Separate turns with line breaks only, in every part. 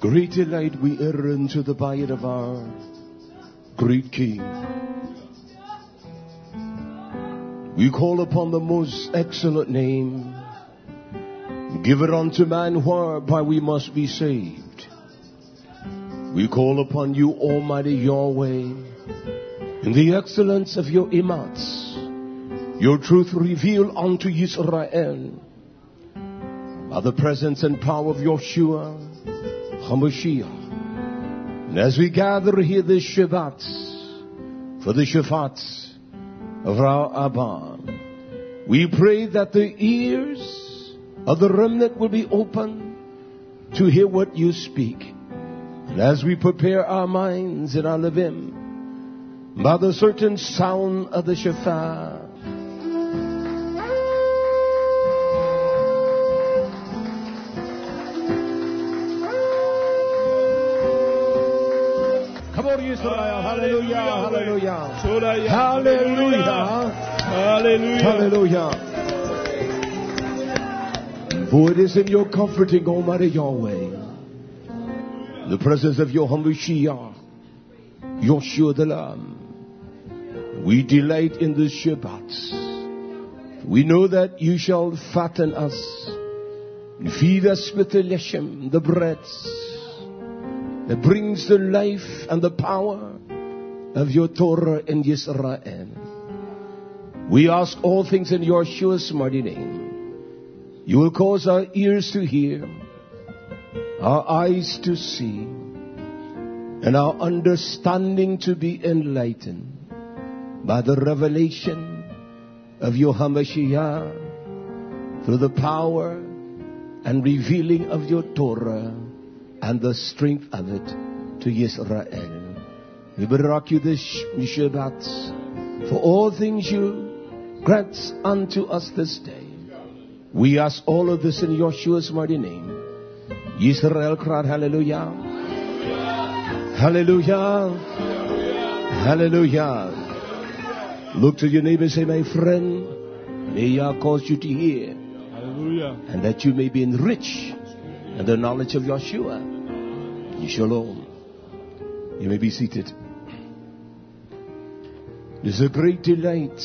Great delight we enter into the abide of our great King. We call upon the most excellent name. Give it unto man whereby we must be saved. We call upon you, Almighty Yahweh, in the excellence of your imats, your truth revealed unto Israel, by the presence and power of Yeshua HaMashiach. And as we gather here this Shabbat, for the Shabbat of our Abba, we pray that the ears of the remnant will be open to hear what you speak. And as we prepare our minds and our levim, by the certain sound of the shofar, come on, Israel! Hallelujah! Hallelujah! Hallelujah! Hallelujah! Hallelujah! For it is in your comforting, Almighty Yahweh, the presence of your HaMashiach, Yeshua the Lamb, we delight in the Shabbats. We know that you shall fatten us, feed us with the leshem, the bread that brings the life and the power of your Torah in Israel. We ask all things in Yeshua's mighty name. You will cause our ears to hear, our eyes to see, and our understanding to be enlightened by the revelation of your HaMashiach through the power and revealing of your Torah and the strength of it to Yisrael. We barak you this Shabbat for all things you grant unto us this day. We ask all of this in Yeshua's mighty name. Yisrael cried hallelujah. Hallelujah. Hallelujah. Look to your neighbor and say, my friend, may Yah cause you to hear. Hallelujah. And that you may be enriched in the knowledge of Yeshua. Shalom. You may be seated. It is a great delight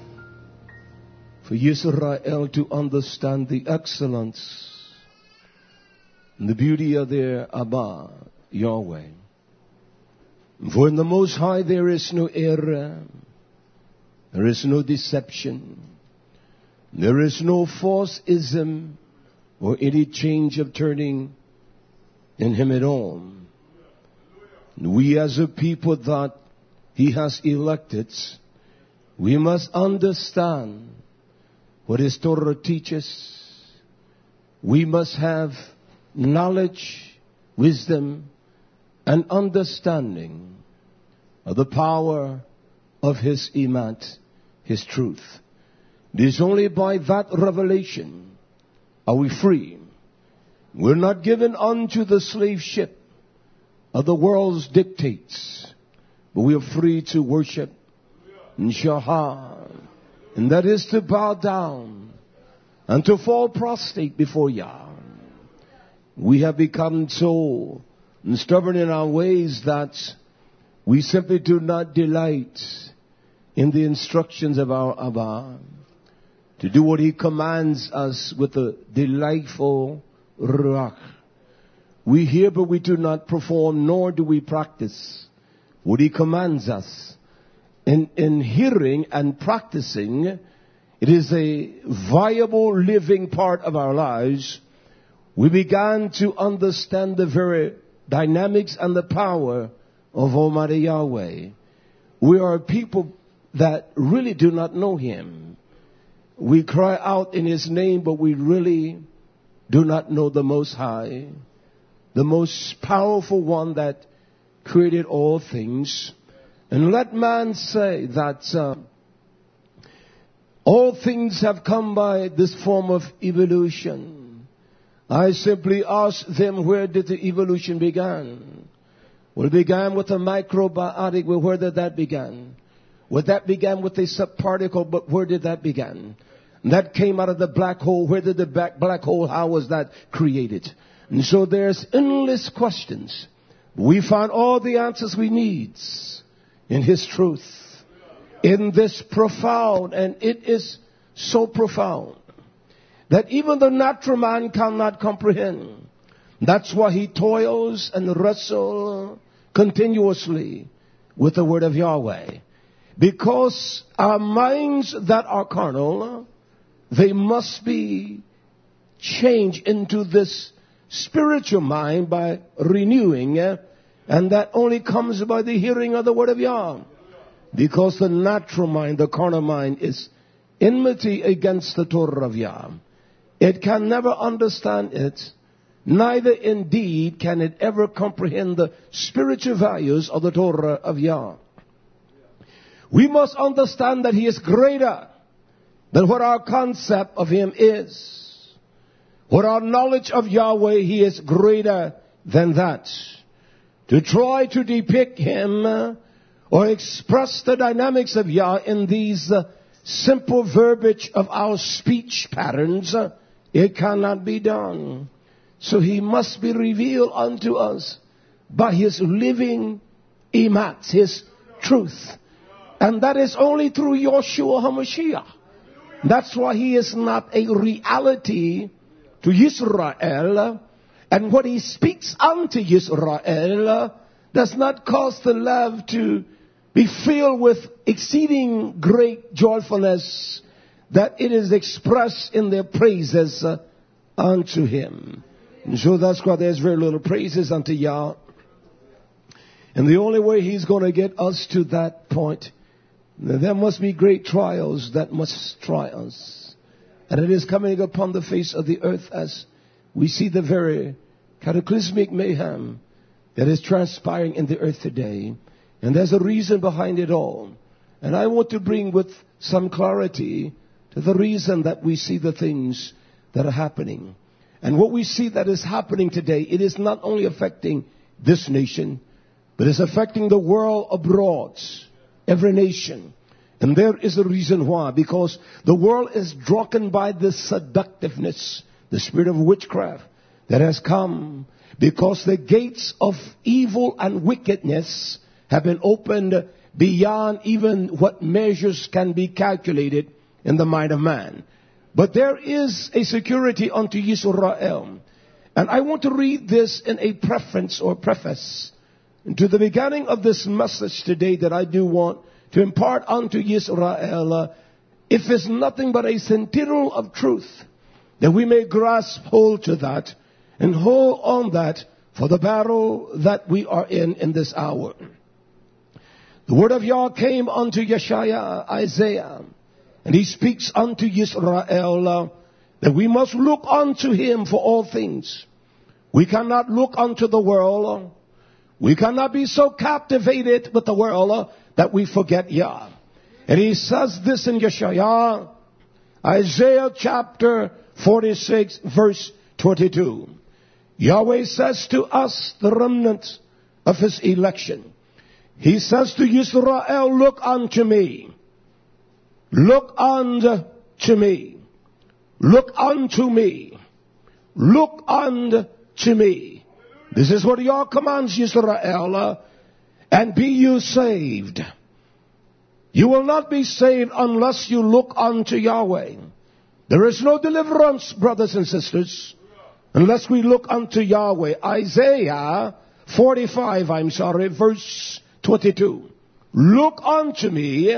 for Yisrael to understand the excellence and the beauty of their Abba, Yahweh. For in the Most High there is no error, there is no deception, there is no false-ism or any change of turning in Him at all. We as a people that He has elected, we must understand what His Torah teaches. We must have knowledge, wisdom, and understanding of the power of His imat, His truth. It is only by that revelation are we free. We're not given unto the slave ship of the world's dictates, but we are free to worship in Shahar, and that is to bow down and to fall prostrate before Yah. We have become so stubborn in our ways that we simply do not delight in the instructions of our Abba to do what He commands us with a delightful ruach. We hear, but we do not perform, nor do we practice what He commands us. In hearing and practicing, it is a viable living part of our lives. We began to understand the very dynamics and the power of Almighty Yahweh. We are a people that really do not know Him. We cry out in His name, but we really do not know the Most High, the most powerful one that created all things. And let man say that all things have come by this form of evolution. I simply ask them, where did the evolution begin? Well, it began with a microbiotic. Well, where did that begin? Well, that began with a subparticle, but where did that begin? And that came out of the black hole. Where did the black hole, how was that created? And so there's endless questions. We find all the answers we need in His truth. In this profound, and it is so profound, that even the natural man cannot comprehend. That's why he toils and wrestles continuously with the word of Yahweh. Because our minds that are carnal, they must be changed into this spiritual mind by renewing, and that only comes by the hearing of the word of Yah. Because the natural mind, the carnal mind, is enmity against the Torah of Yah. It can never understand it, neither indeed can it ever comprehend the spiritual values of the Torah of Yah. We must understand that He is greater than what our concept of Him is. What our knowledge of Yahweh, He is greater than that. To try to depict Him or express the dynamics of Yah in these simple verbiage of our speech patterns, it cannot be done. So He must be revealed unto us by His living emat, His truth. And that is only through Yeshua HaMashiach. That's why He is not a reality to Israel. And what He speaks unto Israel does not cause the love to be filled with exceeding great joyfulness, that it is expressed in their praises unto Him. And so that's why there's very little praises unto Yah. And the only way He's going to get us to that point, there must be great trials that must try us. And it is coming upon the face of the earth as we see the very cataclysmic mayhem that is transpiring in the earth today. And there's a reason behind it all. And I want to bring with some clarity to the reason that we see the things that are happening. And what we see that is happening today, it is not only affecting this nation, but it's affecting the world abroad, every nation. And there is a reason why. Because the world is drunken by the seductiveness, the spirit of witchcraft that has come. Because the gates of evil and wickedness have been opened beyond even what measures can be calculated in the mind of man. But there is a security unto Yisrael. And I want to read this in a preface to the beginning of this message today, that I do want to impart unto Yisrael, if it's nothing but a scintilla of truth, that we may grasp hold to that and hold on that for the battle that we are in this hour. The word of Yah came unto Yeshaya, Isaiah, and he speaks unto Yisrael that we must look unto Him for all things. We cannot look unto the world. We cannot be so captivated with the world that we forget Yah. And he says this in Yeshaya, Isaiah chapter 46, verse 22. Yahweh says to us, the remnant of His election, He says to Israel, look unto me. Look unto me. Look unto me. Look unto me. This is what Yah commands Israel. And be you saved. You will not be saved unless you look unto Yahweh. There is no deliverance, brothers and sisters, unless we look unto Yahweh. Isaiah 45, verse 22. Look unto me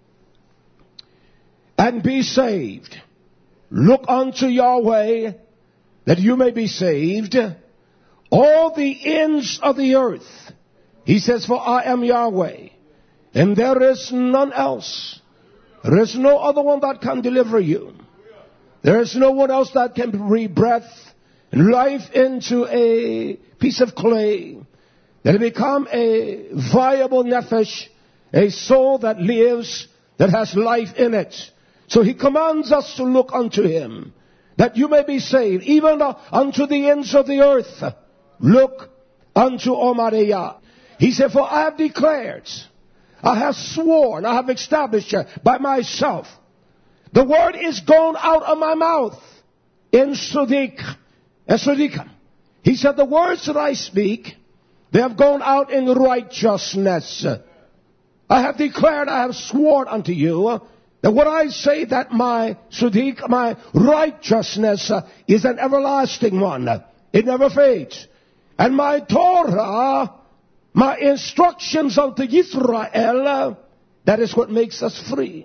and be saved. Look unto Yahweh that you may be saved. All the ends of the earth. He says, for I am Yahweh, and there is none else. There is no other one that can deliver you. There is no one else that can breathe breath and life into a piece of clay, that it become a viable nefesh, a soul that lives, that has life in it. So He commands us to look unto Him, that you may be saved, even unto the ends of the earth. Look unto Almighty Yah. He said, for I have declared, I have sworn, I have established by myself. The word is gone out of my mouth in Sadiq and Sadiqah. He said, the words that I speak, they have gone out in righteousness. I have declared, I have sworn unto you, that what I say that my Sadiq, my righteousness is an everlasting one. It never fades. And my Torah, my instructions unto Israel, that is what makes us free.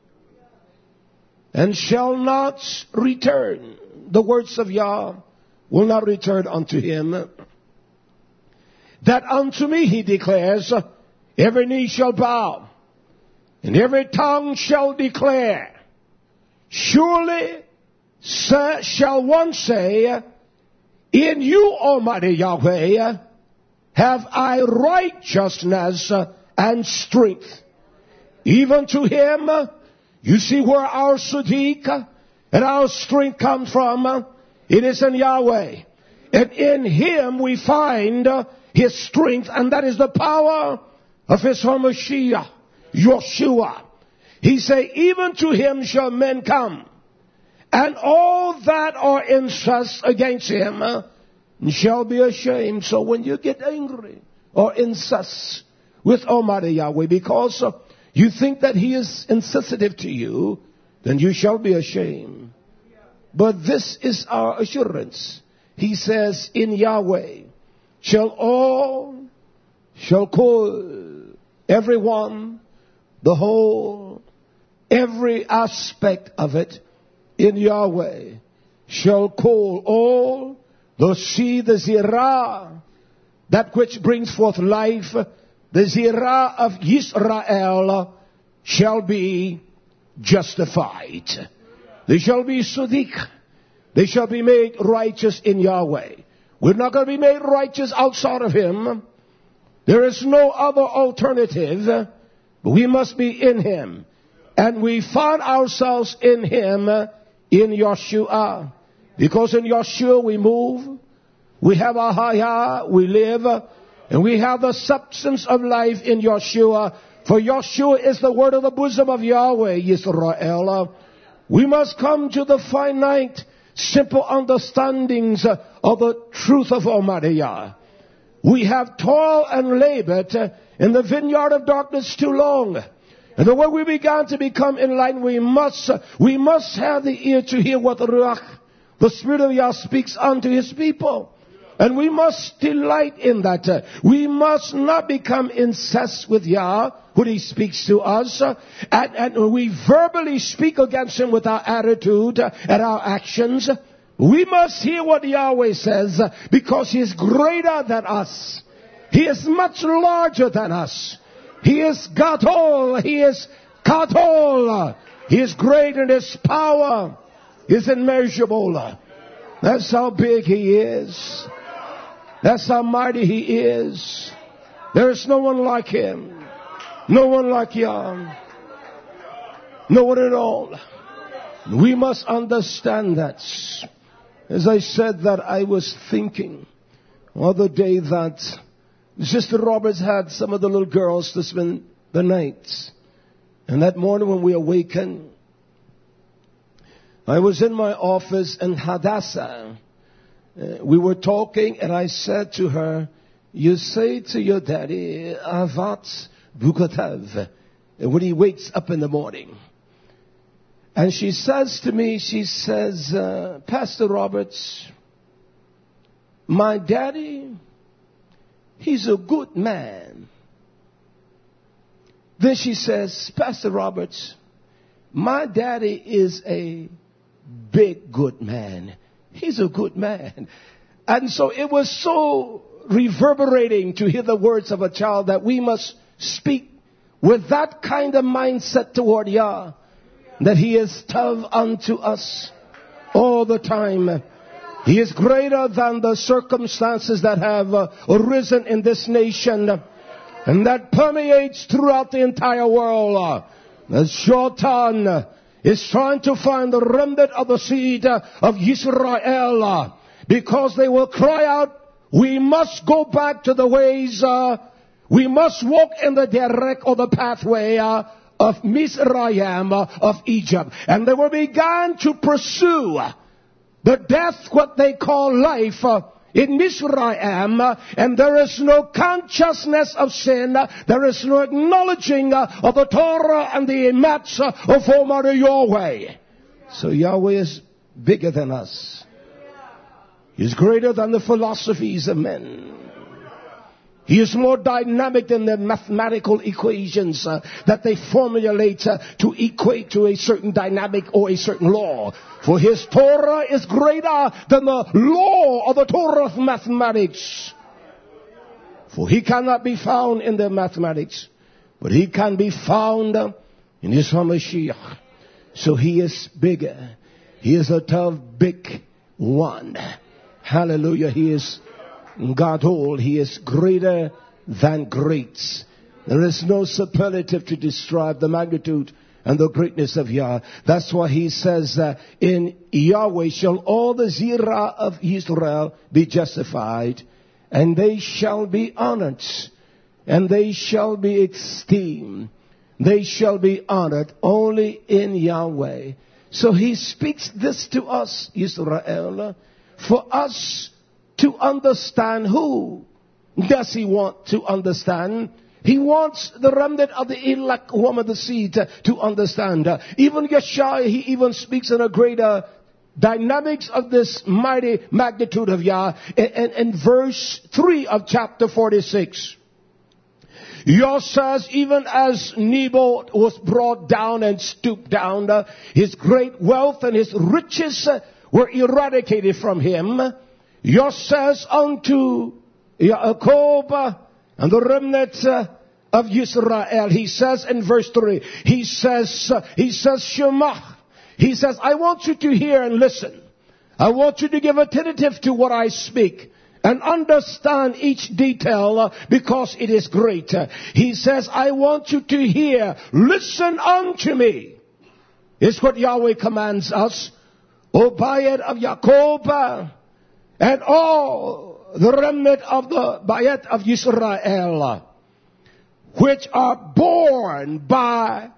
And shall not return. The words of Yah will not return unto him. That unto me, he declares, every knee shall bow, and every tongue shall declare. Surely shall one say, in you, Almighty Yahweh, have I righteousness and strength. Even to him, you see where our Sadiq and our strength comes from. It is in Yahweh. And in him we find his strength, and that is the power of his Mashiach, Yeshua. He say, even to him shall men come, and all that are incensed against him shall be ashamed. So when you get angry or incensed with Almighty Yahweh because you think that he is insensitive to you, then you shall be ashamed. But this is our assurance. He says, in Yahweh shall call everyone, the whole, every aspect of it, in Yahweh shall call all the seed, the zirah, that which brings forth life, the zirah of Israel shall be justified. They shall be Sadiq. They shall be made righteous in Yahweh. We're not going to be made righteous outside of him. There is no other alternative. But we must be in him. And we find ourselves in him, in Yeshua. Because in Yeshua we move. We have a hayah, we live. And we have the substance of life in Yeshua. For Yeshua is the word of the bosom of Yahweh, Yisrael. We must come to the finite, simple understandings of the truth of Almighty Yah. We have toiled and labored in the vineyard of darkness too long. And the way we began to become enlightened, we must have the ear to hear what the Ruach, the Spirit of Yah, speaks unto his people. And we must delight in that. We must not become incensed with Yah when he speaks to us. And we verbally speak against him with our attitude and our actions. We must hear what Yahweh says because he is greater than us. He is much larger than us. He is Gadol. He is Gadol. He is great and his power is immeasurable. That's how big he is. That's how mighty he is. There is no one like him. No one like Yah. No one at all. We must understand that. As I said that, I was thinking the other day that Sister Roberts had some of the little girls to spend the night. And that morning when we awakened, I was in my office in Hadassah. We were talking and I said to her, you say to your daddy, Avat Bukatav, when he wakes up in the morning. And she says to me, she says, Pastor Roberts, my daddy, he's a good man. Then she says, Pastor Roberts, my daddy is a big good man. He's a good man. And so it was so reverberating to hear the words of a child that we must speak with that kind of mindset toward Yah, that he is tov unto us all the time. He is greater than the circumstances that have arisen in this nation and that permeates throughout the entire world. The Shaitan is trying to find the remnant of the seed of Israel because they will cry out, we must go back to the ways, we must walk in the direct or the pathway of Mizraim, of Egypt. And they will begin to pursue the death, what they call life, in Mizraim, and there is no consciousness of sin. There is no acknowledging of the Torah and the Emet of Almighty Yahweh. So Yahweh is bigger than us. He is greater than the philosophies of men. He is more dynamic than the mathematical equations that they formulate to equate to a certain dynamic or a certain law. For his Torah is greater than the law of the Torah of mathematics. For he cannot be found in the mathematics, but he can be found in his HaMashiach. So he is bigger. He is a tough big one. Hallelujah. He is Gadol. He is greater than greats. There is no superlative to describe the magnitude and the greatness of Yah. That's why he says that in Yahweh shall all the Zirah of Israel be justified, and they shall be honored, and they shall be esteemed. They shall be honored only in Yahweh. So he speaks this to us, Israel, for us to understand. Who does he want to understand? He wants the remnant of the elect woman, the seed, to understand. Even Yeshua, he even speaks in a greater dynamics of this mighty magnitude of Yah. In verse 3 of chapter 46. Yah says, even as Nebo was brought down and stooped down, his great wealth and his riches were eradicated from him. Yah says unto Yaakov and the remnant of Israel, he says in verse 3, he says, Shema. He says, I want you to hear and listen. I want you to give attentive to what I speak and understand each detail because it is great. He says, I want you to hear. Listen unto me. It's what Yahweh commands us. O Bayet of Yaakov and all the remnant of the Bayet of Israel, which are born by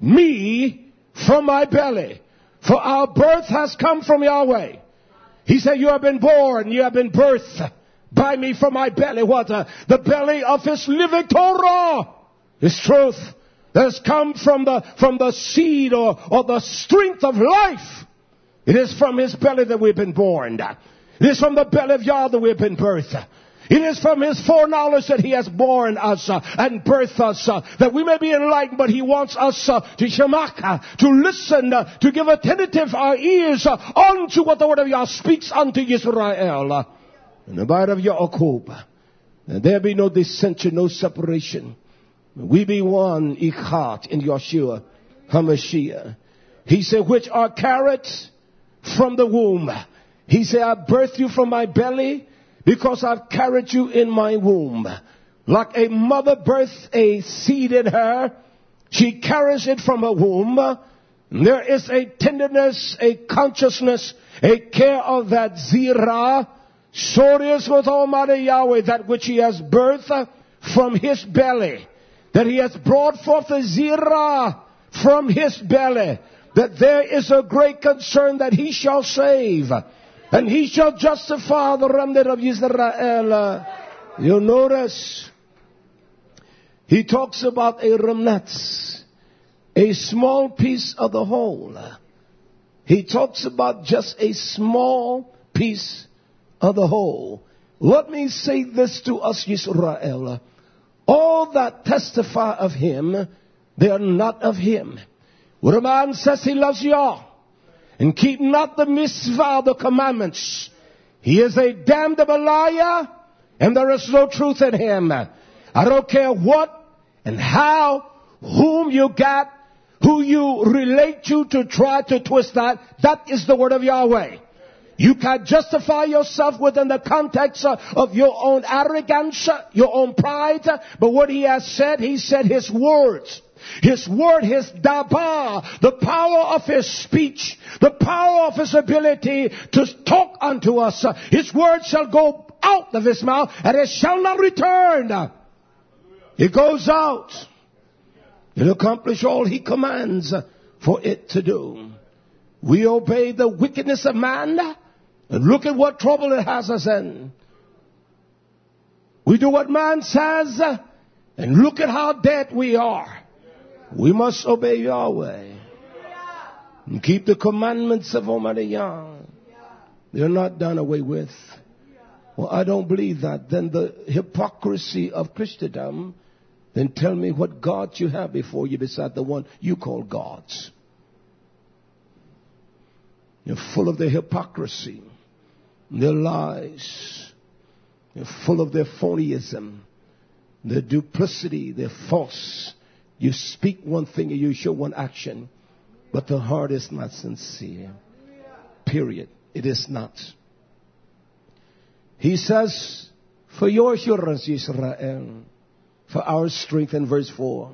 me from my belly. For our birth has come from Yahweh. He said, you have been born, you have been birthed by me from my belly. What? The belly of his living Torah. His truth that has come from the seed or the strength of life. It is from his belly that we've been born. It is from the belly of Yah that we've been birthed. It is from his foreknowledge that he has born us and birthed us that we may be enlightened. But he wants us to shemak, to listen, to give attentive our ears unto what the word of Yah speaks unto Israel. And the bite of Yaakov, and there be no dissension, no separation. We be one, Ichat, in Yeshua HaMashiach. He said, which are carrots from the womb. He said, I birthed you from my belly, because I've carried you in my womb. Like a mother births a seed in her, she carries it from her womb. There is a tenderness, a consciousness, a care of that zirah. So it is with Almighty Yahweh, that which he has birthed from his belly. That he has brought forth a zirah from his belly. That there is a great concern that he shall save. And he shall justify the remnant of Israel. You'll notice, he talks about a remnant, a small piece of the whole. He talks about just a small piece of the whole. Let me say this to us, Israel. All that testify of him, they are not of him. When a man says he loves Yah, and keep not the mitzvah, the commandments, he is a damnable liar, and there is no truth in him. I don't care what and how, whom you got, who you relate to try to twist that. That is the word of Yahweh. You can justify yourself within the context of your own arrogance, your own pride. But what he has said, he said his words. His word, his dabar, the power of his speech, the power of his ability to talk unto us. His word shall go out of his mouth and it shall not return. It goes out. It accomplish all he commands for it to do. We obey the wickedness of man and look at what trouble it has us in. We do what man says, and look at how dead we are. We must obey Yahweh and keep the commandments of Almighty Yah. They're not done away with. Well, I don't believe that. Then the hypocrisy of Christendom, then tell me what God you have before you beside the one you call gods. You're full of their hypocrisy, their lies. You're full of their phonyism, their duplicity, their false. You speak one thing and you show one action, but the heart is not sincere. Period. It is not. He says, for your assurance, Israel, for our strength in verse 4,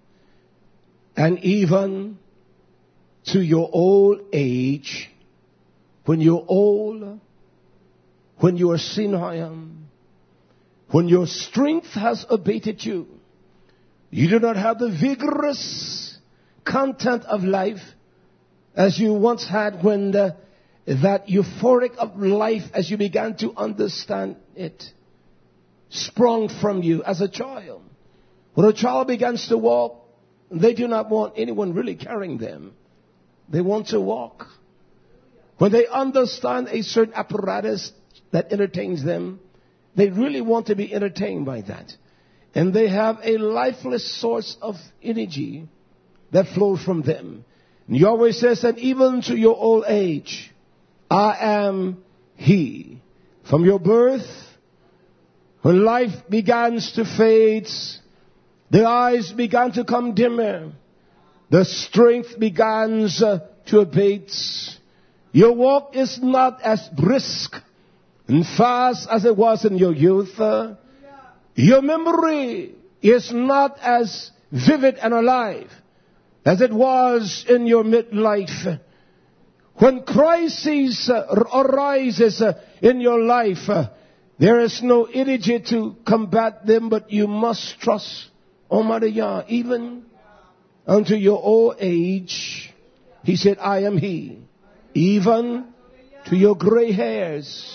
and even to your old age, when you're old, when you are senile, when your strength has abated you, you do not have the vigorous content of life as you once had when that euphoric of life as you began to understand it sprung from you as a child. When a child begins to walk, they do not want anyone really carrying them. They want to walk. When they understand a certain apparatus that entertains them, they really want to be entertained by that. And they have a lifeless source of energy that flows from them. And Yahweh says that even to your old age, I am He. From your birth, when life begins to fade, the eyes began to come dimmer, the strength begins to abate. Your walk is not as brisk and fast as it was in your youth. Your memory is not as vivid and alive as it was in your midlife. When crises arises in your life, there is no energy to combat them, but you must trust Almighty Yah. Even unto your old age, He said, I am He. Even to your gray hairs,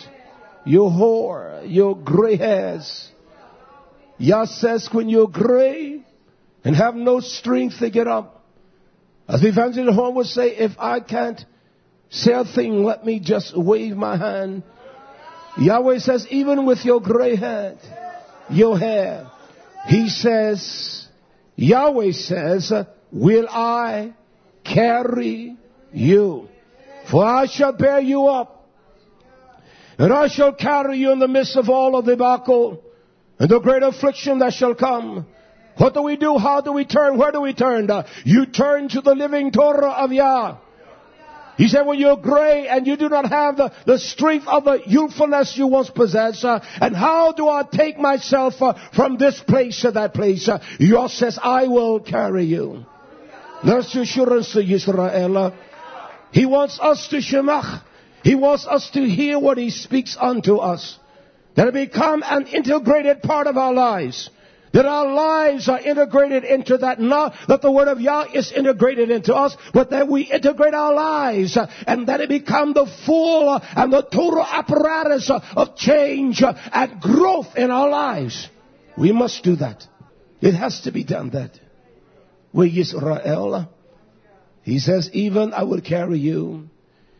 your gray hairs. Yah says, when you're gray and have no strength to get up, as Evangelist Horn would say, if I can't say a thing, let me just wave my hand. Yahweh says, even with your gray head, your hair, He says, Yahweh says, will I carry you? For I shall bear you up, and I shall carry you in the midst of all of the debacle and the great affliction that shall come. What do we do? How do we turn? Where do we turn? You turn to the living Torah of Yah. He said, when you're gray and you do not have the strength of the youthfulness you once possessed, and how do I take myself from this place to that place? Yah says, I will carry you. That's the assurance to Israel. He wants us to shemach. He wants us to hear what He speaks unto us. That it become an integrated part of our lives. That our lives are integrated into that. Not that the Word of Yah is integrated into us, but that we integrate our lives. And that it become the full and the total apparatus of change and growth in our lives. We must do that. It has to be done that. With Israel, He says, even I will carry you.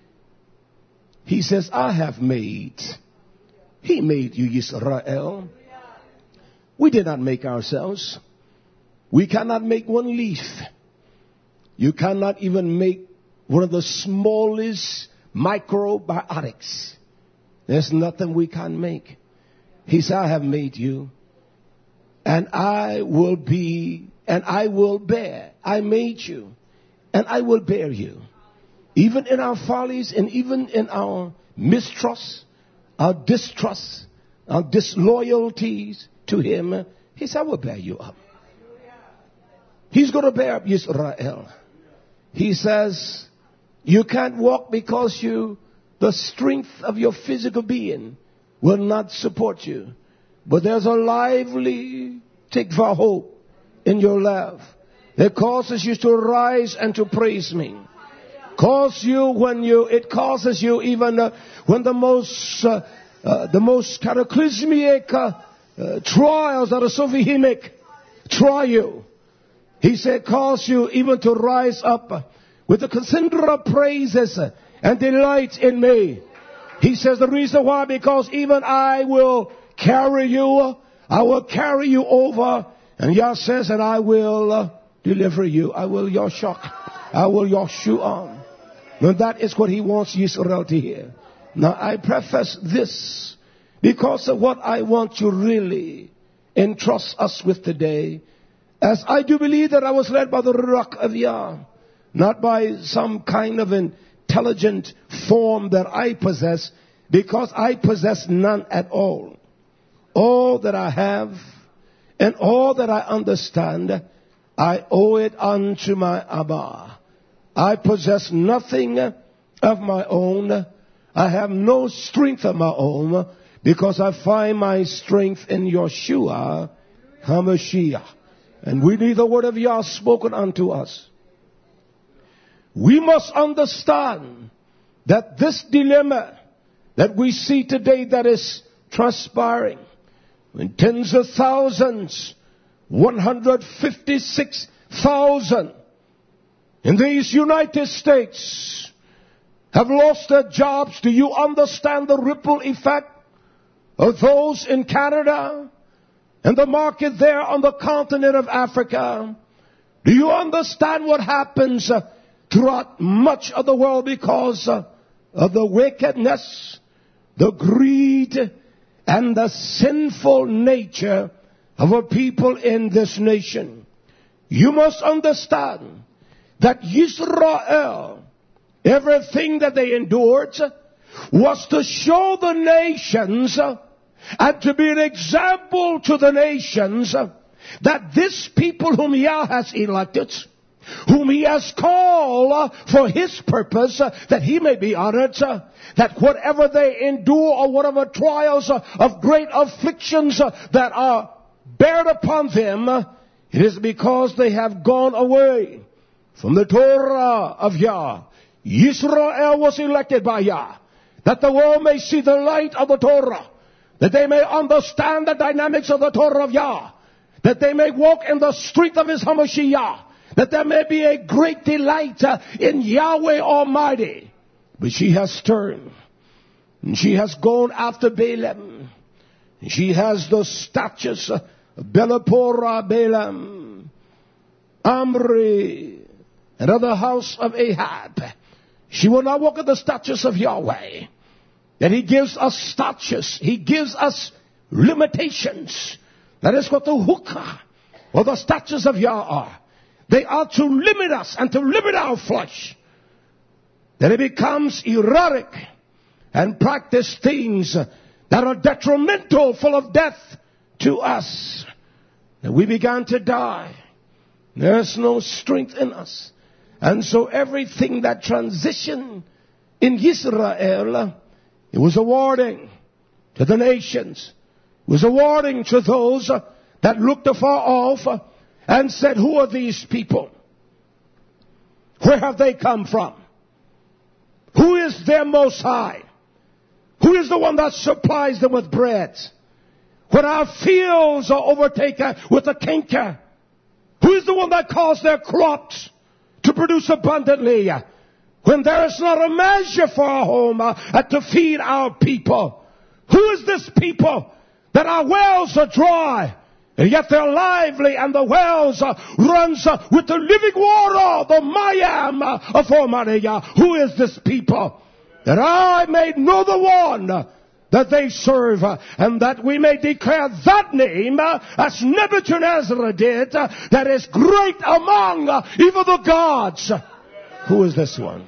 He says, I have made. He made you, Israel. We did not make ourselves. We cannot make one leaf. You cannot even make one of the smallest microbiotics. There's nothing we can make. He said, I have made you. And I will be, and I will bear. I made you. And I will bear you. Even in our follies and even in our mistrust, our distrust, our disloyalties to Him, He said, I will bear you up. He's going to bear up Israel. He says, you can't walk because the strength of your physical being will not support you. But there's a lively tikva hope in your life that causes you to rise and to praise Me. It causes you even when the most cataclysmic trials that are so vehement try you. He said, cause you even to rise up with the considerable praises and delight in me. He says the reason why, because even I will carry you. I will carry you over. And Yah says, and I will deliver you. I will Yoshak. I will Yoshua. Now that is what he wants Israel to hear. Now I preface this because of what I want to really entrust us with today. As I do believe that I was led by the Ruach of Yah, not by some kind of intelligent form that I possess, because I possess none at all. All that I have and all that I understand, I owe it unto my Abba. I possess nothing of my own. I have no strength of my own, because I find my strength in Yeshua HaMashiach. And we need the word of Yah spoken unto us. We must understand that this dilemma that we see today that is transpiring, when tens of thousands, 156,000 in these United States have lost their jobs. Do you understand the ripple effect of those in Canada and the market there on the continent of Africa? Do you understand what happens throughout much of the world because of the wickedness, the greed, and the sinful nature of a people in this nation? You must understand that Israel, everything that they endured was to show the nations and to be an example to the nations that this people whom Yah has elected, whom He has called for His purpose, that He may be honored, that whatever they endure or whatever trials of great afflictions that are bared upon them, it is because they have gone away from the Torah of Yah. Israel was elected by Yah, that the world may see the light of the Torah, that they may understand the dynamics of the Torah of Yah, that they may walk in the strength of His HaMashiach, that there may be a great delight in Yahweh Almighty. But she has turned, and she has gone after Balaam, and she has the statutes of Belapora, Balaam, Amri, and of the house of Ahab. She will not walk in the statutes of Yahweh. That He gives us statutes. He gives us limitations. That is what the hukah, or the statutes of Yah are. They are to limit us and to limit our flesh. That it becomes erotic and practice things that are detrimental, full of death to us. And we began to die. There's no strength in us. And so everything that transitioned in Israel, it was a warning to the nations. It was a warning to those that looked afar off and said, who are these people? Where have they come from? Who is their Most High? Who is the one that supplies them with bread? When our fields are overtaken with a canker, who is the one that caused their crops to produce abundantly? When there is not a measure for our home to feed our people, who is this people that our wells are dry, and yet they're lively, and the wells runs with the living water, the Mayam of Almighty? Who is this people? That I may know the one that they serve, and that we may declare that name as Nebuchadnezzar did, that is great among even the gods. Who is this one?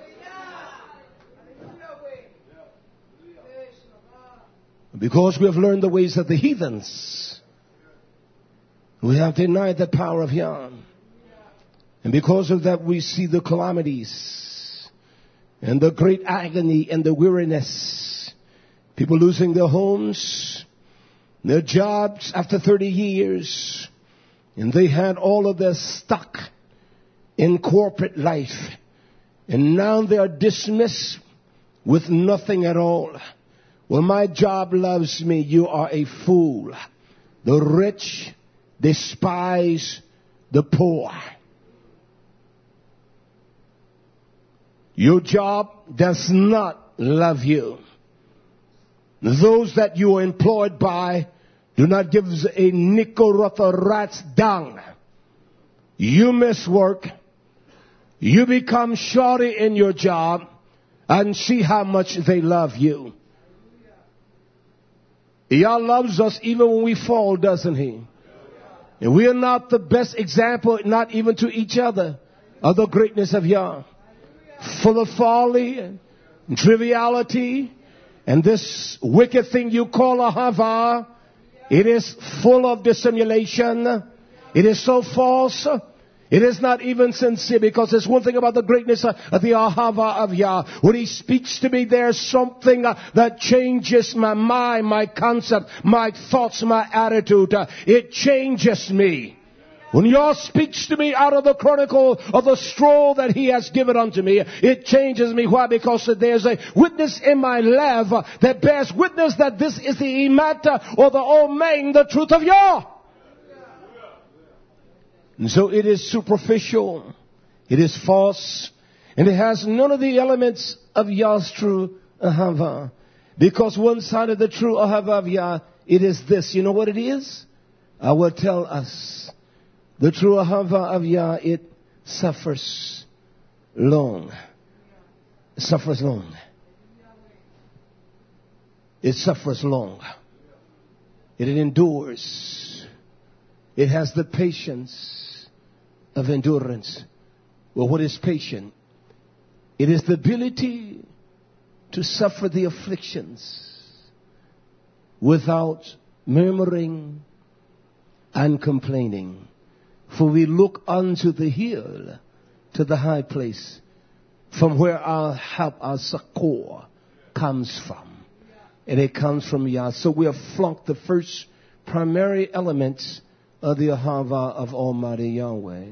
Because we have learned the ways of the heathens, we have denied the power of Yah. And because of that, we see the calamities and the great agony and the weariness. People losing their homes, their jobs after 30 years. And they had all of their stock in corporate life. And now they are dismissed with nothing at all. Well, my job loves me. You are a fool. The rich despise the poor. Your job does not love you. Those that you are employed by do not give a nickel worth of rat's dung. You miss work. You become shorty in your job and see how much they love you. Yah loves us even when we fall, doesn't He? And we are not the best example, not even to each other, of the greatness of Yah. Full of folly and triviality and this wicked thing you call a hava, it is full of dissimulation. It is so false. It is not even sincere, because there's one thing about the greatness of the ahava of Yah. When He speaks to me, there's something that changes my mind, my concept, my thoughts, my attitude. It changes me. When Yah speaks to me out of the chronicle of the scroll that He has given unto me, it changes me. Why? Because there's a witness in my life that bears witness that this is the emat or the omeng, the truth of Yah. And so it is superficial, it is false, and it has none of the elements of Yah's true ahava. Because one side of the true ahava of Yah, it is this. You know what it is? I will tell us. The true ahava of Yah, it suffers long. It suffers long. It suffers long. It endures. It has the patience of endurance. Well, what is patient? It is the ability to suffer the afflictions without murmuring and complaining. For we look unto the hill, to the high place, from where our help, our succor, comes from. And it comes from Yah. So we have flunked the first primary elements of the ahava of Almighty Yahweh.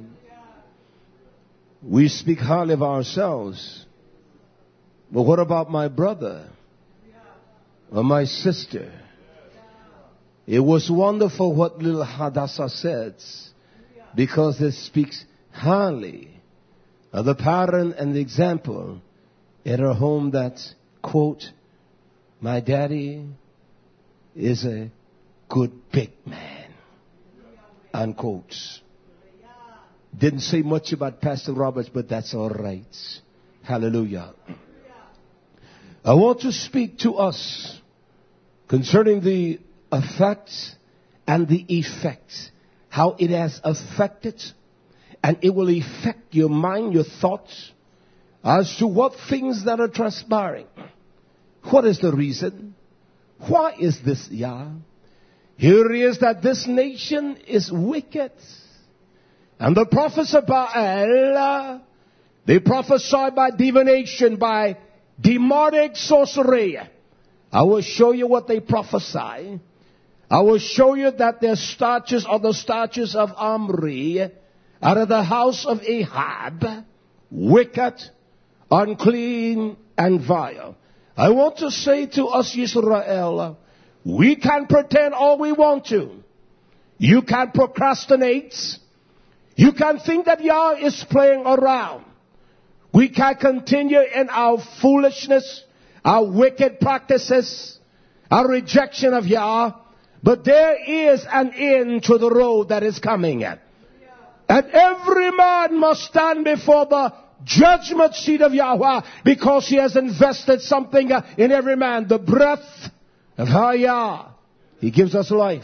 We speak highly of ourselves. But what about my brother or my sister? It was wonderful what little Hadassah says, because it speaks highly of the pattern and the example in her home that, quote, my daddy is a good big man. Unquote. Didn't say much about Pastor Roberts, but that's all right. Hallelujah. I want to speak to us concerning the effects and the effects. How it has affected, and it will affect your mind, your thoughts, as to what things that are transpiring. What is the reason? Why is this, Yah? Here is that this nation is wicked. And the prophets of Baal, they prophesy by divination, by demonic sorcery. I will show you what they prophesy. I will show you that their statues are the statues of Omri, out of the house of Ahab, wicked, unclean, and vile. I want to say to us, Israel, we can pretend all we want to. You can procrastinate. You can think that Yah is playing around. We can continue in our foolishness, our wicked practices, our rejection of Yah. But there is an end to the road that is coming. And every man must stand before the judgment seat of Yahweh, because He has invested something in every man. The breath of Yah. He gives us life.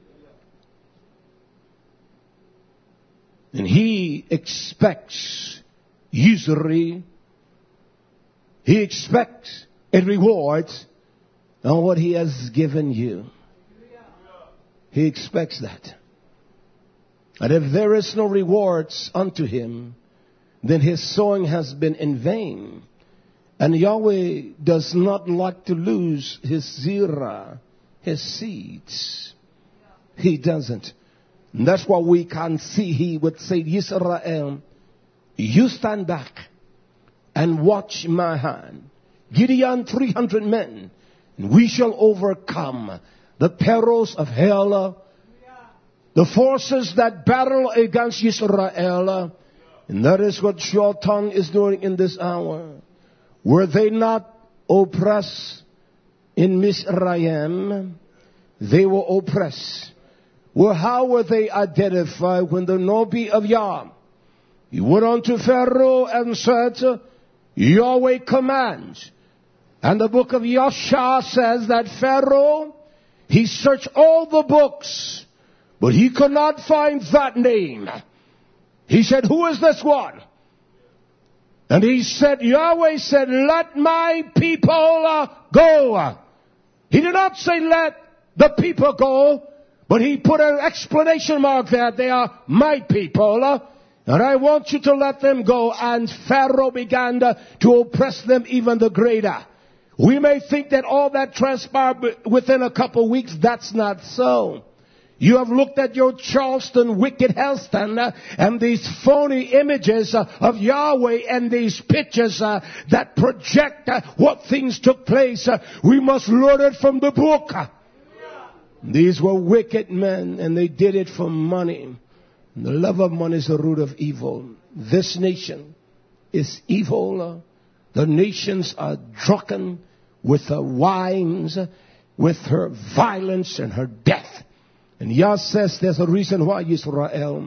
And He expects usury. He expects and rewards on what He has given you. He expects that. And if there is no rewards unto him, then his sowing has been in vain. And Yahweh does not like to lose His zirah, His seeds. He doesn't. And that's why we can see He would say, Yisrael, you stand back and watch my hand. Gideon, 300 men, and we shall overcome the perils of hell The forces that battle against Israel, and that is what Shaitan is doing in this hour. Were they not oppressed in Mizraim? They were oppressed. Well, how were they identified when the Nabi of Yah, he went on to Pharaoh and said, Yahweh commands. And the book of Yashar says that Pharaoh, he searched all the books, but he could not find that name. He said, who is this one? And he said, Yahweh said, let my people go. He did not say let the people go, but he put an exclamation mark there. They are my people. And I want you to let them go. And Pharaoh began to oppress them even the greater. We may think that all that transpired within a couple weeks. That's not so. You have looked at your Charleston wicked Helston and these phony images of Yahweh and these pictures that project what things took place. We must learn it from the book. These were wicked men, and they did it for money. The love of money is the root of evil. This nation is evil. The nations are drunken with her wines, with her violence and her death. And Yah says there's a reason why, Israel.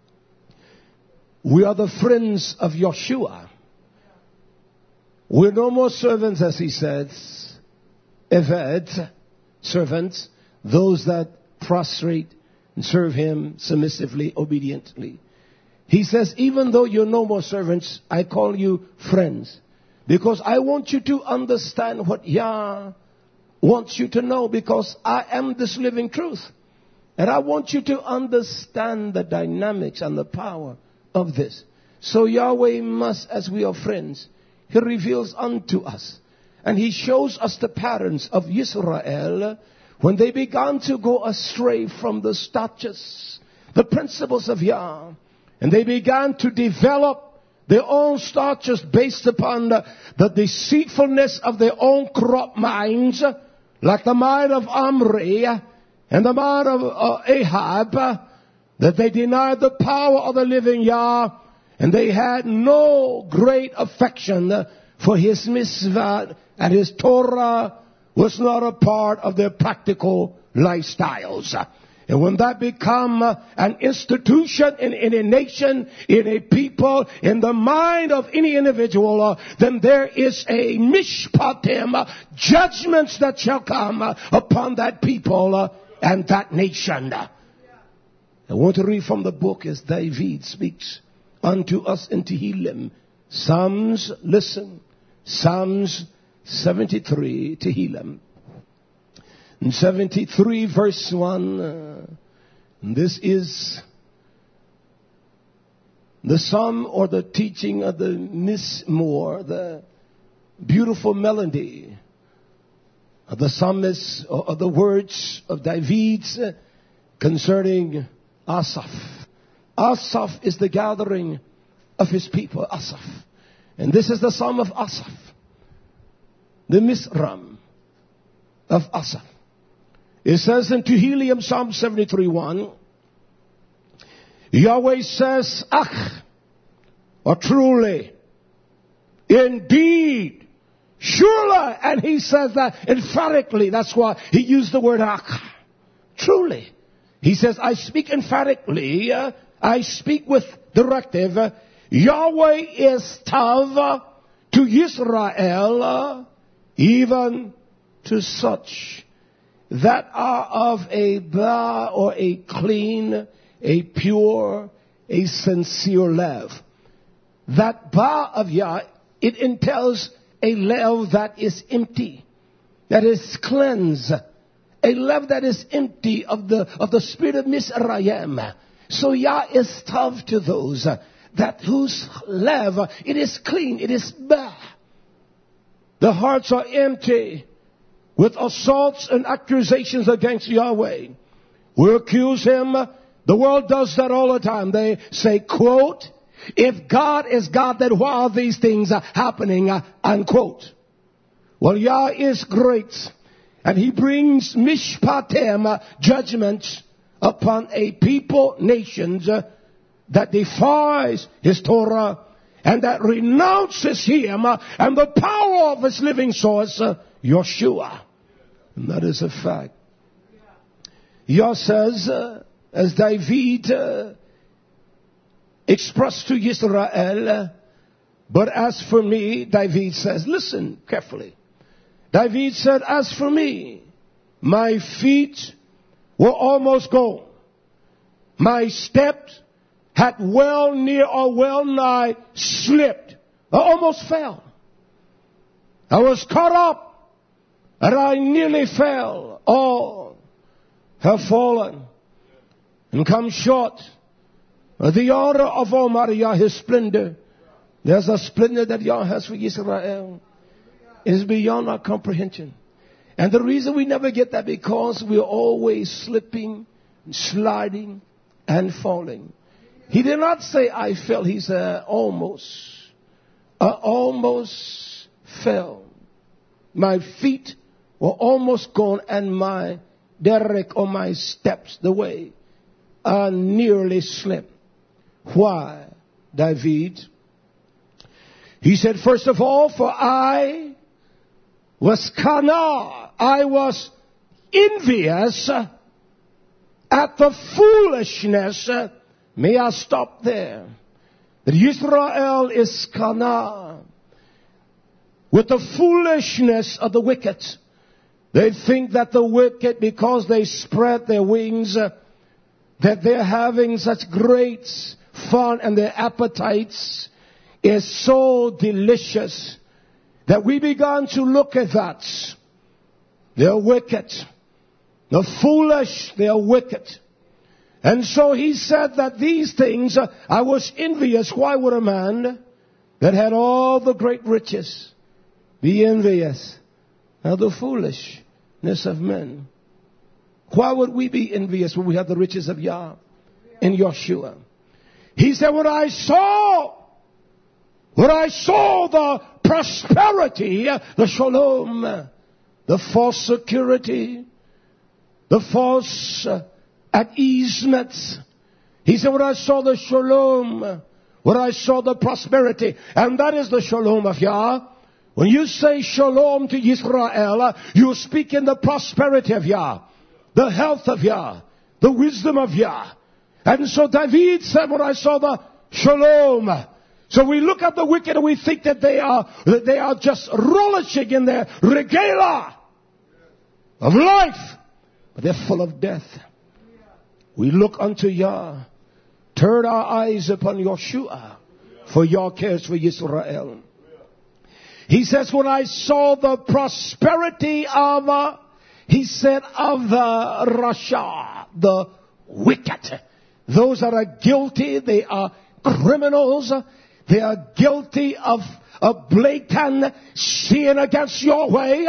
We are the friends of Yeshua. We're no more servants, as he says. Eved, servants, those that prostrate and serve him submissively, obediently. He says, even though you're no more servants, I call you friends. Because I want you to understand what Yah wants you to know, because I am this living truth. And I want you to understand the dynamics and the power of this. So Yahweh must, as we are friends, he reveals unto us. And he shows us the patterns of Israel when they began to go astray from the statutes, the principles of Yah. And they began to develop their own statutes based upon the deceitfulness of their own corrupt minds, like the mind of Omri and the mind of Ahab, that they denied the power of the living Yah, and they had no great affection for his mitzvah, and his Torah was not a part of their practical lifestyles. And when that become an institution in a nation, in a people, in the mind of any individual, then there is a mishpatim, judgments that shall come upon that people and that nation. I want to read from the book as David speaks unto us in Tehillim. Psalms, listen, Psalms 73, Tehillim. In 73 verse 1, this is the psalm or the teaching of the Mizmor, the beautiful melody of the psalmist, of the words of David concerning Asaph. Asaph is the gathering of his people, Asaph. And this is the psalm of Asaph, the Mizram of Asaph. It says in Tehillim, Psalm 73:1, Yahweh says, Ach, or truly, indeed, surely, and he says that emphatically. That's why he used the word Ach. Truly. He says, I speak emphatically, I speak with directive. Yahweh is Tav to Israel, even to such that are of a ba, or a clean, a pure, a sincere love. That ba of Yah, it entails a love that is empty, that is cleansed, a love that is empty of the spirit of Mizraim. So Yah is tough to those that whose love, it is clean, it is ba. The hearts are empty with assaults and accusations against Yahweh. We accuse him. The world does that all the time. They say, quote, if God is God, then why are these things happening, unquote. Well, Yah is great, and he brings mishpatem, judgments upon a people, nations, that defies his Torah and that renounces him and the power of his living source, Yeshua. And that is a fact. Yah says, as David expressed to Israel, but as for me, David says, listen carefully. David said, as for me, my feet were almost gone. My steps had well near or well nigh slipped. I almost fell. I was caught up and I nearly fell. All have fallen and come short of the honor of Almighty Yah, his splendor. There's a splendor that Yah has for Israel. It is beyond our comprehension. And the reason we never get that because we're always slipping, sliding, and falling. He did not say I fell. He said almost. I almost fell. My feet were almost gone and my derek or my steps, the way, nearly slipped. Why, David? He said, first of all, for I was kana. I was envious at the foolishness. May I stop there? That Israel is kana with the foolishness of the wicked. They think that the wicked, because they spread their wings, that they're having such great fun and their appetites is so delicious that we began to look at that. They're wicked. The foolish, they are wicked. And so he said that these things, I was envious. Why would a man that had all the great riches be envious of the foolishness of men? Why would we be envious when we have the riches of Yah in Yeshua? He said, when I saw the prosperity, the shalom, the false security, the false appeasements. He said, when I saw the shalom, when I saw the prosperity, and that is the shalom of Yah. When you say shalom to Israel, you speak in the prosperity of Yah, the health of Yah, the wisdom of Yah. And so David said, when I saw the shalom. So we look at the wicked and we think that they are just relishing in their regala of life, but they're full of death. We look unto Yah, turn our eyes upon Yeshua, for Yah cares for Israel. He says, when I saw the prosperity of, he said, of the Rasha, the wicked, those that are guilty, they are criminals, they are guilty of blatant sin against your way.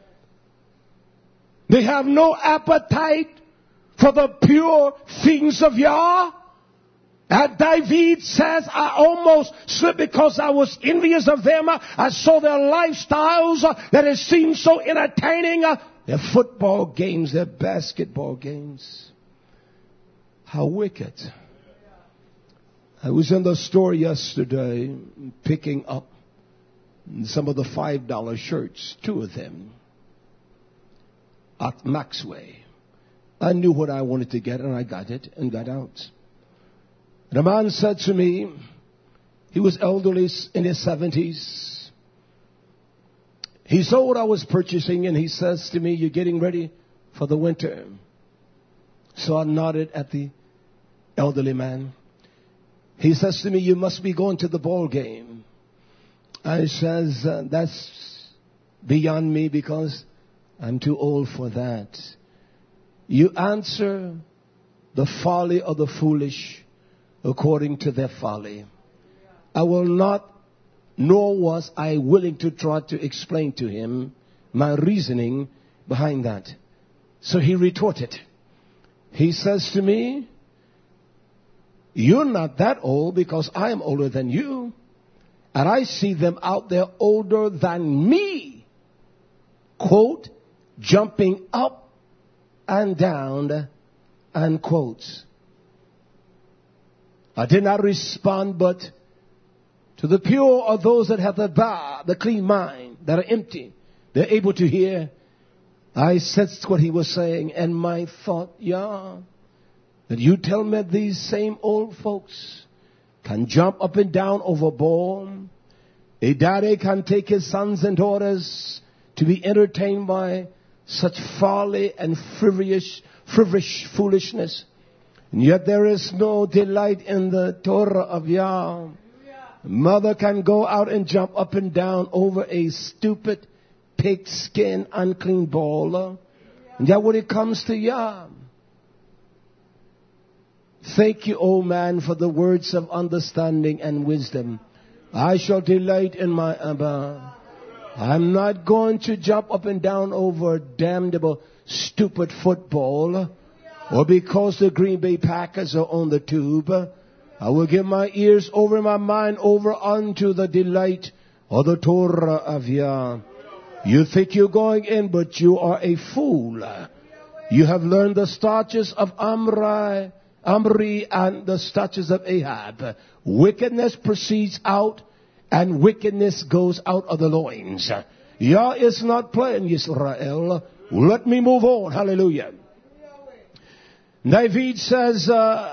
They have no appetite for the pure things of Yah. And David says, I almost slipped because I was envious of them. I saw their lifestyles that it seemed so entertaining. Their football games, their basketball games. How wicked. I was in the store yesterday picking up some of the $5 shirts, 2 of them, at Maxway. I knew what I wanted to get and I got it and got out. And a man said to me, he was elderly in his 70s. He saw what I was purchasing and he says to me, you're getting ready for the winter. So I nodded at the elderly man. He says to me, you must be going to the ball game. I says, that's beyond me because I'm too old for that. You answer the folly of the foolish according to their folly. I will not, nor was I willing to try to explain to him my reasoning behind that. So he retorted. He says to me, you're not that old because I am older than you. And I see them out there older than me. Quote, jumping up and down unquote. I did not respond, but to the pure are those that have the clean mind, that are empty. They're able to hear. I sensed what he was saying, and my thought, yeah, that you tell me these same old folks can jump up and down over a ball. A daddy can take his sons and daughters to be entertained by such folly and frivolous foolishness. And yet there is no delight in the Torah of Yah. Mother can go out and jump up and down over a stupid pigskin unclean ball. And yet when it comes to Yah, thank you, O man, for the words of understanding and wisdom. I shall delight in my Abba. I'm not going to jump up and down over damnable stupid football, or because the Green Bay Packers are on the tube. I will give my ears over, my mind over unto the delight of the Torah of Yah. You think you're going in, but you are a fool. You have learned the statutes of Omri and the statutes of Ahab. Wickedness proceeds out, and wickedness goes out of the loins. Yah is not playing, Israel. Let me move on. Hallelujah. David says,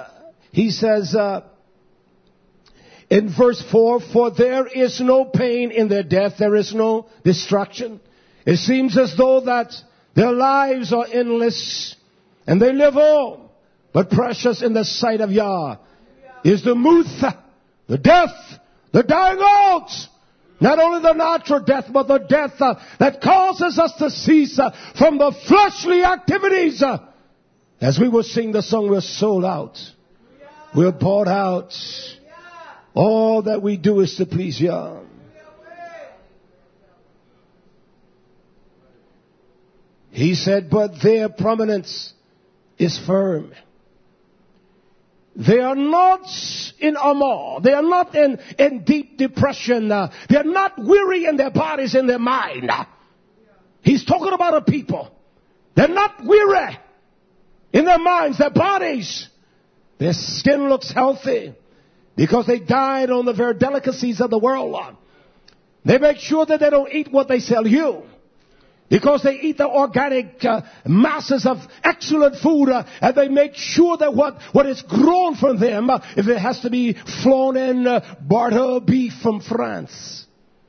in verse 4, for there is no pain in their death, there is no destruction. It seems as though that their lives are endless and they live on. But precious in the sight of Yah is the muth, the death, the dying out. Not only the natural death, but the death that causes us to cease from the fleshly activities. As we will sing the song, we're sold out. We're bought out. All that we do is to please Yah. He said, but their prominence is firm. They are not in amour. They are not in deep depression. They are not weary in their bodies, in their mind. He's talking about a people. They're not weary in their minds, their bodies. Their skin looks healthy because they died on the very delicacies of the world. They make sure that they don't eat what they sell you, because they eat the organic masses of excellent food, and they make sure that what is grown from them, if it has to be flown in, barter beef from France.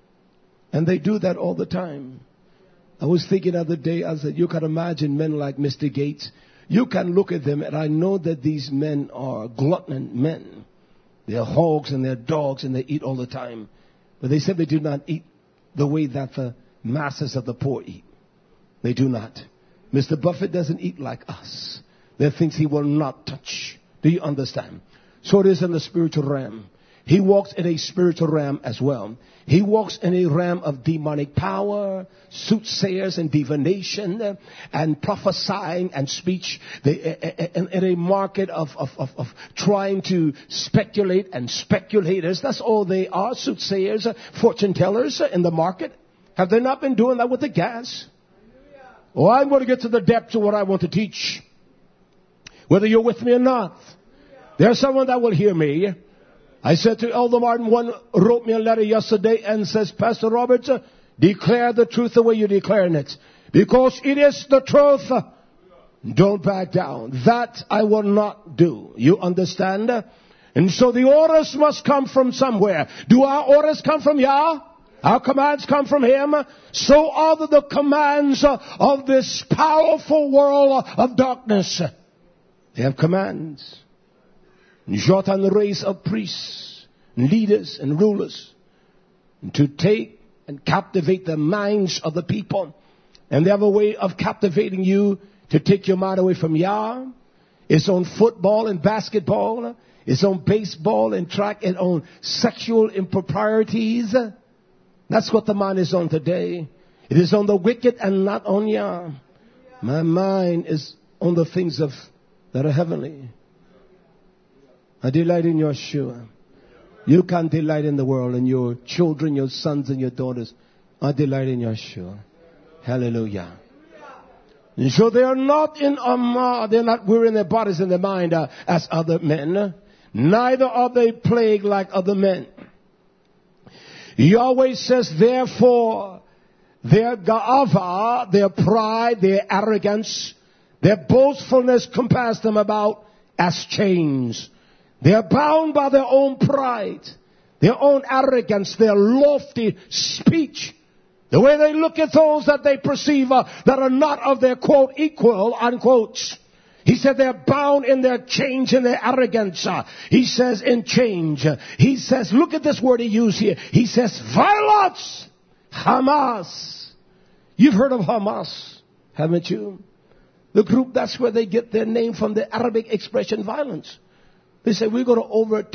And they do that all the time. I was thinking the other day, I said, you can imagine men like Mr. Gates. You can look at them, and I know that these men are glutton men. They're hogs and they're dogs, and they eat all the time. But they said they do not eat the way that the masses of the poor eat. They do not. Mr. Buffett doesn't eat like us. There are things he will not touch. Do you understand? So it is in the spiritual realm. He walks in a spiritual realm as well. He walks in a realm of demonic power, soothsayers and divination, and prophesying and speech, in a market of trying to speculate and speculators. That's all they are, soothsayers, fortune tellers in the market. Have they not been doing that with the gas? Oh, I'm going to get to the depths of what I want to teach, whether you're with me or not. There's someone that will hear me. I said to Elder Martin, one wrote me a letter yesterday and says, Pastor Roberts, declare the truth the way you're declaring it, because it is the truth. Don't back down. That I will not do. You understand? And so the orders must come from somewhere. Do our orders come from Yah? Our commands come from Him. So are the commands of this powerful world of darkness. They have commands. Jotan raised up priests, leaders, and rulers to take and captivate the minds of the people. And they have a way of captivating you to take your mind away from Yah. It's on football and basketball. It's on baseball and track, and on sexual improprieties. That's what the mind is on today. It is on the wicked and not on Yah. My mind is on the things that are heavenly. I delight in Yeshua. You can't delight in the world, and your children, your sons and your daughters. I delight in Yeshua. Hallelujah. And so they are not in they're not weary in their bodies and their mind as other men. Neither are they plagued like other men. Yahweh says, therefore, their ga'ava, their pride, their arrogance, their boastfulness compass them about as chains. They are bound by their own pride, their own arrogance, their lofty speech. The way they look at those that they perceive that are not of their quote equal, unquote. He said they're bound in their change and their arrogance. He says in change. He says, look at this word he used here. He says violence. Hamas. You've heard of Hamas, haven't you? The group, that's where they get their name from, the Arabic expression violence. They say we're going to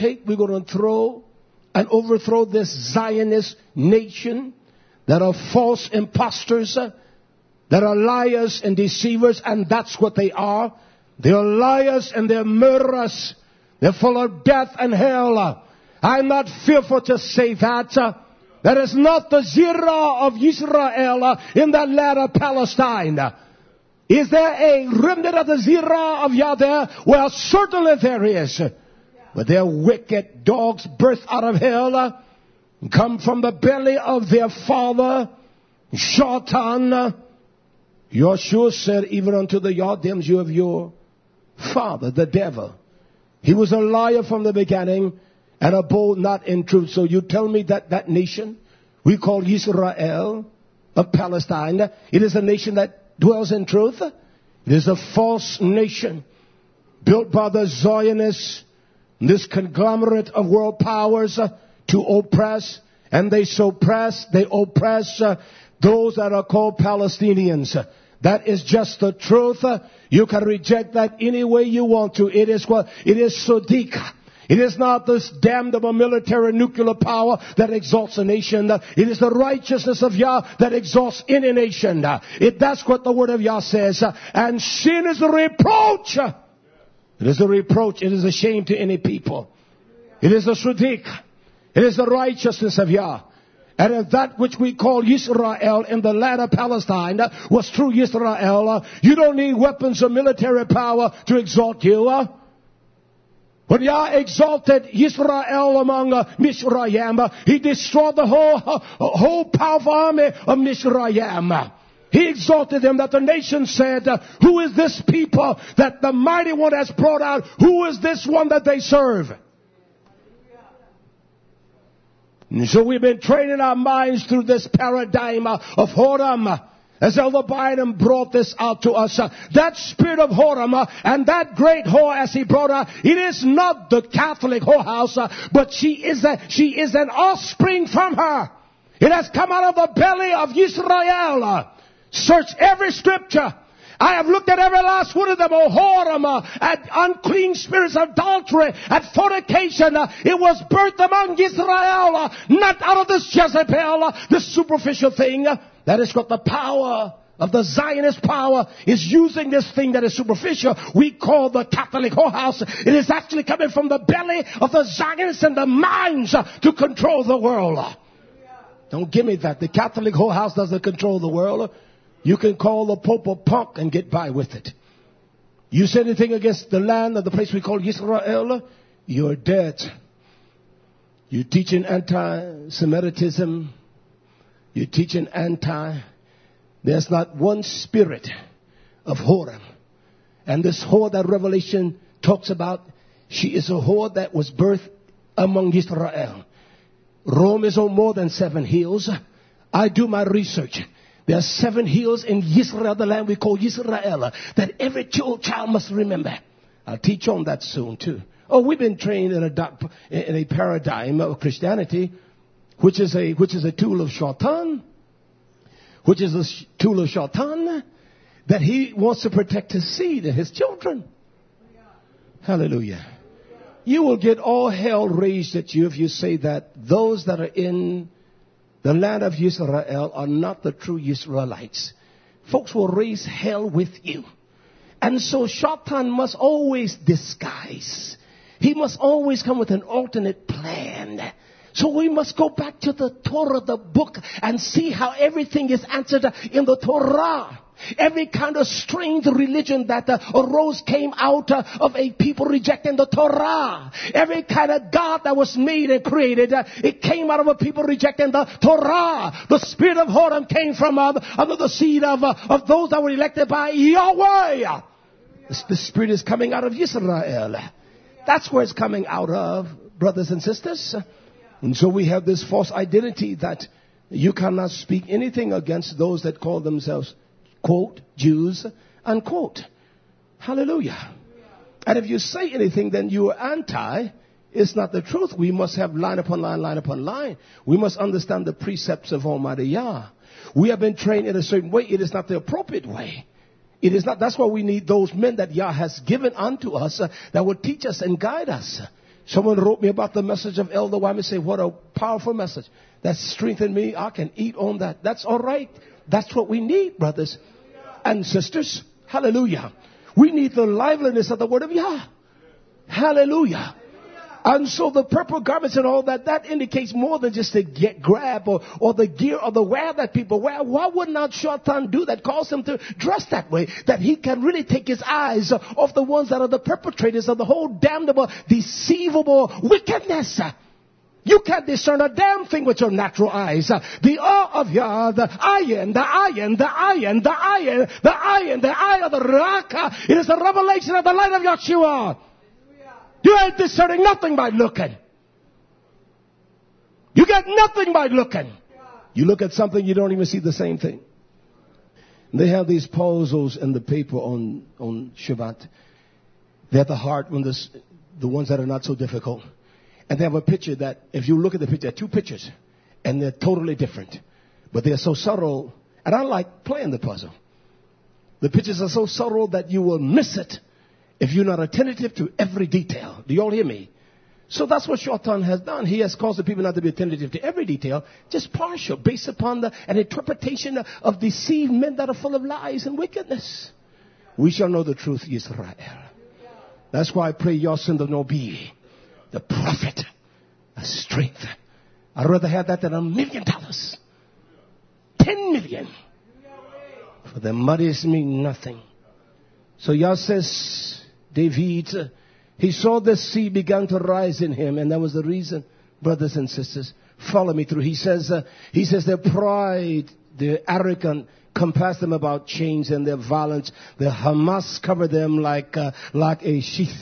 overthrow this Zionist nation that are false imposters, that are liars and deceivers, and that's what they are. They are liars and they're murderers. They're full of death and hell. I'm not fearful to say that. That is not the Zirah of Israel in the land of Palestine. Is there a remnant of the Zirah of Yah there? Well, certainly there is. But they're wicked dogs birthed out of hell, come from the belly of their father, Shaitan. Yeshua said, even unto the Yardims, you have your father, the devil. He was a liar from the beginning and abode not in truth. So you tell me that that nation we call Israel of Palestine, it is a nation that dwells in truth? It is a false nation built by the Zionists, this conglomerate of world powers to oppress, and they oppress those that are called Palestinians. That is just the truth. You can reject that any way you want to. It is what? It is Sadiq. It is not this damnable military nuclear power that exalts a nation. It is the righteousness of Yah that exalts any nation. That's what the word of Yah says. And sin is a reproach. It is a reproach. It is a shame to any people. It is a Sadiq. It is the righteousness of Yah. And if that which we call Israel in the land of Palestine was true Israel, you don't need weapons of military power to exalt you. When Yah exalted Israel among Mizraim, He destroyed the whole powerful army of Mizraim. He exalted them that the nation said, who is this people that the mighty one has brought out? Who is this one that they serve? And so we've been training our minds through this paradigm of whoredom. As Elder Bynum brought this out to us, that spirit of whoredom and that great whore as he brought her, it is not the Catholic whorehouse, but she is an offspring from her. It has come out of the belly of Israel. Search every scripture. I have looked at every last one of them, whoredom, at unclean spirits, adultery, at fornication. It was birthed among Israel, not out of this Jezebel, this superficial thing. That is what the power of the Zionist power is using, this thing that is superficial we call the Catholic whorehouse. It is actually coming from the belly of the Zionists and the minds to control the world. Don't give me that. The Catholic whorehouse doesn't control the world. You can call the Pope a punk and get by with it. You say anything against the land of the place we call Israel, you're dead. You're teaching anti-Semitism. You're teaching there's not one spirit of whore. And this whore that Revelation talks about, she is a whore that was birthed among Israel. Rome is on more than 7 hills. I do my research. There are 7 hills in Israel, the land we call Israel, that every child must remember. I'll teach on that soon too. Oh, we've been trained in a paradigm of Christianity, which is a tool of Shaitan, that he wants to protect his seed and his children. Hallelujah. You will get all hell raised at you if you say that those that are in the land of Israel are not the true Israelites. Folks will raise hell with you. And so Shaitan must always disguise. He must always come with an alternate plan. So we must go back to the Torah, the book, and see how everything is answered in the Torah. Every kind of strange religion that arose came out of a people rejecting the Torah. Every kind of God that was made and created, it came out of a people rejecting the Torah. The spirit of whoredom came from under the seed of those that were elected by Yahweh. The spirit is coming out of Israel. That's where it's coming out of, brothers and sisters. And so we have this false identity that you cannot speak anything against those that call themselves, quote, Jews, unquote. Hallelujah. And if you say anything, then you are anti. It's not the truth. We must have line upon line, line upon line. We must understand the precepts of Almighty Yah. We have been trained in a certain way. It is not the appropriate way. It is not. That's why we need those men that Yah has given unto us that will teach us and guide us. Someone wrote me about the message of Elder Wyman. Say, what a powerful message. That strengthened me. I can eat on that. That's all right. That's what we need, brothers and sisters. Hallelujah. We need the liveliness of the word of Yah. Hallelujah. And so the purple garments and all that, that indicates more than just the grab or the gear or the wear that people wear. Why would not Shaitan do that? Cause him to dress that way, that he can really take his eyes off the ones that are the perpetrators of the whole damnable, deceivable wickedness. You can't discern a damn thing with your natural eyes. The awe of Yah, the iron, the iron, the iron, the iron, the iron, the eye of the rock. It is the revelation of the light of Yeshua. You ain't discerning nothing by looking. You get nothing by looking. You look at something, you don't even see the same thing. They have these puzzles in the paper on Shabbat. They're at the heart, when the ones that are not so difficult. And they have a picture that, if you look at the picture, there are two pictures. And they're totally different. But they're so subtle. And I like playing the puzzle. The pictures are so subtle that you will miss it if you're not attentive to every detail. Do you all hear me? So that's what Shaitan has done. He has caused the people not to be attentive to every detail, just partial, based upon an interpretation of deceived men that are full of lies and wickedness. We shall know the truth, Israel. That's why I pray Yah send the Nabi, the prophet, a strength. I'd rather have that than $1 million. 10 million. For the monies mean nothing. So Yah says, David, he saw the sea began to rise in him, and that was the reason, brothers and sisters. Follow me through. He says their pride, their arrogance, compassed them about chains, and their violence, the Hamas covered them like a sheath,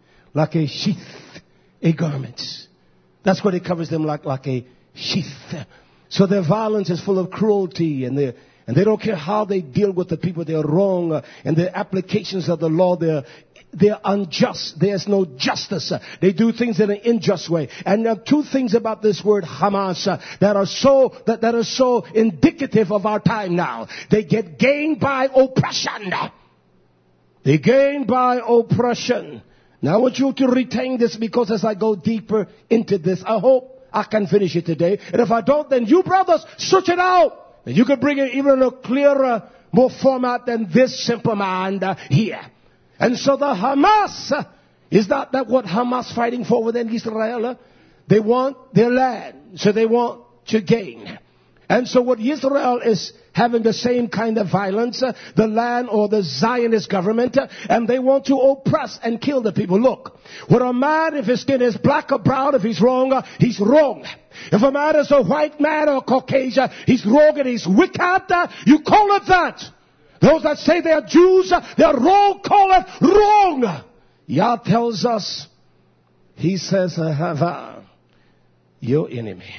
a garment. That's what it covers them like a sheath. So their violence is full of cruelty, and they don't care how they deal with the people. They're wrong, and their applications of the law, they're unjust. There's no justice. They do things in an unjust way. And there are two things about this word Hamas that are so indicative of our time now. They get gained by oppression. They gain by oppression. Now I want you to retain this, because as I go deeper into this, I hope I can finish it today. And if I don't, then you brothers, search it out. And you can bring it even in a clearer, more format than this simple man here. And so the Hamas, is not that what Hamas fighting for within Israel? They want their land, so they want to gain. And so what Israel is having the same kind of violence, the land or the Zionist government, and they want to oppress and kill the people. Look, when a man, if his skin is black or brown, if he's wrong, he's wrong. If a man is a white man or Caucasian, he's wrong and he's wicked, you call it that. Those that say they are Jews, they are wrong, call it wrong. Yah tells us, he says, have your enemy.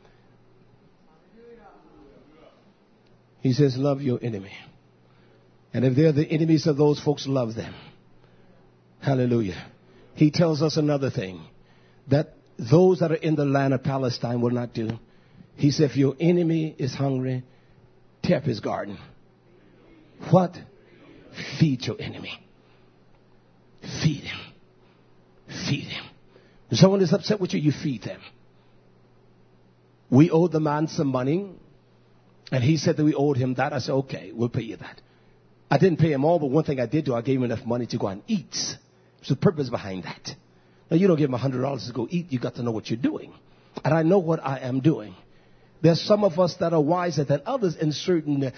He says, love your enemy. And if they're the enemies of those folks, love them. Hallelujah. He tells us another thing, that those that are in the land of Palestine will not do. He said, if your enemy is hungry, tear up his garden. What? Feed your enemy. Feed him. Feed him. When someone is upset with you, you feed them. We owed the man some money, and he said that we owed him that. I said, okay, we'll pay you that. I didn't pay him all, but one thing I did do, I gave him enough money to go and eat. There's a purpose behind that. Now, you don't give him $100 to go eat. You got to know what you're doing. And I know what I am doing. There's some of us that are wiser than others in certain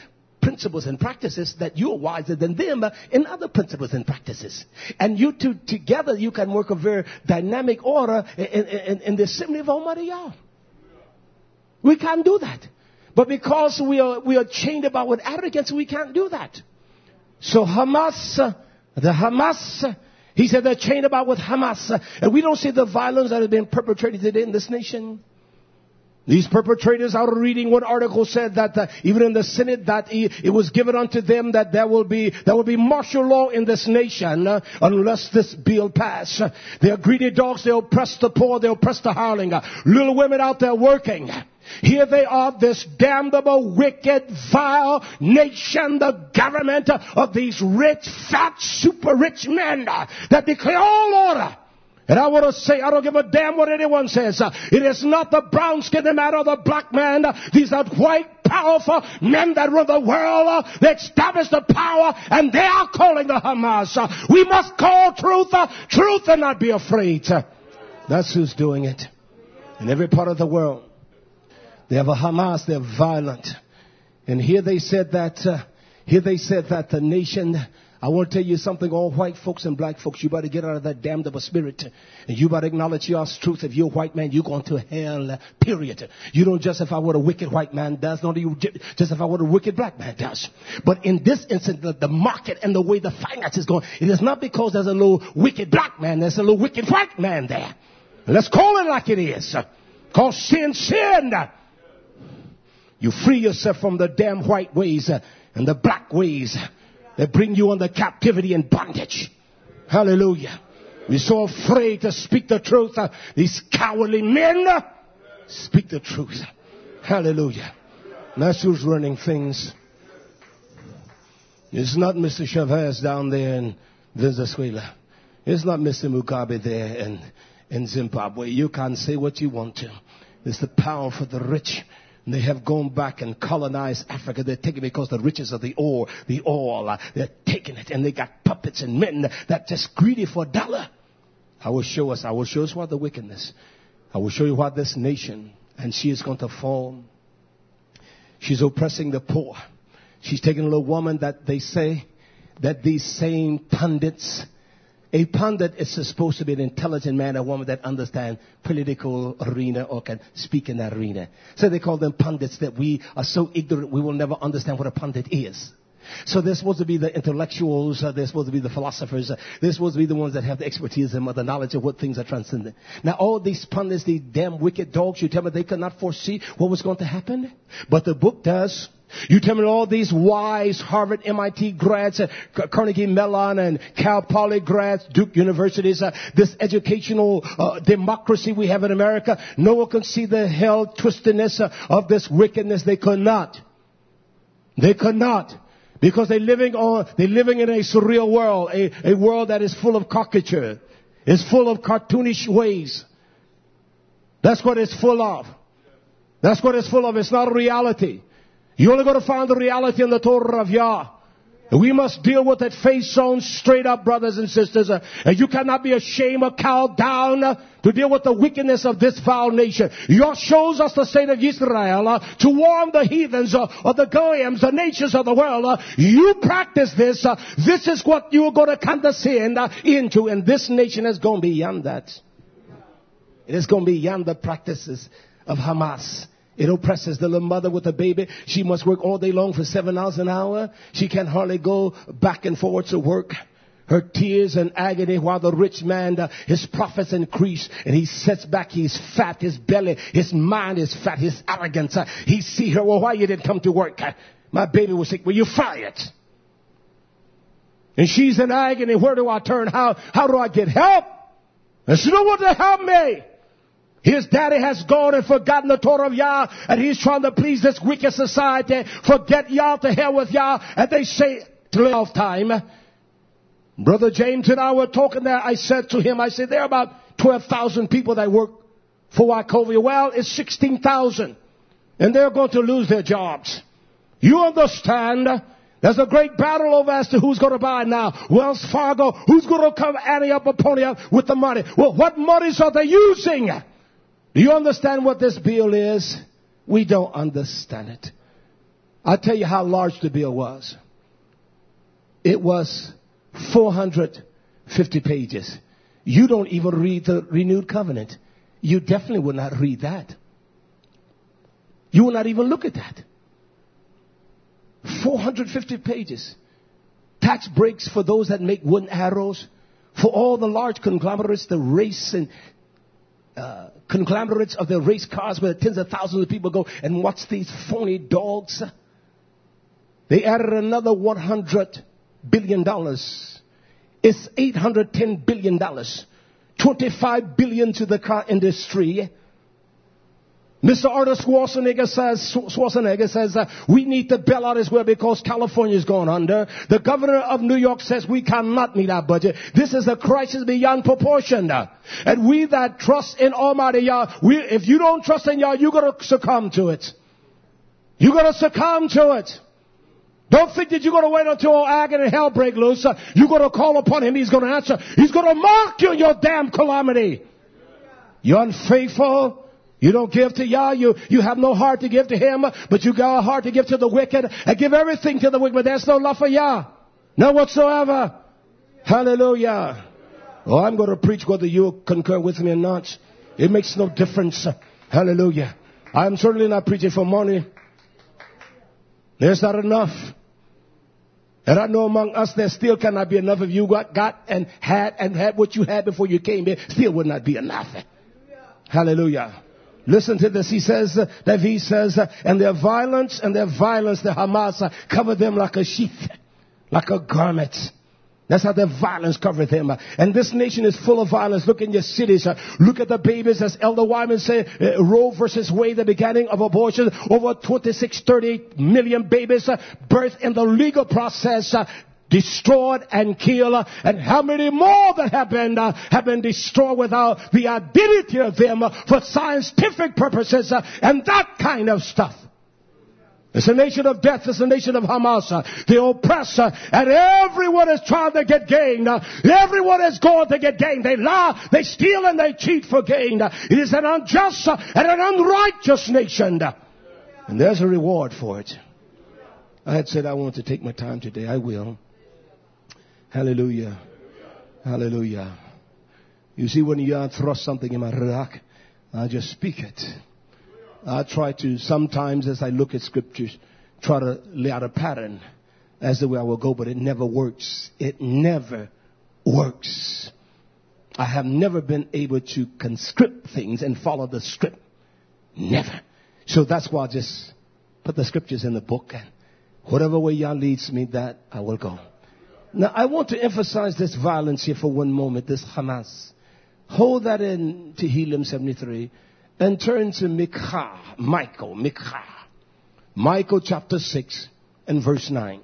principles and practices, that you're wiser than them in other principles and practices. And you two together, you can work a very dynamic order in the assembly of Almighty Yah. We can't do that. But because we are chained about with arrogance, we can't do that. So Hamas, he said they're chained about with Hamas. And we don't see the violence that has been perpetrated today in this nation. These perpetrators, I was reading one article said that even in the Senate that it was given unto them that there will be martial law in this nation unless this bill pass. They are greedy dogs. They oppress the poor. They oppress the hireling. Little women out there working. Here they are, this damnable, wicked, vile nation, the government of these rich, fat, super rich men that declare all order. And I want to say, I don't give a damn what anyone says. It is not the brown skin that matter, or the black man. These are white, powerful men that run the world. They establish the power, and they are calling the Hamas. We must call truth and not be afraid. That's who's doing it. In every part of the world, they have a Hamas. They're violent. And here they said that the nation, I want to tell you something, all white folks and black folks, you better get out of that damnable spirit. And you better acknowledge your truth. If you're a white man, you're going to hell, period. You don't justify what a wicked white man does, nor do you justify what a wicked black man does. But in this instance, the market and the way the finance is going, it is not because there's a little wicked black man, there's a little wicked white man there. Let's call it like it is. Cause sin. You free yourself from the damn white ways and the black ways that bring you under captivity and bondage. Hallelujah. We're so afraid to speak the truth. These cowardly men speak the truth. Hallelujah. That's who's running things. It's not Mr. Chavez down there in Venezuela. It's not Mr. Mugabe there in Zimbabwe. You can't say what you want to. It's the power for the rich. They have gone back and colonized Africa. They're taking it because the riches of the oil, they're taking it. And they got puppets and men that just greedy for a dollar. I will show us what the wickedness. I will show you what this nation, and she is going to fall. She's oppressing the poor. She's taking a little woman that they say that these same pundits, a pundit is supposed to be an intelligent man, a woman that understands political arena or can speak in that arena. So they call them pundits, that we are so ignorant we will never understand what a pundit is. So they're supposed to be the intellectuals, they're supposed to be the philosophers, they're supposed to be the ones that have the expertise and the knowledge of what things are transcendent. Now all these pundits, these damn wicked dogs, you tell me they could not foresee what was going to happen? But the book does. You tell me all these wise Harvard, MIT grads, Carnegie Mellon and Cal Poly grads, Duke universities, this educational democracy we have in America, no one can see the hell twistedness of this wickedness. They could not. They could not. Because they're living in a surreal world, a world that is full of caricature. It's full of cartoonish ways. That's what it's full of. That's what it's full of. It's not a reality. You're only going to find the reality in the Torah of Yah. We must deal with it face on, straight up, brothers and sisters. And you cannot be ashamed or cowed down to deal with the wickedness of this foul nation. Yah shows us the state of Israel to warn the heathens or the goyim, the nations of the world. You practice this. This is what you're going to condescend into. And this nation is going beyond that. It is going beyond the practices of Hamas. It oppresses the little mother with a baby. She must work all day long for 7 hours an hour. She can hardly go back and forward to work. Her tears and agony while the rich man, his profits increase and he sits back. He's fat, his belly, his mind is fat, his arrogance. He see her, well, why you didn't come to work? My baby was sick. Well, you fired. And she's in agony. Where do I turn? How do I get help? And she don't want to help me. His daddy has gone and forgotten the Torah of Yah, and he's trying to please this wicked society. Forget Yah, to hell with Yah. And they say, to live off time. Brother James and I were talking there. I said to him, there are about 12,000 people that work for Wachovia. Well, it's 16,000. And they're going to lose their jobs. You understand? There's a great battle over as to who's going to buy now. Wells Fargo, who's going to come adding up a pony up with the money? Well, what monies are they using? Do you understand what this bill is? We don't understand it. I'll tell you how large the bill was. It was 450 pages. You don't even read the renewed covenant. You definitely would not read that. You will not even look at that. 450 pages. Tax breaks for those that make wooden arrows. For all the large conglomerates, the race and conglomerates of the race cars where tens of thousands of people go and watch these phony dogs. They added another $100 billion. It's $810 billion. $25 billion to the car industry. Mr. Arnold Schwarzenegger says we need to bail out as well because California is going under. The governor of New York says we cannot meet our budget. This is a crisis beyond proportion. And we that trust in Almighty Yah, if you don't trust in Yah, you're going to succumb to it. You're going to succumb to it. Don't think that you're going to wait until all agony and hell break loose. You're going to call upon Him. He's going to answer. He's going to mark you in your damn calamity. You're unfaithful. You don't give to Yah. You have no heart to give to Him, but you got a heart to give to the wicked and give everything to the wicked. But there's no love for Yah. None whatsoever. Hallelujah. Oh, I'm going to preach whether you concur with me or not. It makes no difference. Hallelujah. I'm certainly not preaching for money. There's not enough. And I know among us there still cannot be enough. If you got and had what you had before you came here, still would not be enough. Hallelujah. Listen to this. He says, and their violence, the Hamas, cover them like a sheath, like a garment. That's how their violence covered them. And this nation is full of violence. Look in your cities. Look at the babies. As Elder Wyman said, Roe versus Wade, the beginning of abortion. Over 38 million babies birthed in the legal process. Destroyed and killed, and how many more that have been destroyed without the identity of them for scientific purposes and that kind of stuff. It's a nation of death. It's a nation of Hamas. The oppressor, and everyone is trying to get gain. Everyone is going to get gain. They lie, they steal, and they cheat for gain. It is an unjust and an unrighteous nation, and there's a reward for it. I had said I want to take my time today. I will. Hallelujah. Hallelujah. You see, when you thrust something in my ruach, I just speak it. I try to, sometimes as I look at scriptures, try to lay out a pattern as the way I will go, but it never works. It never works. I have never been able to conscript things and follow the script. Never. So that's why I just put the scriptures in the book, and whatever way Yah leads me, that I will go. Now, I want to emphasize this violence here for one moment, this Hamas. Hold that in Tehillim 73 and turn to Michael chapter 6 and verse 9.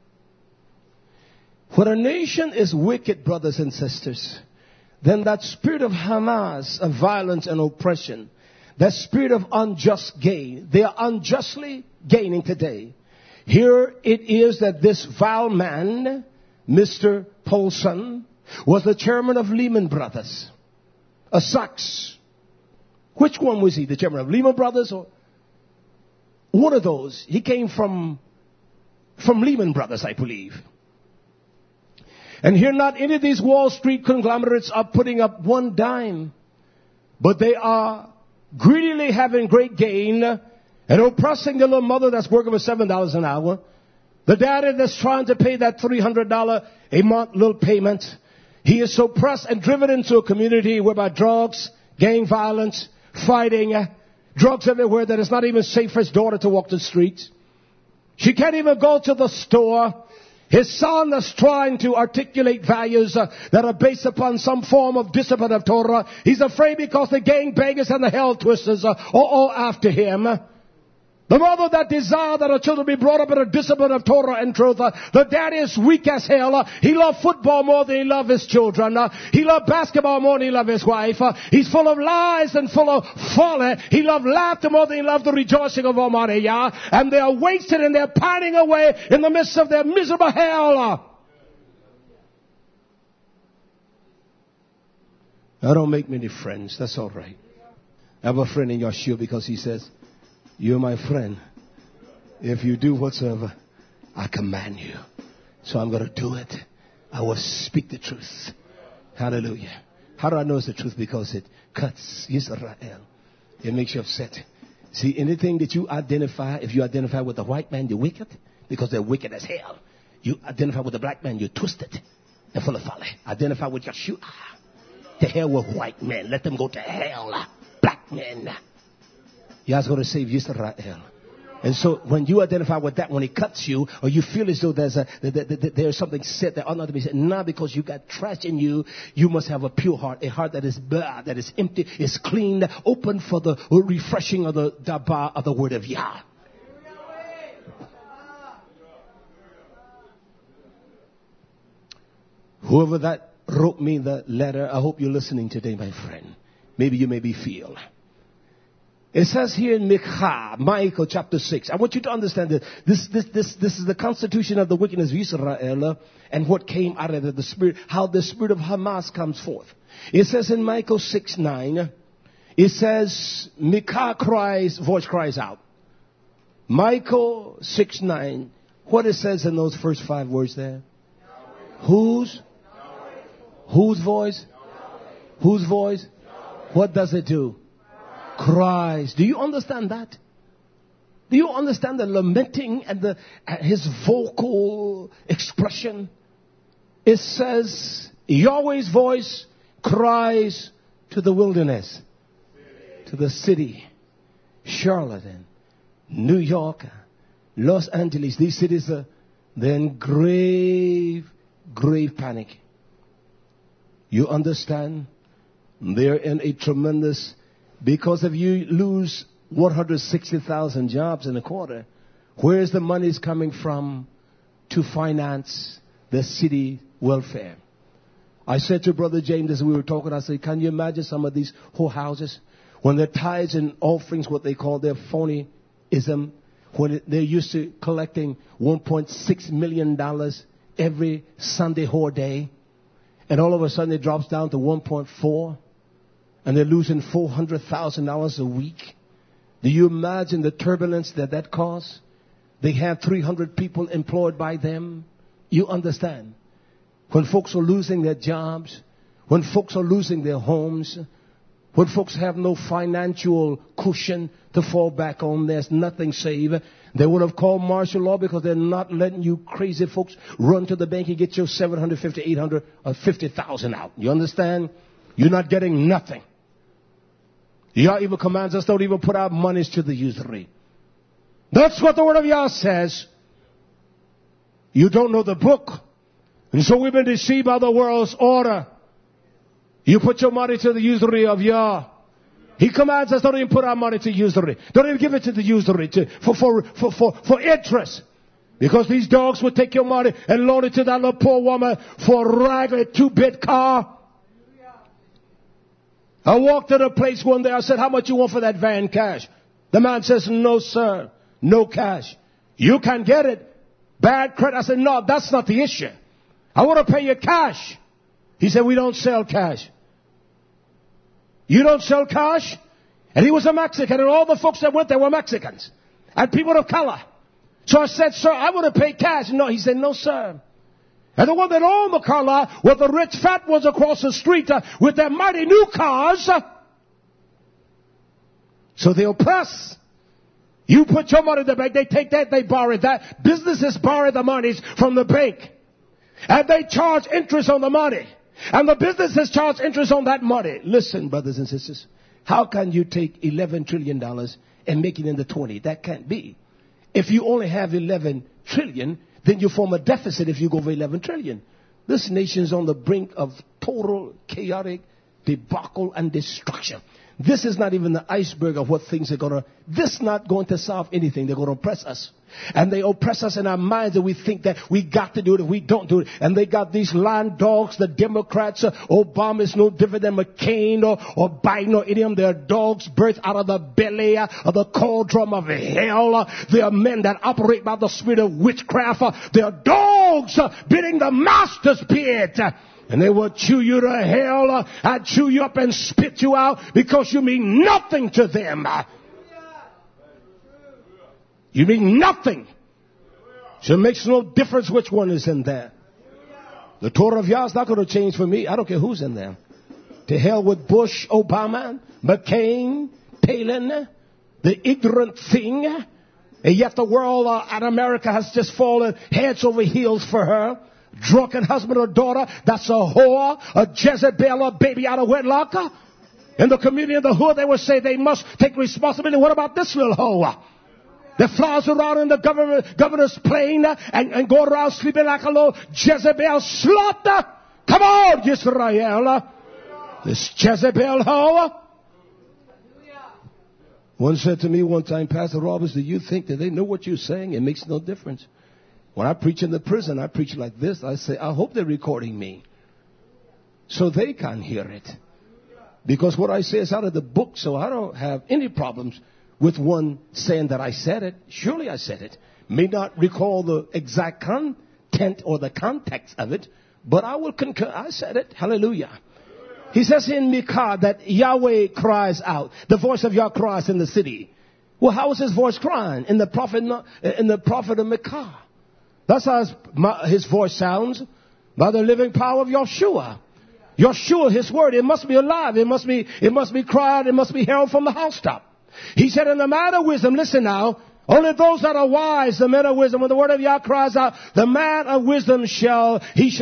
When a nation is wicked, brothers and sisters, then that spirit of Hamas, of violence and oppression, that spirit of unjust gain, they are unjustly gaining today. Here it is that this vile man, Mr. Paulson, was the chairman of Lehman Brothers. A Sachs. Which one was he? The chairman of Lehman Brothers or one of those? He came from Lehman Brothers, I believe. And here not any of these Wall Street conglomerates are putting up one dime, but they are greedily having great gain and oppressing the little mother that's working for $7 an hour. The daddy that's trying to pay that $300 a month little payment. He is so pressed and driven into a community whereby drugs, gang violence, fighting, drugs everywhere that it's not even safe for his daughter to walk the streets. She can't even go to the store. His son is trying to articulate values that are based upon some form of discipline of Torah. He's afraid because the gang bangers and the hell twisters are all after him. The mother that desire that her children be brought up in a discipline of Torah and truth. The daddy is weak as hell. He loves football more than he loves his children. He loves basketball more than he loves his wife. He's full of lies and full of folly. He loves laughter more than he loves the rejoicing of Almighty Yah. And they are wasted and they're pining away in the midst of their miserable hell. I don't make many friends. That's all right. I have a friend in Yeshua because he says, "You're my friend." If you do whatsoever I command you. So I'm going to do it. I will speak the truth. Hallelujah. How do I know it's the truth? Because it cuts Israel. It makes you upset. See, anything that you identify, if you identify with the white man, you're wicked. Because they're wicked as hell. You identify with the black man, you're twisted and full of folly. Identify with Yeshua. To hell with white men. Let them go to hell. Black men. Yah's going to save Israel. And so when you identify with that, when it cuts you, or you feel as though there's something said that ought not to be said, not because you got trash in you, you must have a pure heart, a heart that is bare, that is empty, is clean, open for the refreshing of the dabah of the word of Yah. Whoever that wrote me the letter, I hope you're listening today, my friend. Maybe you maybe feel. It says here in Michael chapter 6. I want you to understand that this is the constitution of the wickedness of Israel and what came out of the spirit, how the spirit of Hamas comes forth. It says in Michael 6:9, it says, voice cries out. Michael 6:9, what it says in those first 5 words there? Whose voice? Whose voice? What does it do? Cries. Do you understand that? Do you understand the lamenting and his vocal expression? It says, Yahweh's voice cries to the wilderness, to the city, Charlotte, and New York, Los Angeles. These cities are in grave panic. You understand? They're in a tremendous, because if you lose 160,000 jobs in a quarter, where's the money's coming from to finance the city welfare? I said to Brother James as we were talking, I said, can you imagine some of these whorehouses? When their tithes and offerings, what they call their phonyism, when they're used to collecting $1.6 million every Sunday whore day, and all of a sudden it drops down to 1.4, and they're losing $400,000 a week. Do you imagine the turbulence that caused? They have 300 people employed by them. You understand? When folks are losing their jobs, when folks are losing their homes, when folks have no financial cushion to fall back on, there's nothing saved. They would have called martial law because they're not letting you crazy folks run to the bank and get your $750, $800, or $50,000 out. You understand? You're not getting nothing. Yah even commands us don't even put our monies to the usury. That's what the word of Yah says. You don't know the book. And so we've been deceived by the world's order. You put your money to the usury of Yah. He commands us don't even put our money to usury. Don't even give it to the usury for interest. Because these dogs would take your money and loan it to that little poor woman for a ragged 2-bit car. I walked to the place one day. I said, how much you want for that van cash? The man says, no, sir. No cash. You can get it. Bad credit. I said, no, that's not the issue. I want to pay you cash. He said, we don't sell cash. You don't sell cash? And he was a Mexican, and all the folks that went there were Mexicans and people of color. So I said, sir, I want to pay cash. No, he said, no, sir. And the one that owned the car lot were the rich fat ones across the street with their mighty new cars. So they oppress. You put your money in the bank, they take that, they borrow that. Businesses borrow the monies from the bank. And they charge interest on the money. And the businesses charge interest on that money. Listen, brothers and sisters, how can you take $11 trillion and make it into 20? That can't be. If you only have 11 trillion, then you form a deficit if you go over 11 trillion. This nation's on the brink of total chaotic debacle and destruction. This is not even the iceberg of what things are going to... This is not going to solve anything. They're going to oppress us. And they oppress us in our minds and we think that we got to do it if we don't do it. And they got these land dogs, the Democrats. Obama is no different than McCain or Biden or any of them. They're dogs birthed out of the belly of the cauldron of hell. They are men that operate by the spirit of witchcraft. They are dogs bidding the master's bid. And they will chew you to hell and chew you up and spit you out because you mean nothing to them. You mean nothing. So it makes no difference which one is in there. The Torah of Yah is not going to change for me. I don't care who's in there. To hell with Bush, Obama, McCain, Palin, the ignorant thing. And yet the world and America has just fallen heads over heels for her. Drunken husband or daughter, that's a whore, a Jezebel, a baby out of wedlock. In the community of the hood, they would say they must take responsibility. What about this little hoe that flies around in the governor's plane and go around sleeping like a little Jezebel slaughter? Come on, Israel. This Jezebel hoe. One said to me one time, Pastor Roberts, do you think that they know what you're saying? It makes no difference. When I preach in the prison, I preach like this. I say, I hope they're recording me so they can hear it. Because what I say is out of the book, so I don't have any problems with one saying that I said it. Surely I said it. May not recall the exact content or the context of it, but I will concur. I said it. Hallelujah. He says in Micah that Yahweh cries out. The voice of Yah cries in the city. Well, how is his voice crying? In the prophet of Micah. That's how his voice sounds. By the living power of Yeshua. Yeshua, his word, it must be alive. It must be cried. It must be heralded from the housetop. He said in the man of wisdom, listen now, only those that are wise, the men of wisdom, when the word of Yah cries out, the man of wisdom shall look, he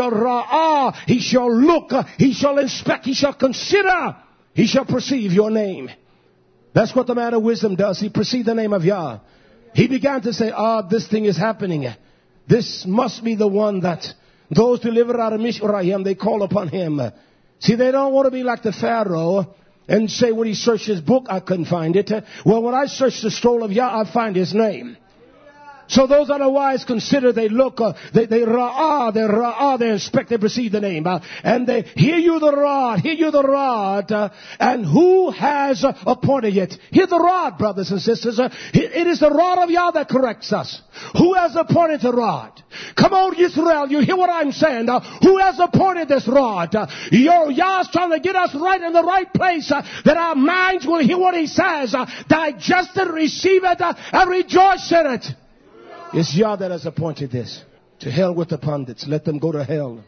shall inspect, he shall consider, he shall perceive your name. That's what the man of wisdom does. He perceived the name of Yah. He began to say, this thing is happening. This must be the one that those delivered out of Mishraim, they call upon him. See, they don't want to be like the Pharaoh and say when he searched his book, I couldn't find it. Well, when I search the scroll of Yah, I find his name. So those that are wise consider, they look, they inspect, they perceive the name. And they hear you the rod, and who has appointed it? Hear the rod, brothers and sisters. It is the rod of Yah that corrects us. Who has appointed the rod? Come on, Israel, you hear what I'm saying? Who has appointed this rod? Yah's trying to get us right in the right place, that our minds will hear what he says, digest it, receive it, and rejoice in it. It's Yah that has appointed this. To hell with the pundits. Let them go to hell.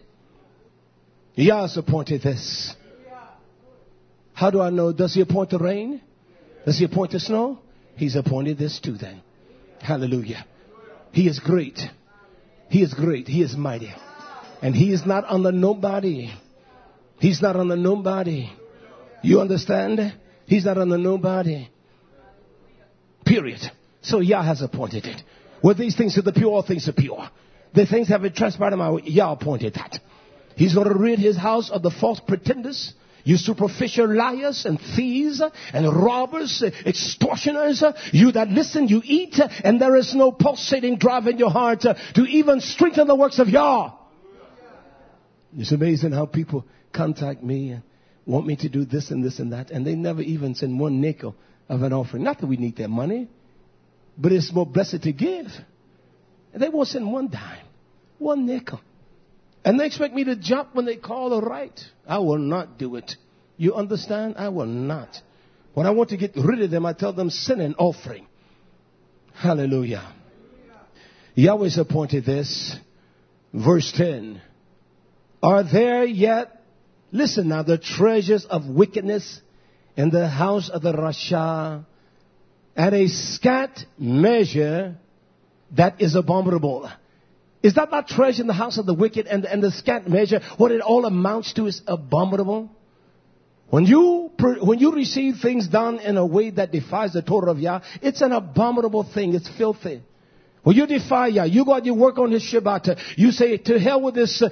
Yah has appointed this. How do I know? Does he appoint the rain? Does he appoint the snow? He's appointed this too then. Hallelujah. He is great. He is great. He is mighty. And he is not under nobody. He's not under nobody. You understand? He's not under nobody. Period. So Yah has appointed it. Were these things are the pure, all things are pure. The things have been transpired in my way. Yah appointed that. He's going to rid his house of the false pretenders, you superficial liars and thieves and robbers, extortioners. You that listen, you eat, and there is no pulsating drive in your heart to even strengthen the works of Yah. It's amazing how people contact me and want me to do this and this and that, and they never even send one nickel of an offering. Not that we need their money. But it's more blessed to give. And they won't send one dime, one nickel. And they expect me to jump when they call a right. I will not do it. You understand? I will not. When I want to get rid of them, I tell them, send an offering. Hallelujah. Yahweh's appointed this. Verse 10. Are there yet, listen now, the treasures of wickedness in the house of the Rasha? At a scant measure that is abominable. Is that not treasure in the house of the wicked, and the scant measure, what it all amounts to is abominable? When you receive things done in a way that defies the Torah of Yah, it's an abominable thing. It's filthy. When you defy Yah, you go out, you work on his Shabbat, you say, to hell with his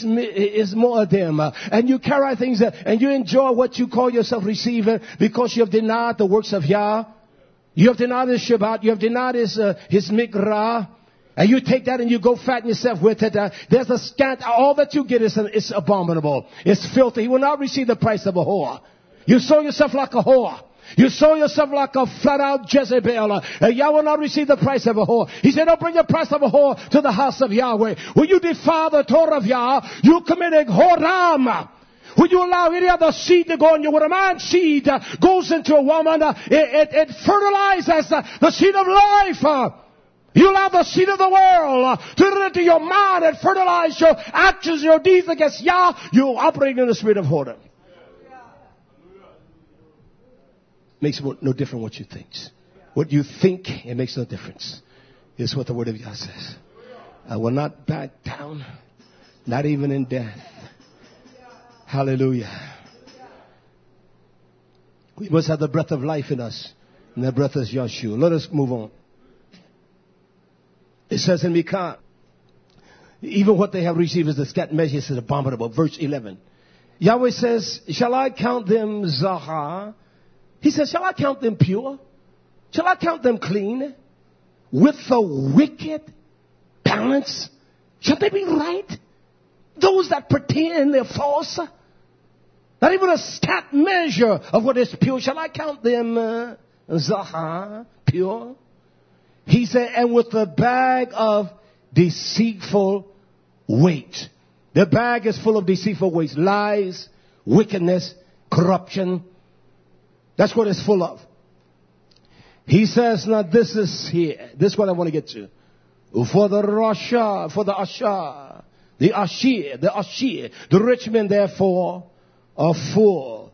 Moedim, and you carry things, and you enjoy what you call yourself receiving because you have denied the works of Yah. You have denied his Shabbat. You have denied his Mikra. And you take that and you go fatten yourself with it. There's a scant. All that you get is abominable. It's filthy. He will not receive the price of a whore. You sow yourself like a whore. You sow yourself like a flat out Jezebel. Yah will not receive the price of a whore. He said, don't bring the price of a whore to the house of Yahweh. When you defile the Torah of Yah, you committing whoram. Would you allow any other seed to go in you? When a man's seed goes into a woman, it fertilizes the seed of life. You allow the seed of the world to enter into your mind and fertilize your actions, your deeds against Yah. You operate in the spirit of whoredom. Makes no difference what you think. What you think, it makes no difference. It's what the word of Yah says. I will not back down, not even in death. Hallelujah. We must have the breath of life in us. And that breath is Yeshua. Let us move on. It says in Micah, even what they have received is the scat measures is abominable. Verse 11. Yahweh says, shall I count them zahar? He says, shall I count them pure? Shall I count them clean? With the wicked balance? Shall they be right? Those that pretend they're false? Not even a scat measure of what is pure. Shall I count them zahar, pure? He said, and with the bag of deceitful weight. The bag is full of deceitful weight. Lies, wickedness, corruption. That's what it's full of. He says, now this is here. This is what I want to get to. For the Rasha, for the Ashar, the Ashir, the rich men therefore are full.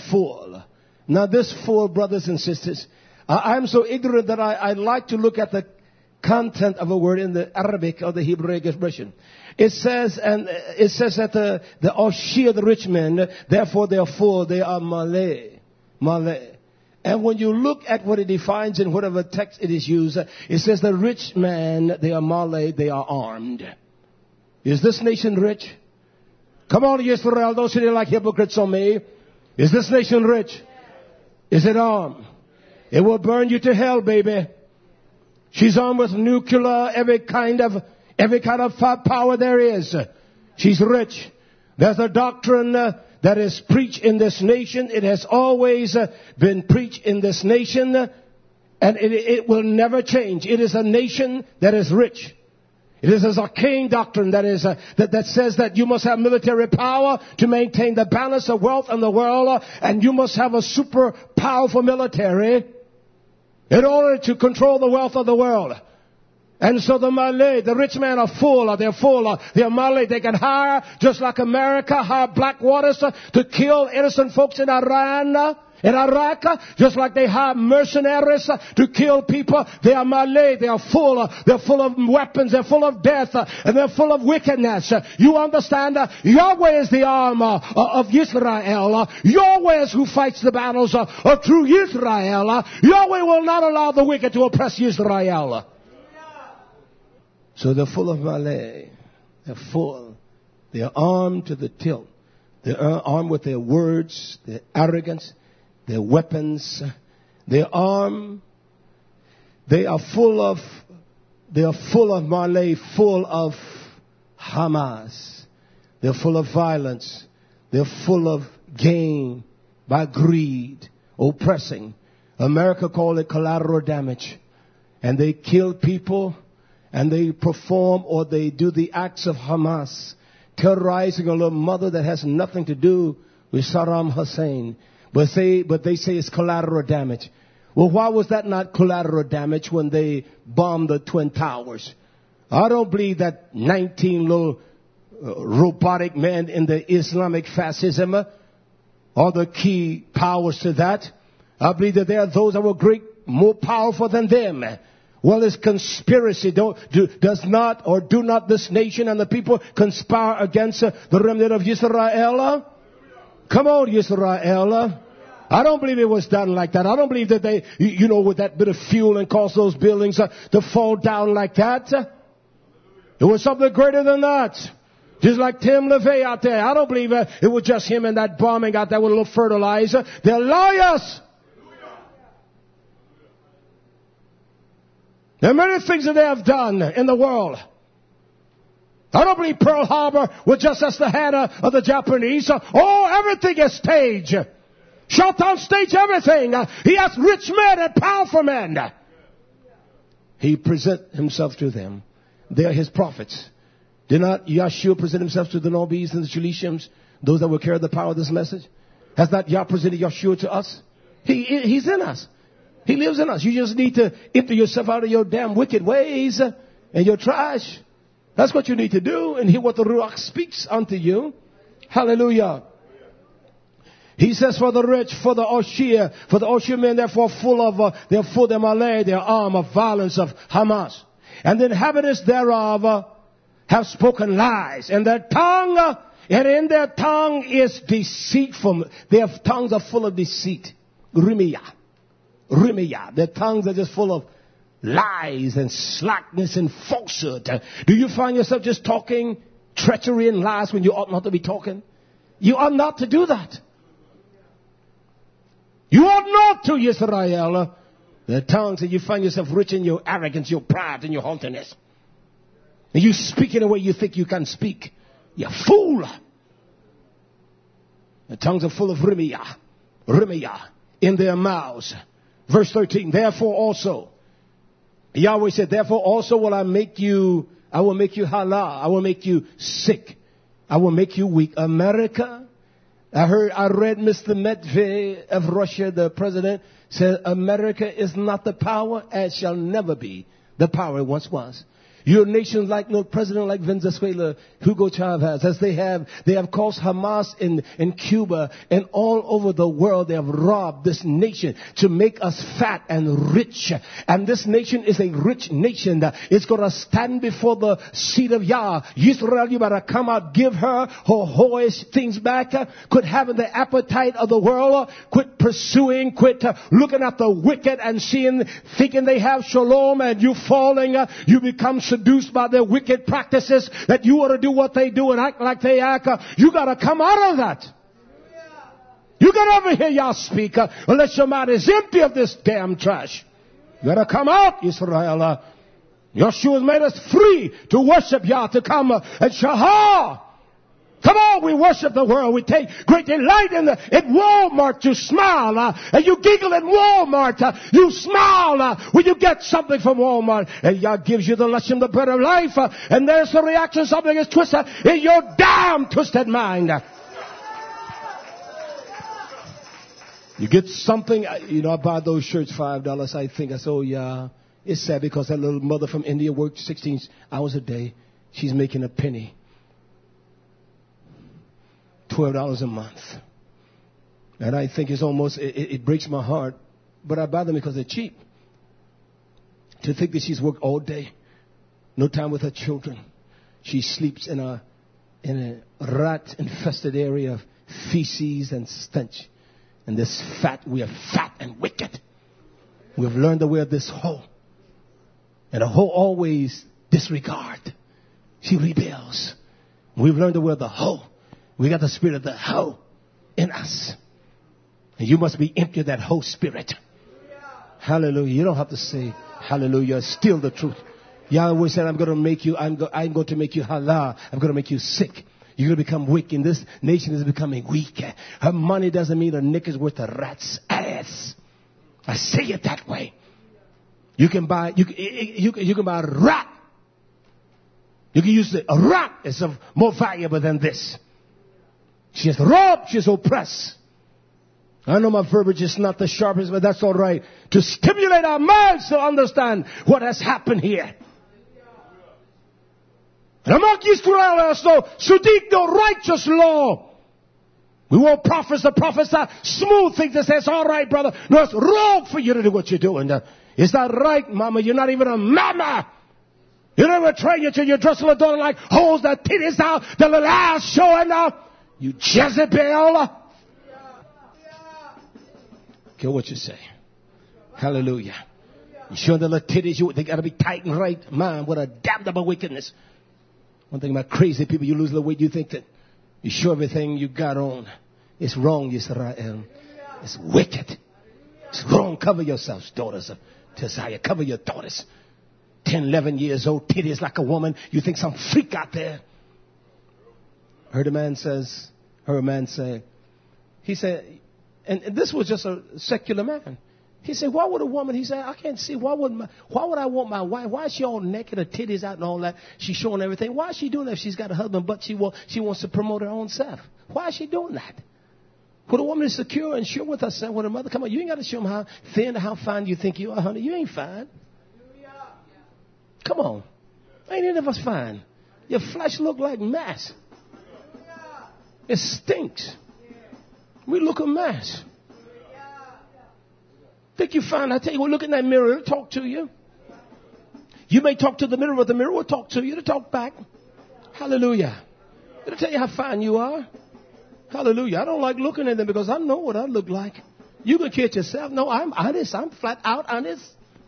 Now this fool, brothers and sisters, I'm so ignorant that I like to look at the content of a word in the Arabic or the Hebrew expression. It says that the Ashir, the rich men, therefore they are full, they are malay. And when you look at what it defines in whatever text it is used, it says the rich man, they are malay, they are armed. Is this nation rich? Come on, Israel, don't sit there like hypocrites on me. Is this nation rich? Is it armed? It will burn you to hell, baby. She's armed with nuclear, every kind of power there is. She's rich. There's a doctrine that is preached in this nation. It has always been preached in this nation, and it will never change. It is a nation that is rich. It is a king doctrine that says that you must have military power to maintain the balance of wealth in the world, and you must have a super powerful military in order to control the wealth of the world. And so the Malay, the rich men are full. They're Malay. They can hire, just like America, hire black waters to kill innocent folks in Iran, in Iraq, just like they hire mercenaries to kill people. They are Malay. They are full. They're full of weapons. They're full of death. And they're full of wickedness. You understand? Yahweh is the armor of Israel. Yahweh is who fights the battles of true Israel. Yahweh will not allow the wicked to oppress Israel. So they're full of Malay. They're full. They are armed to the tilt. They are armed with their words, their arrogance, their weapons. They're armed. They are full of Malay, full of Hamas. They're full of violence. They're full of gain by greed, oppressing. America called it collateral damage. And they kill people. And they perform or they do the acts of Hamas, terrorizing a little mother that has nothing to do with Saddam Hussein. But they say it's collateral damage. Well, why was that not collateral damage when they bombed the Twin Towers? I don't believe that 19 little robotic men in the Islamic fascism are the key powers to that. I believe that there are those that were more powerful than them. Well, it's conspiracy. Do not this nation and the people conspire against the remnant of Israel? Come on, Israel. I don't believe it was done like that. I don't believe that they, with that bit of fuel and cause those buildings to fall down like that. It was something greater than that. Just like Tim LaVey out there. I don't believe it was just him and that bombing out there with a little fertilizer. They're liars. There are many things that they have done in the world. I don't believe Pearl Harbor was just as the head of the Japanese. Everything is staged. Shout down stage everything. He has rich men and powerful men. He present himself to them. They are his prophets. Did not Yahshua present himself to the Nobis and the Shalishim, those that will carry the power of this message? Has not Yah presented Yahshua to us? He's in us. He lives in us. You just need to empty yourself out of your damn wicked ways and your trash. That's what you need to do, and hear what the Ruach speaks unto you. Hallelujah. He says, for the rich, for the Oshir men, therefore they're full of Malay, their arm of violence of Hamas. And the inhabitants thereof have spoken lies, and their tongue, and in their tongue is deceitful. Their tongues are full of deceit. Rimiyah. Their tongues are just full of lies and slackness and falsehood. Do you find yourself just talking treachery and lies when you ought not to be talking? You ought not to do that. You ought not to, Israel. The tongues, and you find yourself rich in your arrogance, your pride, and your haughtiness. And you speak in a way you think you can speak. You fool. The tongues are full of rimiyah in their mouths. Verse 13, therefore also, Yahweh said, therefore also will I will make you halal. I will make you sick. I will make you weak. America, I read Mr. Medvedev of Russia, the president, said America is not the power and shall never be the power it once was. Your nation like no president like Venezuela, Hugo Chavez, as they have caused Hamas in Cuba and all over the world. They have robbed this nation to make us fat and rich. And this nation is a rich nation. It's going to stand before the seat of Yah. Israel, you better come out, give her whorish things back. Quit having the appetite of the world. Quit pursuing, quit looking at the wicked and thinking they have shalom, and you falling, you become seduced by their wicked practices, that you ought to do what they do and act like they act. You got to come out of that. You got to ever hear y'all speak unless your mind is empty of this damn trash. You got to come out, Israel. Yeshua made us free to worship Yah, to come and shahar. Come on, we worship the world. We take great delight at Walmart. You smile and you giggle at Walmart. You smile when you get something from Walmart. And Yah gives you the lesson, the bread of life. And there's the reaction. Something is twisted in your damn twisted mind. You get something, I buy those shirts $5. I think, oh yeah. It's sad because that little mother from India worked 16 hours a day. She's making a penny. $12 a month. And I think it's almost, it breaks my heart. But I buy them because they're cheap. To think that she's worked all day. No time with her children. She sleeps in a rat-infested area of feces and stench. And we are fat and wicked. We have learned the way of this hoe. And the hoe always disregard. She rebels. We've learned the way of the hoe. We got the spirit of the hoe in us. And you must be empty of that hoe spirit. Hallelujah. You don't have to say hallelujah. Steal the truth. Yahweh said, I'm going to make you halal. I'm going to make you sick. You're going to become weak. And this nation is becoming weak. Her money doesn't mean a nick is worth a rat's ass. I say it that way. You can buy a rat. You can use a rat is more valuable than this. She is robbed, she is oppressed. I know my verbiage is not the sharpest, but that's all right. To stimulate our minds to understand what has happened here. Among Israel there's no sudik, no righteous law. We want prophets to prophesy smooth things that says, all right, brother. No, it's wrong for you to do what you're doing. Is that right, mama? You're not even a mama. You never train you till you dress a little daughter like holes, the titties out, the little ass showing up. You Jezebel. Care what you say. Hallelujah. You show the little titties, they got to be tight and right. Man, what a damnable wickedness. One thing about crazy people, you lose a little weight, you think that you show everything you got on. It's wrong, Israel. It's wicked. It's wrong. Cover yourselves, daughters of Tesiah. Cover your daughters. 10, 11 years old, titties like a woman. You think some freak out there. Heard a man say, he said, and this was just a secular man. He said, why would a woman, he said, I can't see, why would I want my wife? Why is she all naked, her titties out and all that? She's showing everything. Why is she doing that if she's got a husband, but she wants to promote her own self? Why is she doing that? When a woman is secure and sure with herself, when a mother come on, you ain't got to show them how thin, how fine you think you are, honey. You ain't fine. Come on. Ain't any of us fine. Your flesh look like mess. It stinks. We look a mess. Think you fine? I tell you, look in that mirror. It'll talk to you. You may talk to the mirror, but the mirror will talk to you. It'll talk back. Hallelujah. It'll tell you how fine you are. Hallelujah. I don't like looking at them because I know what I look like. You can kid yourself. No, I'm honest. I'm flat out honest.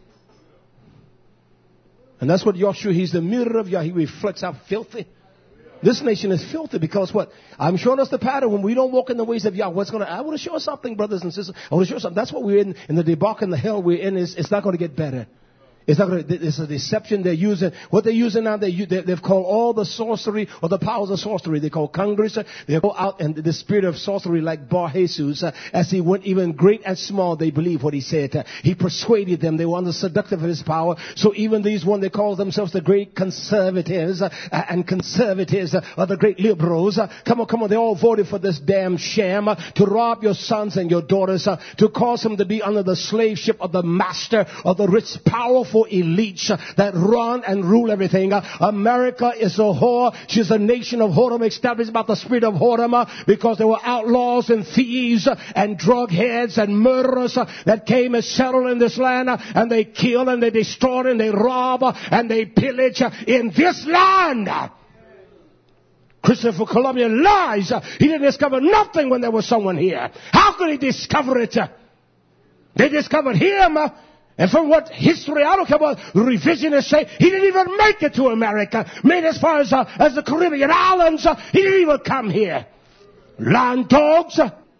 And that's what Yahshua, he's the mirror of Yah. He reflects how filthy. This nation is filthy because what? I'm showing us the pattern. When we don't walk in the ways of Yah, what's going to, I want to show us something, brothers and sisters. I want to show us something. That's what we're in the debacle and the hell we're in. It's not going to get better. It's not going to, it's a deception they're using. What they're using now, they've called all the sorcery or the powers of sorcery. They call Congress. They go out and the spirit of sorcery like Bar Jesus, as he went even great and small, they believe what he said. He persuaded them. They were under seductive of his power. So even these one, they call themselves the great conservatives, and conservatives are the great liberals. Come on. They all voted for this damn sham to rob your sons and your daughters, to cause them to be under the slaveship of the master of the rich, powerful elites that run and rule everything. America is a whore. She's a nation of whoredom, established by the spirit of whoredom, because there were outlaws and thieves and drug heads and murderers that came and settled in this land, and they kill and they destroy and they rob and they pillage in this land. Christopher Columbus lies. He didn't discover nothing when there was someone here. How could he discover it? They discovered him. And from what history, I don't care what revisionists say, he didn't even make it to America. Made as far as the Caribbean islands, he didn't even come here. Land dogs.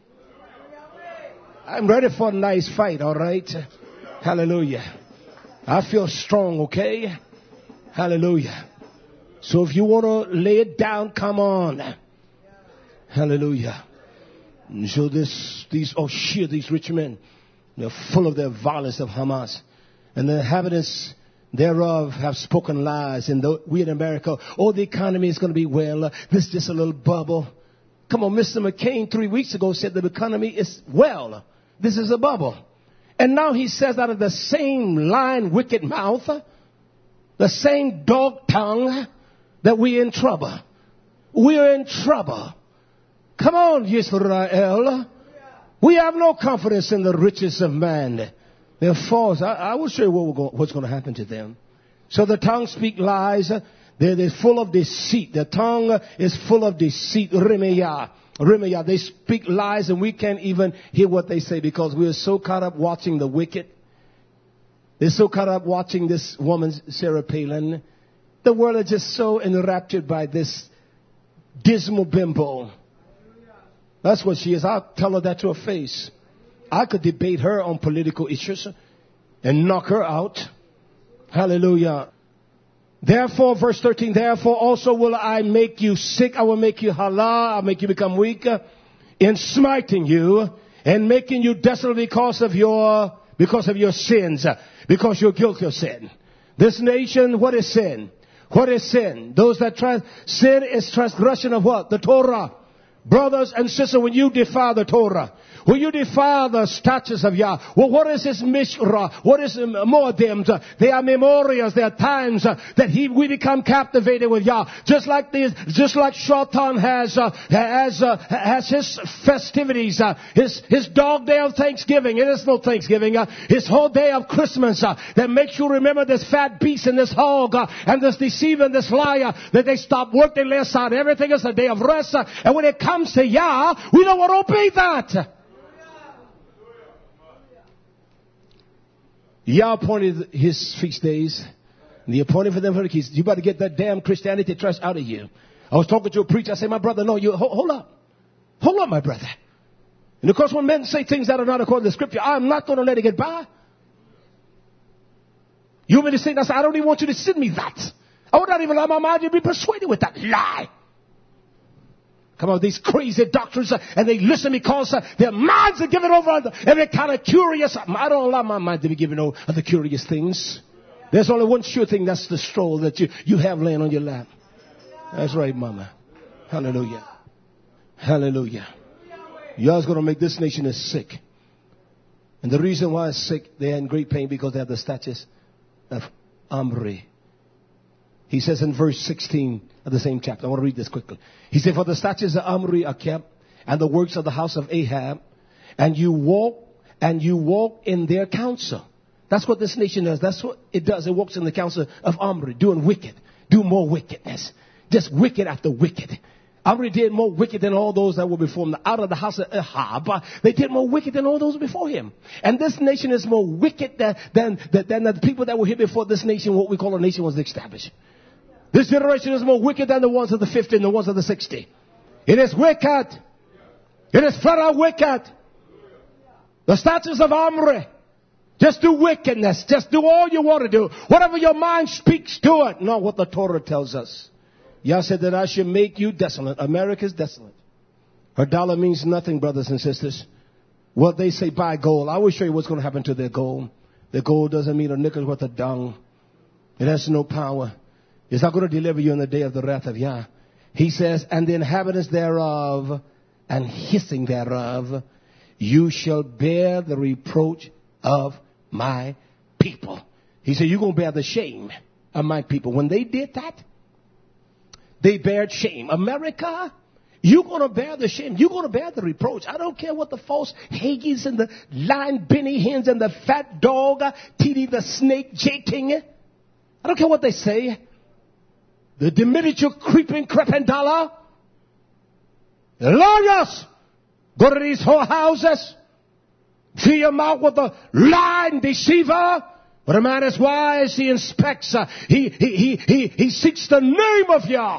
I'm ready for a nice fight, all right? Hallelujah. I feel strong, okay? Hallelujah. So if you want to lay it down, come on. Hallelujah. So these rich men, they're full of their violence of Hamas. And the inhabitants thereof have spoken lies. And we in America, the economy is going to be well. This is just a little bubble. Come on, Mr. McCain 3 weeks ago said the economy is well. This is a bubble. And now he says out of the same lying, wicked mouth, the same dog tongue, that we're in trouble. We're in trouble. Come on, Yisrael. We have no confidence in the riches of man. They're false. I will show you what's going to happen to them. So the tongue speak lies. They're full of deceit. The tongue is full of deceit. Rimeyah. They speak lies and we can't even hear what they say because we are so caught up watching the wicked. They're so caught up watching this woman, Sarah Palin. The world is just so enraptured by this dismal bimbo. That's what she is. I'll tell her that to her face. I could debate her on political issues and knock her out. Hallelujah. Therefore, verse 13, therefore also will I make you sick. I will make you halal. I'll make you become weak in smiting you and making you desolate because of your sins, because you're guilty of sin. This nation, what is sin? What is sin? Those that sin is transgression of what? The Torah. Brothers and sisters, when you defy the Torah, when you defy the statutes of Yah, well, what is his mishra? What is moedim? They are memorials. They are times that we become captivated with Yah. Just like Shatan has his festivities, his dog day of Thanksgiving. It is no Thanksgiving. His whole day of Christmas that makes you remember this fat beast and this hog and this deceiver and this liar, that they stop work, they lay aside everything. It's a day of rest. And when it comes to Yah, we don't want to obey that. Yah appointed his feast days. And he appointed for them for the keys. You better get that damn Christianity trash out of you. I was talking to a preacher. I said, my brother, no, you hold up. Hold up, my brother. And of course, when men say things that are not according to the scripture, I'm not going to let it get by. You want me to say that? I don't even want you to send me that. I would not even allow my mind to be persuaded with that lie. Come on, these crazy doctors, and they listen because their minds are given over to every kind of curious. I don't allow my mind to be given over to the curious things. There's only one sure thing, that's the stroll that you have laying on your lap. That's right, mama. Hallelujah. Hallelujah. Yah's going to make this nation is sick. And the reason why it's sick, they're in great pain because they have the statues of Omri. He says in verse 16 of the same chapter. I want to read this quickly. He said, for the statues of Omri are kept, and the works of the house of Ahab, and you walk in their counsel. That's what this nation does. That's what it does. It walks in the counsel of Omri, doing wicked, do more wickedness. Just wicked after wicked. Omri did more wicked than all those that were before him. Out of the house of Ahab, they did more wicked than all those before him. And this nation is more wicked than the people that were here before this nation, what we call a nation, was established. This generation is more wicked than the ones of the 50 and the ones of the 60. It is wicked. It is flat out wicked. The statutes of Omri. Just do wickedness. Just do all you want to do. Whatever your mind speaks, do it. Not what the Torah tells us. Yah said that I should make you desolate. America's desolate. Her dollar means nothing, brothers and sisters. What they say, buy gold. I will show you what's going to happen to their gold. Their gold doesn't mean a nickel worth of dung. It has no power. It's not going to deliver you in the day of the wrath of Yah. He says, and the inhabitants thereof and hissing thereof, you shall bear the reproach of my people. He said, you're going to bear the shame of my people. When they did that, they bared shame. America, you're going to bear the shame. You're going to bear the reproach. I don't care what the false Hagis and the lying Benny Hins and the fat dog, TD the snake, J King. I don't care what they say. The diminutive creeping crependala. The lawyers go to these whorehouses. Fill your mouth with the lying deceiver. But a man is wise, he inspects, he seeks the name of Yah.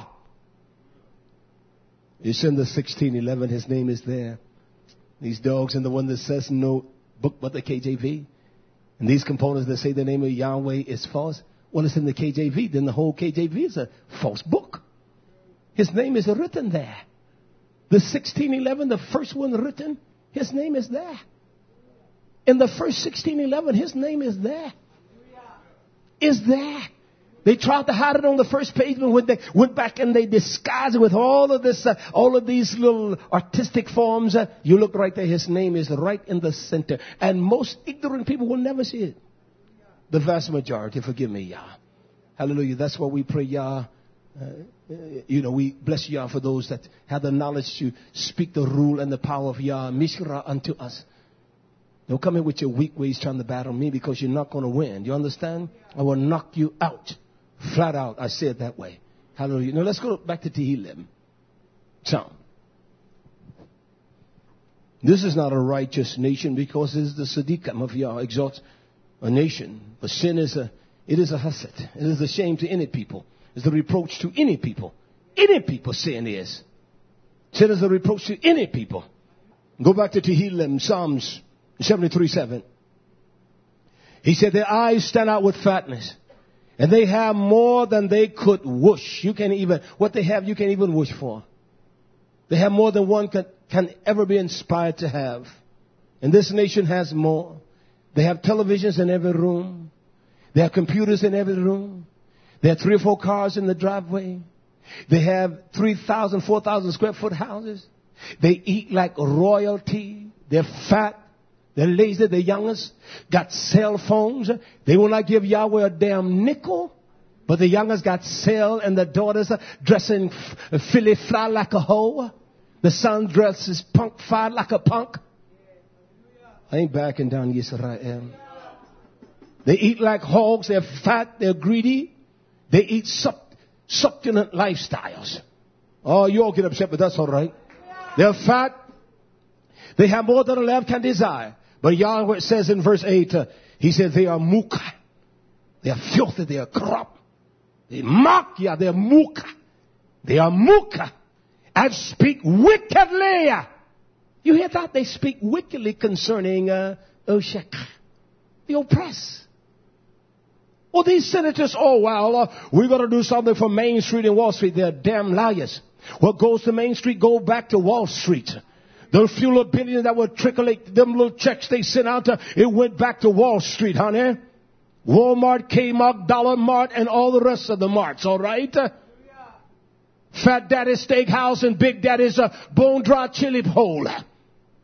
It's in the 1611, his name is there. These dogs and the one that says no book but the KJV. And these components that say the name of Yahweh is false. Well, it's in the KJV, then the whole KJV is a false book. His name is written there. The 1611, the first one written, his name is there. In the first 1611, his name is there. Is there. They tried to hide it on the first page, but when they went back and they disguised it with all of this, all of these little artistic forms, you look right there, his name is right in the center. And most ignorant people will never see it. The vast majority, forgive me, Yah. Hallelujah. That's why we pray, Yah. We bless Yah for those that have the knowledge to speak the rule and the power of Yah, Mishra, unto us. Don't come in with your weak ways trying to battle me because you're not going to win. You understand? I will knock you out. Flat out. I say it that way. Hallelujah. Now let's go back to Tehillim. Psalm. This is not a righteous nation because it is the Siddiqim of Yah exalts a nation. But sin is a hased. It is a shame to any people. It's a reproach to any people. Any people sin is. Sin is a reproach to any people. Go back to Tehillim, Psalms 73:7. He said, their eyes stand out with fatness. And they have more than they could wish. What they have, you can't even wish for. They have more than one can ever be inspired to have. And this nation has more. They have televisions in every room. They have computers in every room. They have 3 or 4 cars in the driveway. They have 3,000, 4,000 square foot houses. They eat like royalty. They're fat. They're lazy. They're youngest. Got cell phones. They will not give Yahweh a damn nickel. But the youngest got cell and the daughters are dressing filly fly like a hoe. The son dresses punk fly like a punk. I ain't backing down Yisrael. They eat like hogs. They're fat. They're greedy. They eat succulent lifestyles. Oh, you all get upset, but that's all right. They're fat. They have more than a lamb can desire. But Yahweh says in verse 8, he says they are muka. They are filthy. They are corrupt. They mock Yah. They are muka. They are muka. And speak wickedly. You hear that? They speak wickedly concerning Oshek, the oppressed. Well, these senators, we're going to do something for Main Street and Wall Street. They're damn liars. What goes to Main Street, go back to Wall Street. The few little billions that would trickle, them little checks they sent out, it went back to Wall Street, honey. Walmart, Kmart, Dollar Mart, and all the rest of the marts, all right? Fat Daddy's Steakhouse and Big Daddy's Bone Dry Chili Hole.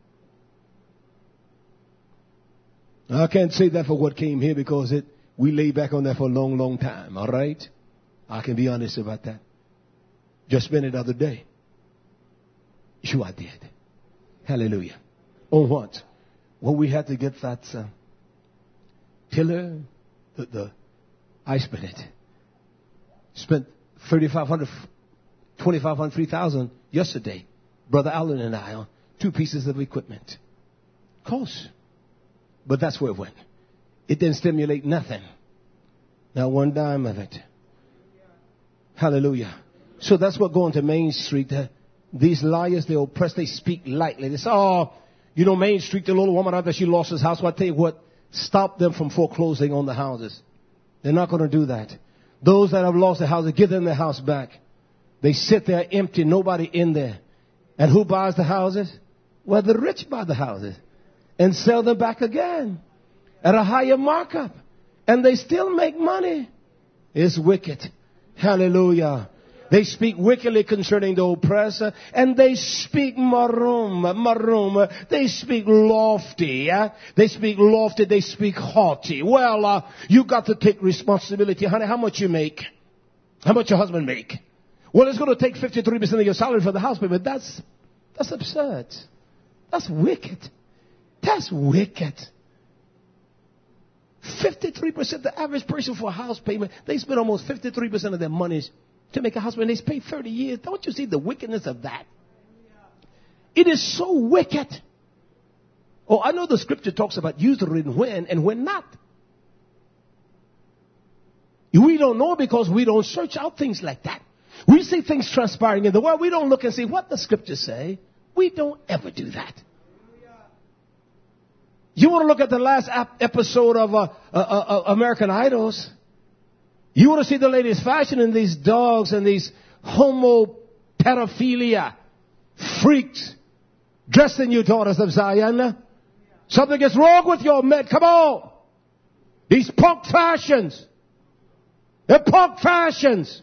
I can't say that for what came here because we lay back on that for a long, long time. All right? I can be honest about that. Just spent it the other day. Sure I did. Hallelujah. On what? Well, we had to get that tiller. I spent it. Spent $3,500, $2,500, $3,000 yesterday. Brother Allen and I on 2 pieces of equipment. Of course. But that's where it went. It didn't stimulate nothing. Not one dime of it. Hallelujah. So that's what going to Main Street. These liars, they oppress, they speak lightly. They say, oh, you know, Main Street, the little woman out there, she lost his house. Well, I tell you what, stop them from foreclosing on the houses. They're not going to do that. Those that have lost their houses, give them their house back. They sit there empty, nobody in there. And who buys the houses? Well, the rich buy the houses and sell them back again at a higher markup. And they still make money. It's wicked. Hallelujah. They speak wickedly concerning the oppressor, and they speak marum. They speak lofty. They speak lofty. They speak haughty. Well, you got to take responsibility. Honey, how much you make? How much your husband make? Well, it's going to take 53% of your salary for the house payment. That's absurd. That's wicked. That's wicked. 53%, the average person for a house payment, they spend almost 53% of their money to make a house payment. They pay 30 years. Don't you see the wickedness of that? It is so wicked. Oh, I know the scripture talks about usury and when not. We don't know because we don't search out things like that. We see things transpiring in the world. We don't look and see what the scriptures say. We don't ever do that. You want to look at the last episode of American Idols? You want to see the latest fashion in these dogs and these homo pedophilia freaks dressing you daughters of Zion? Something is wrong with your men. Come on. These punk fashions. They're punk fashions.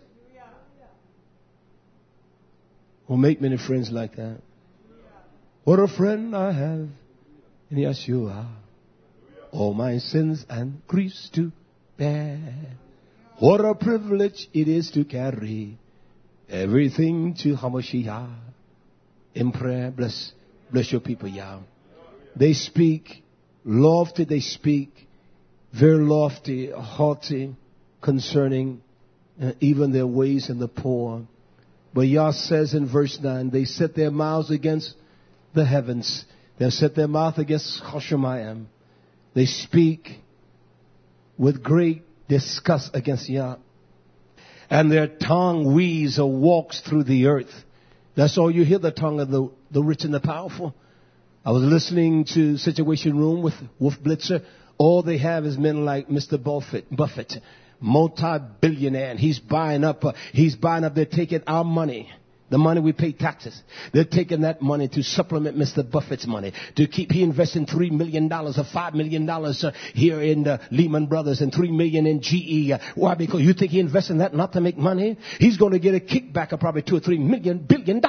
Will make many friends like that. What a friend I have in Yeshua. All my sins and griefs to bear. What a privilege it is to carry everything to Hamashiach. In prayer, bless your people, Yah. They speak lofty, they speak very lofty, haughty concerning even their ways and the poor. But Yah says in verse 9, they set their mouths against the heavens. They set their mouth against Choshemayim. They speak with great disgust against Yah. And their tongue wheezes or walks through the earth. That's all you hear, the tongue of the rich and the powerful. I was listening to Situation Room with Wolf Blitzer. All they have is men like Mr. Buffett, multi-billionaire. And he's buying up, they're taking our money. The money we pay taxes. They're taking that money to supplement Mr. Buffett's money. He invested $3 million or $5 million here in Lehman Brothers and $3 million in GE. Why? Because you think he invested in that not to make money? He's going to get a kickback of probably $2 or $3 billion.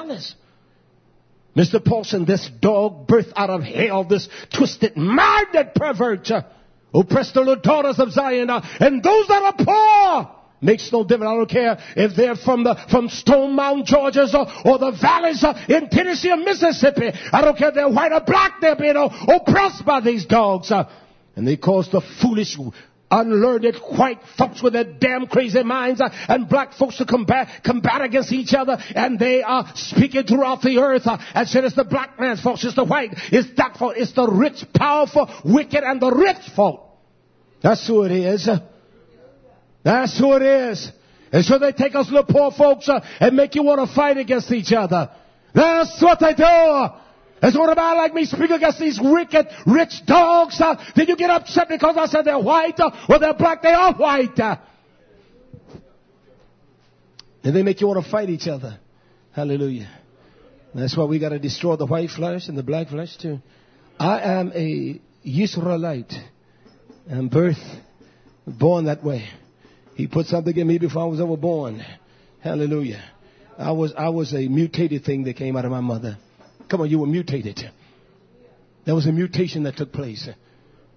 Mr. Paulson, this dog birthed out of hell, this twisted, minded pervert, oppressed the little daughters of Zion, and those that are poor. Makes no difference. I don't care if they're from Stone Mountain, Georgia, or the valleys in Tennessee or Mississippi. I don't care if they're white or black. They're being oppressed by these dogs. And they cause the foolish, unlearned white folks with their damn crazy minds and black folks to combat against each other. And they are speaking throughout the earth and said it's the black man's fault, it's the white, it's that fault, it's the rich, powerful, wicked, and the rich fault. That's who it is. That's who it is. And so they take us little poor folks and make you want to fight against each other. That's what they do. And so when a man like me speak against these wicked, rich dogs, then you get upset because I said they're white or they're black. They are white. And they make you want to fight each other. Hallelujah. That's why we got to destroy the white flesh and the black flesh too. I am a Yisraelite. I'm born that way. He put something in me before I was ever born. Hallelujah. I was a mutated thing that came out of my mother. Come on, you were mutated. There was a mutation that took place.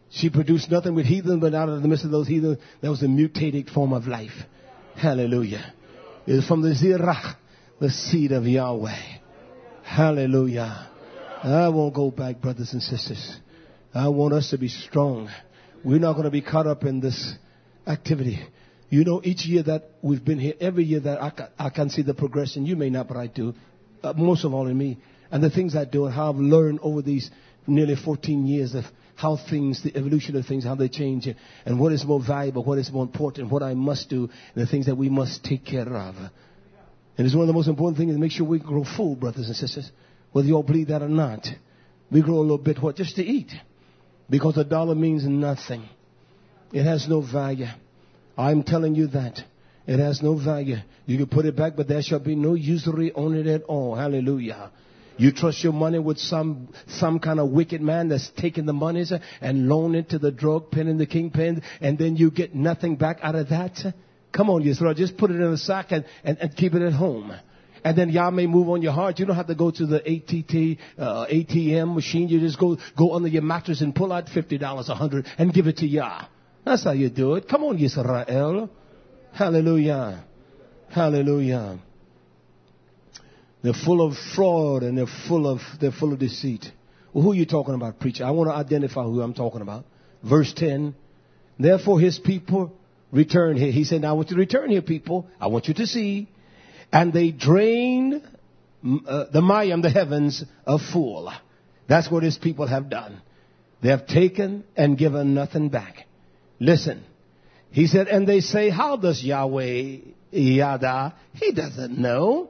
She produced nothing with heathen, but out of the midst of those heathen, there was a mutated form of life. Hallelujah. It is from the Zerach, the seed of Yahweh. Hallelujah. I won't go back, brothers and sisters. I want us to be strong. We're not going to be caught up in this activity. You know, each year that we've been here, every year that I can see the progression. You may not, but I do. Most of all in me. And the things I do and how I've learned over these nearly 14 years of how things, the evolution of things, how they change, and what is more valuable, what is more important, what I must do, and the things that we must take care of. And it's one of the most important things to make sure we grow full, brothers and sisters, whether you all believe that or not. We grow a little bit, what? Just to eat. Because a dollar means nothing. It has no value. I'm telling you that. It has no value. You can put it back, but there shall be no usury on it at all. Hallelujah. You trust your money with some kind of wicked man that's taking the monies and loan it to the drug pen and the kingpin, and then you get nothing back out of that. Come on, Yisrael, just put it in a sack and keep it at home. And then Yah may move on your heart. You don't have to go to the ATM machine. You just go under your mattress and pull out $50, $100, and give it to Yah. That's how you do it. Come on, Yisrael. Hallelujah. Hallelujah. They're full of fraud and they're full of deceit. Well, who are you talking about, preacher? I want to identify who I'm talking about. Verse 10. Therefore his people return here. He said, now I want you to return here, people. I want you to see. And they drain the Mayim, the heavens, of full. That's what his people have done. They have taken and given nothing back. Listen. He said, and they say, how does Yahweh Yada? He doesn't know.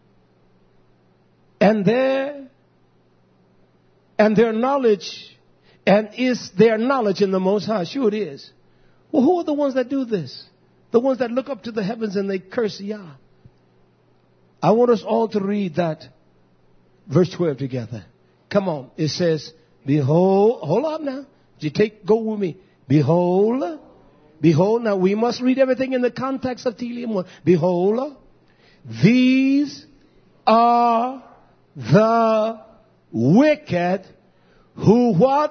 And their knowledge, and is their knowledge in the Most High? Sure it is. Well, who are the ones that do this? The ones that look up to the heavens and they curse Yah. I want us all to read that verse 12 together. Come on. It says, behold, hold on now. Go with me. Behold. Now we must read everything in the context of Tehillim 1. Behold, these are the wicked who what?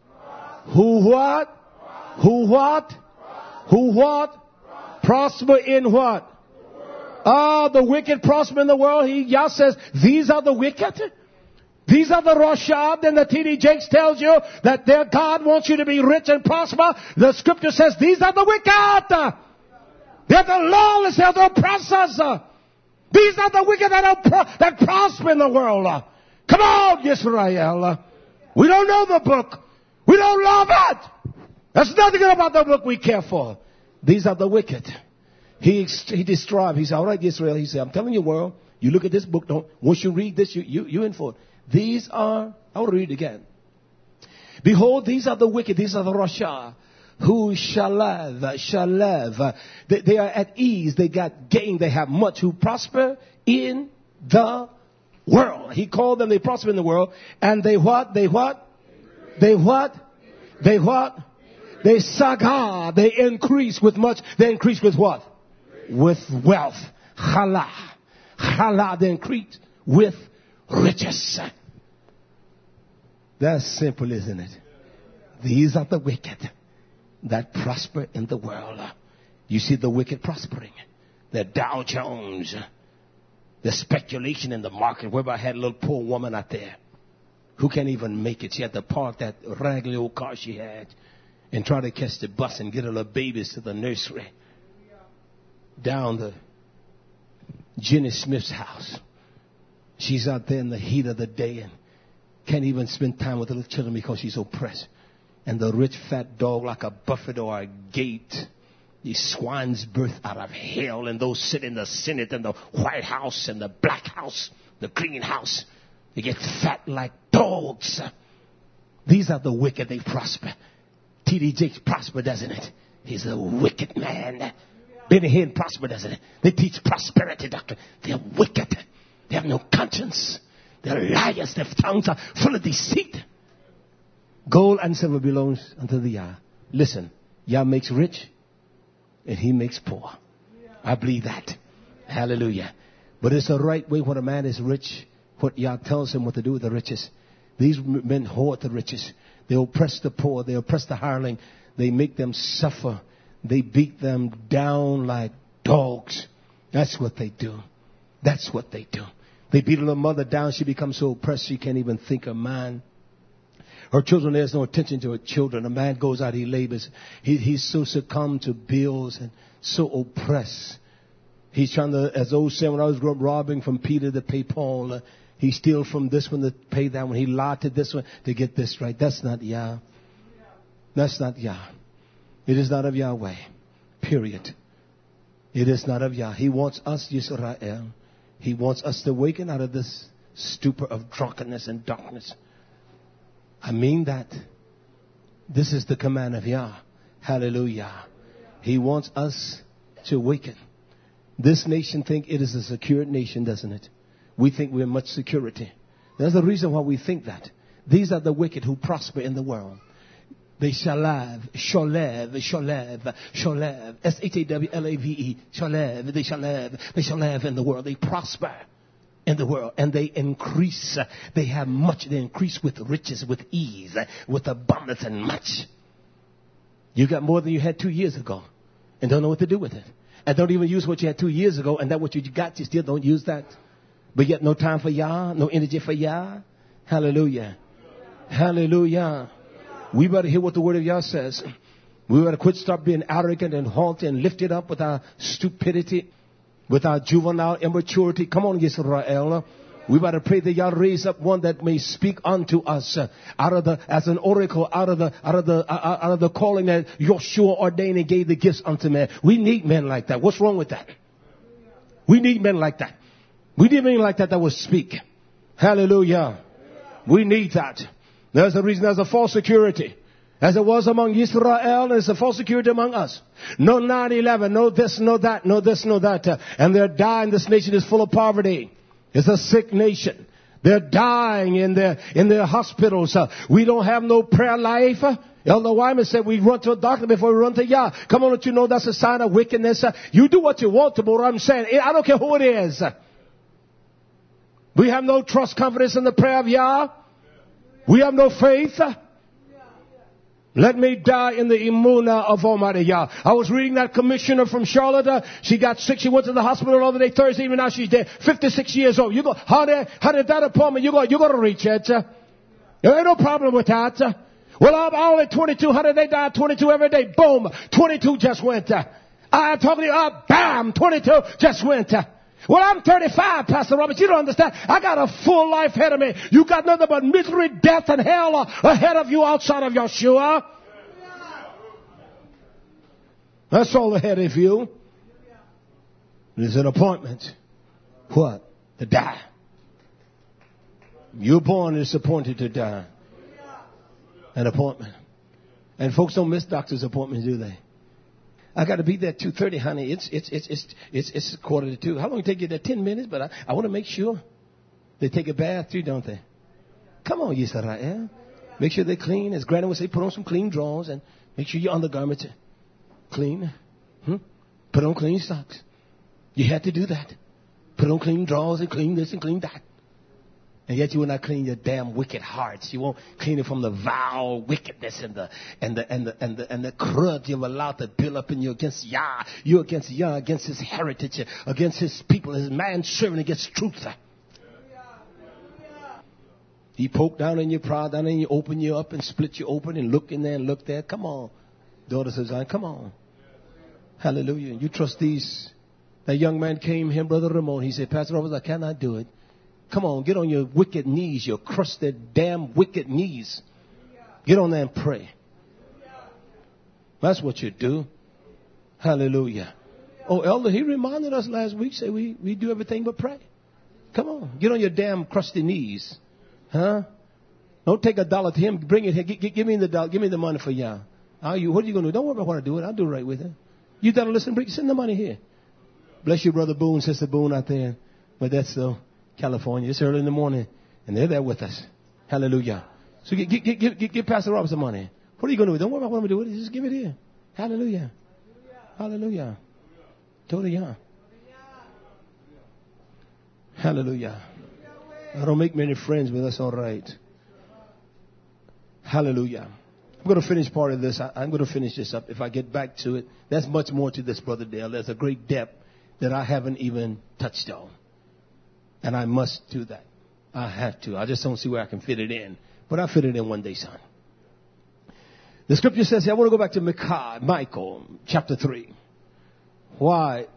Prosper in what? The wicked prosper in the world. Yah says, these are the wicked. These are the Rashad. And the T.D. Jakes tells you that their God wants you to be rich and prosper. The scripture says, these are the wicked. They're the lawless. They're the oppressors. These are the wicked that prosper in the world. Come on, Yisrael. We don't know the book. We don't love it. There's nothing about the book we care for. These are the wicked. He described. He said, all right, Israel. He said, I'm telling you, world. You look at this book. Once you read this, you in for it. These are. I will read it again. Behold, these are the wicked. These are the Rasha. Who shalav. They are at ease. They got gain. They have much. Who prosper in the world. He called them. They prosper in the world. And they what? They saga. They increase with much. They increase with what? With wealth. Chala. They increase with riches. That's simple, isn't it? These are the wicked that prosper in the world. You see the wicked prospering. The Dow Jones. The speculation in the market. Whereby I had a little poor woman out there who can't even make it. She had to park that raggedy old car she had and try to catch the bus and get her little babies to the nursery down the Jenny Smith's house. She's out there in the heat of the day and can't even spend time with the little children because she's oppressed. And the rich fat dog, like a buffet or a gate, these swine's birth out of hell, and those sit in the Senate and the White House and the Black House, the Green House, they get fat like dogs. These are the wicked. They prosper. T.D. Jakes prosper, doesn't it? He's a wicked man. Benny Hinn prosper, doesn't it? They teach prosperity doctrine. They're wicked. They have no conscience. They're liars. Their tongues are full of deceit. Gold and silver belongs unto the Yah. Listen, Yah makes rich and he makes poor. I believe that. Hallelujah. But it's the right way when a man is rich, what Yah tells him what to do with the riches. These men hoard the riches. They oppress the poor. They oppress the hireling. They make them suffer. They beat them down like dogs. That's what they do. That's what they do. They beat a little mother down. She becomes so oppressed she can't even think of man. Her children, there's no attention to her children. A man goes out, he labors. He's so succumbed to bills and so oppressed. He's trying to, as old saying, when I was growing up, robbing from Peter to pay Paul. He steals from this one to pay that one. He lied to this one to get this right. That's not Yah. That's not Yah. It is not of Yahweh. Period. It is not of Yah. He wants us, Yisrael. He wants us to awaken out of this stupor of drunkenness and darkness. I mean that. This is the command of Yah. Hallelujah. He wants us to awaken. This nation think it is a secure nation, doesn't it? We think we're much security. There's a reason why we think that. These are the wicked who prosper in the world. They shall live, shalev, S-H-A-W-L-A-V-E, shalev, they shall live in the world. They prosper in the world and they increase. They have much. They increase with riches, with ease, with abundance and much. You got more than you had 2 years ago and don't know what to do with it. And don't even use what you had 2 years ago, and that what you got, you still don't use that. But yet no time for Yah, no energy for Yah. Hallelujah. Hallelujah. We better hear what the word of Yah says. We better stop being arrogant and haughty and lifted up with our stupidity, with our juvenile immaturity. Come on, Yisrael. We better pray that Yah raise up one that may speak unto us as an oracle out of the calling that Yeshua ordained and gave the gifts unto man. We need men like that. What's wrong with that? We need men like that. We need men like that will speak. Hallelujah. We need that. There's a reason there's a false security. As it was among Israel, there's a false security among us. No 9/11, no this, no that, no this, no that. And they're dying. This nation is full of poverty. It's a sick nation. They're dying in their hospitals. We don't have no prayer life. Elder Wyman said we run to a doctor before we run to Yah. Come on, don't you know that's a sign of wickedness? You do what you want to, but what I'm saying, I don't care who it is. We have no trust, confidence in the prayer of Yah. We have no faith. Let me die in the emunah of Almighty Yah. I was reading that commissioner from Charlotte. She got sick. She went to the hospital the other day, Thursday evening. Now she's dead. 56 years old. You go, how did that appointment? You got to reach it. There ain't no problem with that. Well, I'm only 22. How did they die? 22 every day. Boom. 22 just went. I'm talking to you. Bam. 22 just went. Well, I'm 35, Pastor Roberts. You don't understand. I got a full life ahead of me. You got nothing but misery, death, and hell ahead of you outside of Yeshua. That's all ahead of you. There's an appointment. What? To die. You're born is appointed to die. An appointment. And folks don't miss doctor's appointments, do they? I got to be there at 2:30, honey. It's 1:45. How long take you there? 10 minutes, but I want to make sure they take a bath too, don't they? Come on, Yisrael. Make sure they're clean. As Granny would say, put on some clean drawers and make sure your undergarments are clean. Put on clean socks. You had to do that. Put on clean drawers and clean this and clean that. And yet you will not clean your damn wicked hearts. You won't clean it from the vile wickedness and the crud you've allowed to build up in you against Yah. You're against Yah, against his heritage, against his people, his man serving against truth. He poked down in your pride, down in you, open you up and split you open and look in there and look there. Come on, daughters of Zion, come on. Hallelujah. You trust these. That young man came here, Brother Ramon. He said, Pastor Roberts, I cannot do it. Come on, get on your wicked knees, your crusted, damn wicked knees. Get on there and pray. That's what you do. Hallelujah. Oh, Elder, he reminded us last week, say we do everything but pray. Come on, get on your damn crusty knees. Huh? Don't take $1 to him. Bring it here. Give me the dollar. Give me the money for Yah. What are you going to do? Don't worry about what I do. I'll do it right with it. You got to listen. Send the money here. Bless you, Brother Boone, Sister Boone out there. But that's so. California. It's early in the morning, and they're there with us. Hallelujah. So give Pastor Roberts the money. What are you going to do? Don't worry about what I'm going to do. Just give it here. Hallelujah. Hallelujah. Hallelujah. Hallelujah. I don't make many friends, but that's all right. Hallelujah. I'm going to finish part of this. I'm going to finish this up. If I get back to it, there's much more to this, Brother Dale. There's a great depth that I haven't even touched on. And I must do that. I have to. I just don't see where I can fit it in. But I'll fit it in one day, son. The scripture says here, I want to go back to Michael, chapter 3. Why?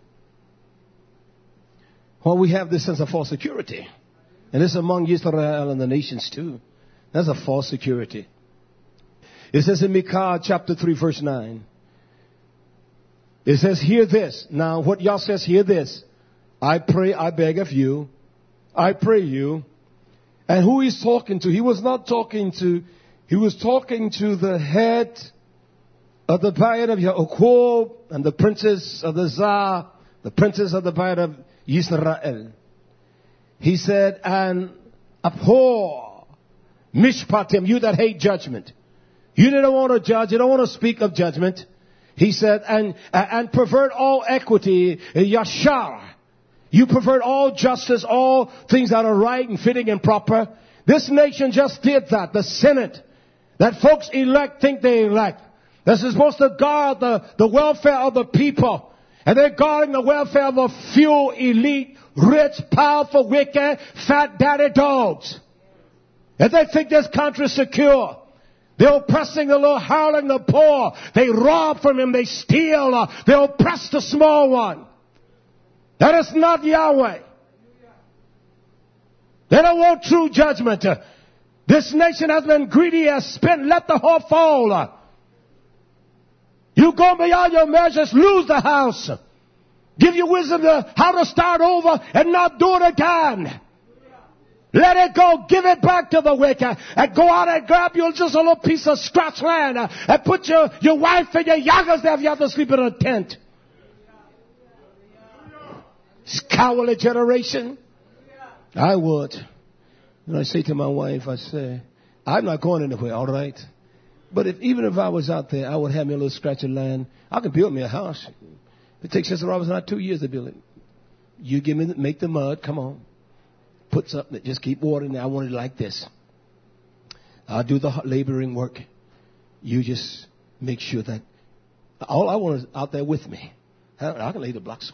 Well, we have this sense of false security. And this is among Israel and the nations too. That's a false security. It says in Micah chapter 3 verse 9. It says, hear this. Now what Yah says, hear this. I pray, I beg of you. I pray you. And who he's talking to? He was talking to the head of the Bayit of Yaakov and the princes of the Zah, the princes of the Bayit of Israel. He said, and abhor mishpatim, you that hate judgment. You don't want to judge. You don't want to speak of judgment. He said, and pervert all equity, yashar. You pervert all justice, all things that are right and fitting and proper. This nation just did that. The Senate, that folks elect think they elect. This is supposed to guard the welfare of the people. And they're guarding the welfare of a few elite, rich, powerful, wicked, fat daddy dogs. And they think this country is secure. They're oppressing the little, howling the poor. They rob from him. They steal. They oppress the small one. That is not Yahweh. They don't want true judgment. This nation has been greedy, has spent, let the whole fall. You go beyond your measures, lose the house. Give you wisdom to how to start over and not do it again. Let it go. Give it back to the wicked. And go out and grab you just a little piece of scratch land. And put your wife and your youngest there if you have to sleep in a tent. This cowardly generation. I would. And I say to my wife, I say, I'm not going anywhere, all right? But even if I was out there, I would have me a little scratch of land. I can build me a house. It takes Sister Robinson not 2 years to build it. You give me, make the mud, come on. Put something, just keep watering it. I want it like this. I'll do the laboring work. You just make sure that all I want is out there with me. I can lay the blocks.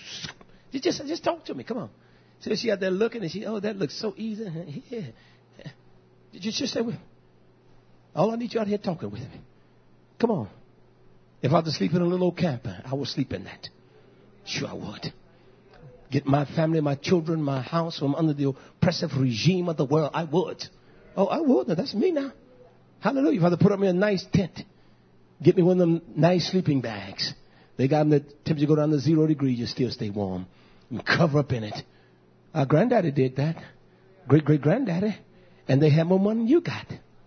Just talk to me, come on. So she out there looking and that looks so easy. Yeah. Just stay with me. All I need you out here talking with me. Come on. If I had to sleep in a little old camper, I would sleep in that. Sure I would. Get my family, my children, my house from under the oppressive regime of the world. I would. Oh, I would. Now, that's me now. Hallelujah. If I had to put up me a nice tent. Get me one of them nice sleeping bags. They got them the temperature go down to 0 degrees. You still stay warm. And cover up in it. Our granddaddy did that. Great-great-granddaddy. And they had more money than you got.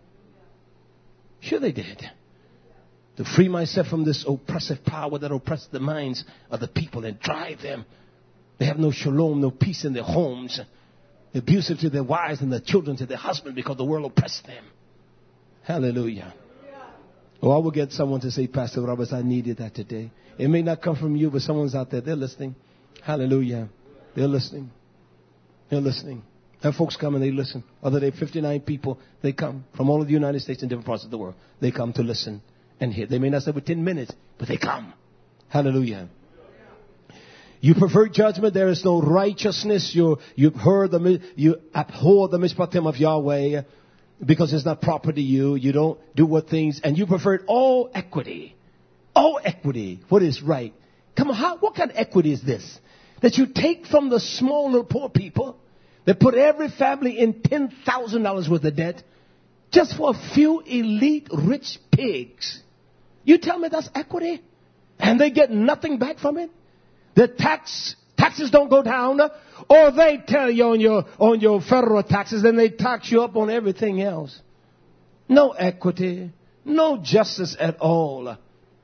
Sure they did. To free myself from this oppressive power that oppresses the minds of the people and drive them. They have no shalom, no peace in their homes. They're abusive to their wives and their children, to their husbands because the world oppressed them. Hallelujah. Oh, I will get someone to say, Pastor Roberts, I needed that today. It may not come from you, but someone's out there. They're listening. Hallelujah. They're listening. They're listening. And folks come and they listen. Other day, 59 people, they come from all of the United States and different parts of the world. They come to listen and hear. They may not say for 10 minutes, but they come. Hallelujah. You pervert judgment. There is no righteousness. You abhor the mishpatim of Yahweh because it's not proper to you. You don't do what things, and you pervert all equity. All equity. What is right? Come on, what kind of equity is this? That you take from the small little poor people that put every family in $10,000 worth of debt just for a few elite rich pigs. You tell me that's equity? And they get nothing back from it? The taxes don't go down, or they tell you on your federal taxes, then they tax you up on everything else. No equity, no justice at all.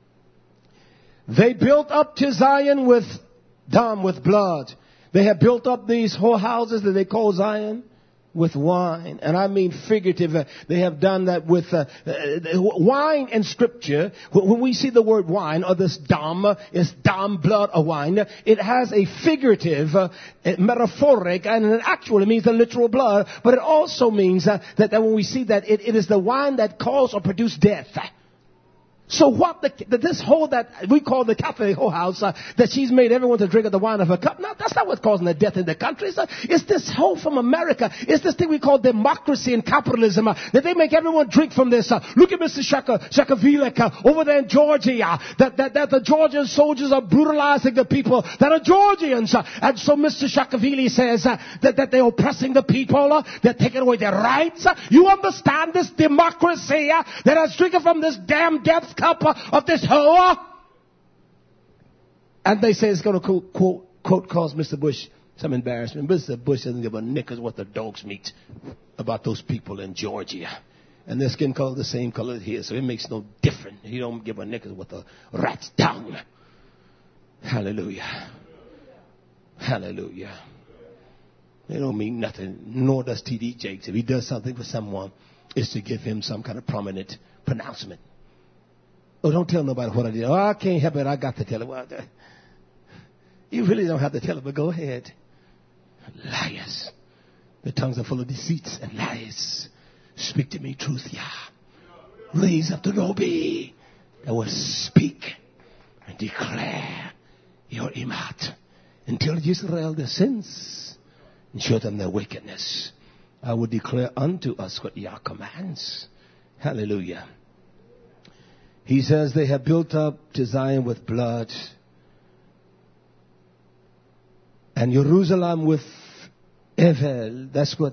They built up to Zion with blood. They have built up these whole houses that they call Zion with wine. And I mean figurative. They have done that with wine in Scripture. When we see the word wine, or this dam, is dam, blood or wine, it has a figurative, metaphoric, and actually means the literal blood. But it also means that when we see that it is the wine that caused or produced death. So what this whole that we call the Catholic whole house, that she's made everyone to drink of the wine of her cup. No, that's not what's causing the death in the country. It's this whole from America. It's this thing we call democracy and capitalism, that they make everyone drink from this. Look at Mr. Shakavilek over there in Georgia, that the Georgian soldiers are brutalizing the people that are Georgians. And so Mr. Shakavili says that they're oppressing the people, they're taking away their rights. You understand this democracy that has drinking from this damn death cup of this whore? And they say it's going to quote cause Mr. Bush some embarrassment. Mr. Bush doesn't give a knickers what the dogs meet about those people in Georgia. And their skin color the same color as his, so it makes no difference. He don't give a knickers what the rat's down. Hallelujah. Hallelujah. They don't mean nothing, nor does T.D. Jakes. If he does something for someone, it's to give him some kind of prominent pronouncement. Oh, don't tell nobody what I did. Oh, I can't help it. I got to tell it. Well, you really don't have to tell it, but go ahead. Liars. The tongues are full of deceits and lies. Speak to me truth, Yah. Raise up the Robi that will speak and declare your imat until Israel their sins and show them their wickedness. I will declare unto us what Yah commands. Hallelujah. He says they have built up to Zion with blood and Jerusalem with Evel. That's what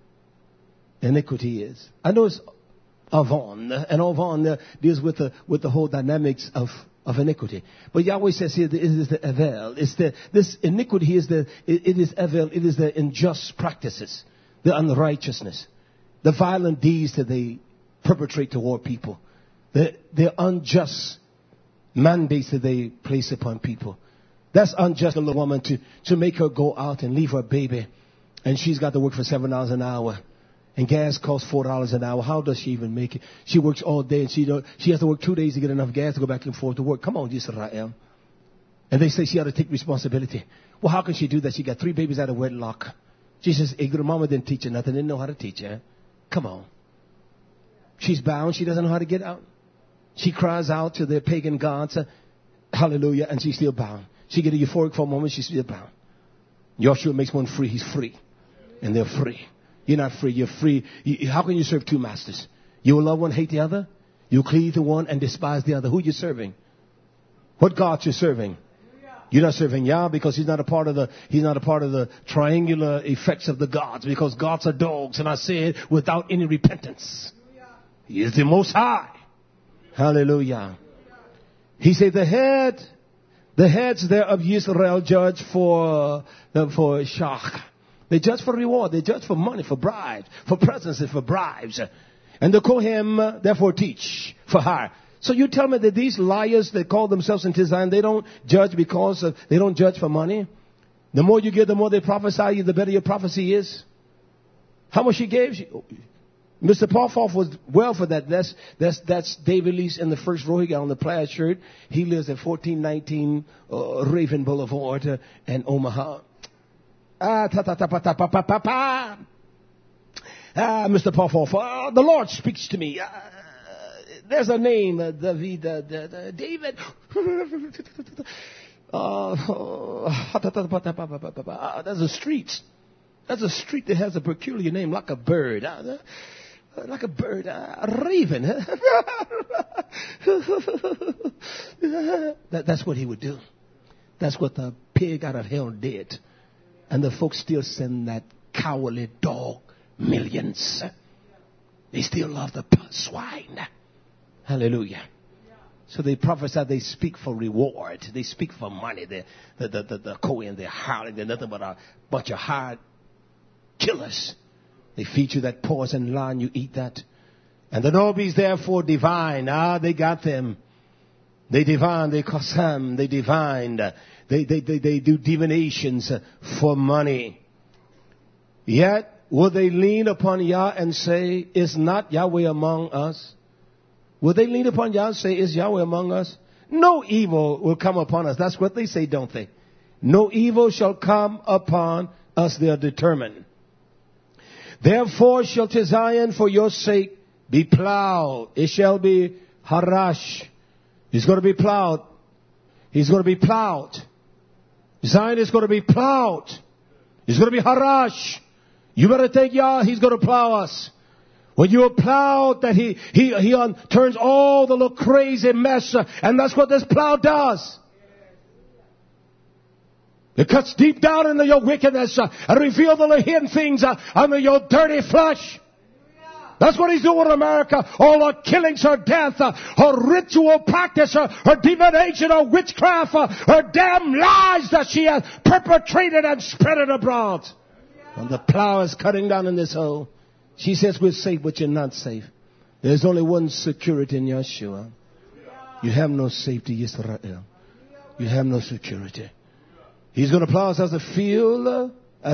iniquity is. I know it's Avon, and Avon deals with the whole dynamics of iniquity. But Yahweh says here, it is the Evel. This iniquity is it is Evel. It is the unjust practices, the unrighteousness, the violent deeds that they perpetrate toward people. The unjust mandates that they place upon people. That's unjust of a woman to make her go out and leave her baby. And she's got to work for $7 an hour. And gas costs $4 an hour. How does she even make it? She works all day and she has to work 2 days to get enough gas to go back and forth to work. Come on, Israel. And they say she ought to take responsibility. Well, how can she do that? She got 3 babies out of wedlock. She says, mama didn't teach her nothing. Didn't know how to teach her. Come on. She's bound. She doesn't know how to get out. She cries out to their pagan gods, hallelujah, and she's still bound. She gets euphoric for a moment, she's still bound. Joshua makes one free, he's free. And they're free. You're not free, you're free. How can you serve 2 masters? You will love one, hate the other? You cleave to one and despise the other. Who are you serving? What God you're serving? You're not serving Yah because he's not a part of the triangular effects of the gods, because gods are dogs, and I say it without any repentance. He is the Most High. Hallelujah. He said the heads there of Israel judge for shach. They judge for reward. They judge for money, for bribes, for presents and for bribes. And the Kohen therefore teach for hire. So you tell me that these liars that call themselves into Zion, they don't judge because they don't judge for money? The more you give, the more they prophesy you, the better your prophecy is. How much she gave? Mr. Popoff was well for that. That's David Lee's in the first row. He got on the plaid shirt. He lives at 1419 Raven Boulevard in Omaha. Mr. Popoff, the Lord speaks to me. There's a name, David. There's a street. That's a street that has a peculiar name, like a bird. Like a bird, a raven. That's what he would do. That's what the pig out of hell did. And the folks still send that cowardly dog millions. They still love the swine. Hallelujah. So they prophesy, they speak for reward. They speak for money. The Kohen, they're howling. They're nothing but a bunch of hard killers. They feed you that poison line, you eat that. And the Nobis therefore divine. They got them. They divine, they kosam, they divine. They do divinations for money. Yet will they lean upon Yah and say, is not Yahweh among us? Will they lean upon Yah and say, is Yahweh among us? No evil will come upon us. That's what they say, don't they? No evil shall come upon us. They are determined. Therefore shall Zion for your sake be plowed. It shall be harash. It's going to be plowed. He's going to be plowed. Zion is going to be plowed. It's going to be harash. You better take Yah. He's going to plow us. When you are plowed, that he turns all the little crazy mess. And that's what this plow does. It cuts deep down into your wickedness and reveals the hidden things under your dirty flesh. That's what he's doing in America. All her killings, her death, her ritual practice, her divination, her witchcraft, her damn lies that she has perpetrated and spread it abroad. And the plow is cutting down in this hole. She says we're safe, but you're not safe. There's only one security in Yeshua. You have no safety, Israel. You have no security. He's going to plow us as a field.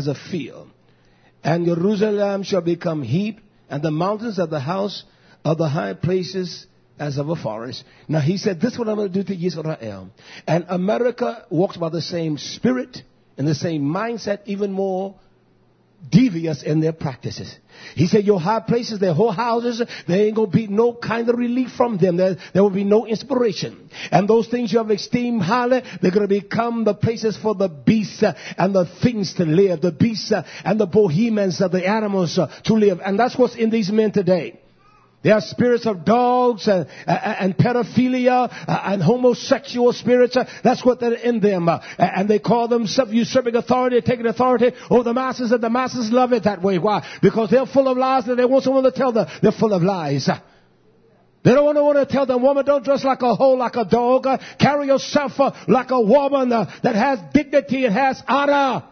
And Jerusalem shall become heap, and the mountains of the house of the high places as of a forest. Now he said, this is what I'm going to do to Israel. And America walks by the same spirit and the same mindset, even more devious in their practices. He said, your high places, their whole houses, there ain't going to be no kind of relief from them. There will be no inspiration. And those things you have esteemed highly, they're going to become the places for the beasts and the things to live. The beasts and the bohemians of the animals to live. And that's what's in these men today. They are spirits of dogs and pedophilia and homosexual spirits. That's what they're in them. And they call themselves usurping authority, taking authority over the masses, and the masses love it that way. Why? Because they're full of lies and they want someone to tell them they're full of lies. They don't want to tell them, woman, don't dress like a hoe, like a dog. Carry yourself like a woman that has dignity and has honor.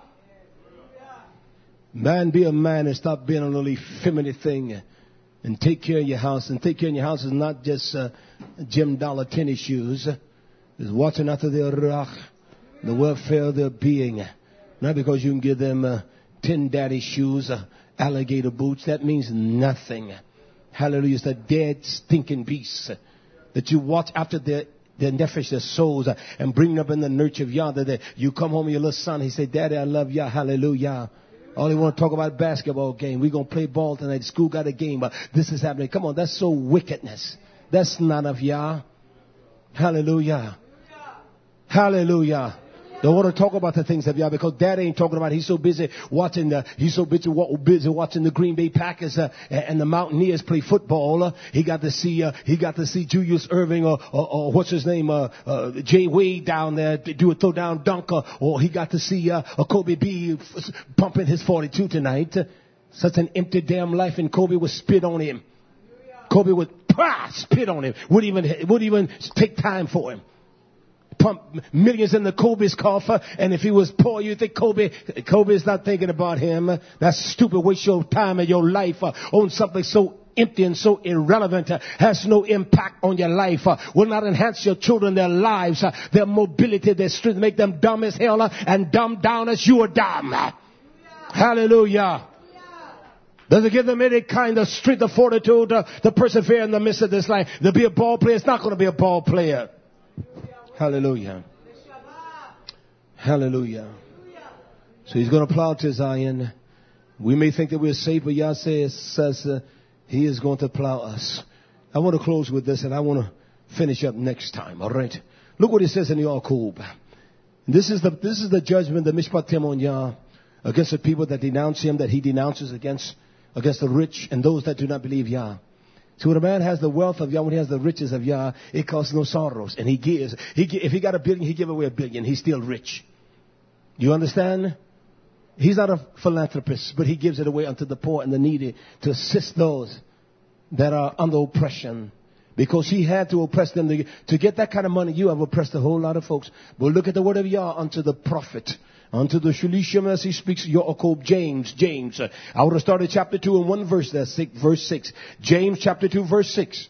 Man, be a man and stop being a little effeminate thing. And take care of your house. And take care of your house is not just Jim Dollar tennis shoes. It's watching after their ruach, the welfare of their being. Not because you can give them 10 daddy shoes, alligator boots. That means nothing. Hallelujah. It's the dead, stinking beasts that you watch after their nefesh, their souls, and bring them up in the nurture of Yah. That you come home with your little son. He said, Daddy, I love Yah. Hallelujah. All they want to talk about basketball game. We're going to play ball tonight. School got a game, but this is happening. Come on, that's so wickedness. That's not of Yah. Hallelujah. Hallelujah. Don't want to talk about the things of Yah because Dad ain't talking about it. He's so busy watching the Green Bay Packers and the Mountaineers play football. He got to see Julius Irving or what's his name, Jay Wade down there do a throw down dunk, or he got to see Kobe B pumping his 42 tonight. Such an empty damn life, and Kobe would spit on him. Kobe would spit on him. Wouldn't even take time for him. Pump millions in the Kobe's coffer, and if he was poor, you think Kobe's not thinking about him. That's stupid. Waste your time and your life on something so empty and so irrelevant, has no impact on your life, will not enhance your children, their lives, their mobility, their strength, make them dumb as hell and dumb down as you are dumb. Hallelujah. Doesn't give them any kind of strength or fortitude to persevere in the midst of this life. To be a ball player, it's not going to be a ball player. Hallelujah. Hallelujah. So he's going to plow to Zion. We may think that we're safe, but Yah says he is going to plow us. I want to close with this, and I want to finish up next time. All right. Look what he says in Yaqub. This is the judgment, the mishpatim on Yah against the people that denounce him, that he denounces against the rich and those that do not believe Yah. So when a man has the wealth of Yah, when he has the riches of Yah, it causes no sorrows. And he gives. If he got $1 billion, he give away $1 billion. He's still rich. You understand? He's not a philanthropist, but he gives it away unto the poor and the needy to assist those that are under oppression. Because he had to oppress them. To get that kind of money, you have oppressed a whole lot of folks. But look at the word of Yah unto the prophet. Unto the Shulishim as he speaks, Yaqub, James. I would have started chapter 2 in one verse, that's verse 6. James chapter 2 verse 6.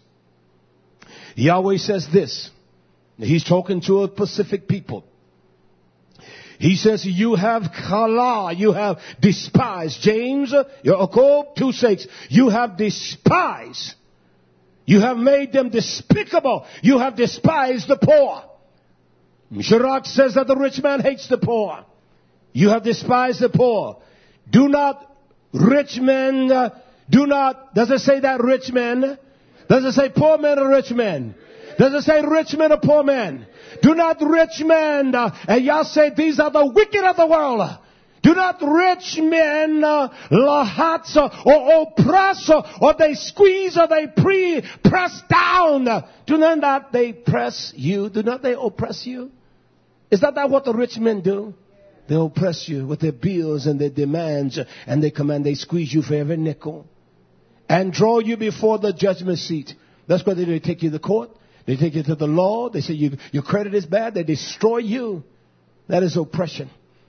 Yahweh says this. He's talking to a Pacific people. He says, you have kala, you have despised. James, Jacob 2:6, you have despised. You have made them despicable. You have despised the poor. Sirach says that the rich man hates the poor. You have despised the poor. Do not, rich men, does it say that rich men? Does it say poor men or rich men? Does it say rich men or poor men? Do not rich men, and y'all say these are the wicked of the world. Do not rich men lahats or oppress or they squeeze or they press down. Do not they press you? Do not they oppress you? Is that what the rich men do? They oppress you with their bills and their demands, and they squeeze you for every nickel and draw you before the judgment seat. That's why they take you to court. They take you to the law. They say your credit is bad. They destroy you. That is oppression.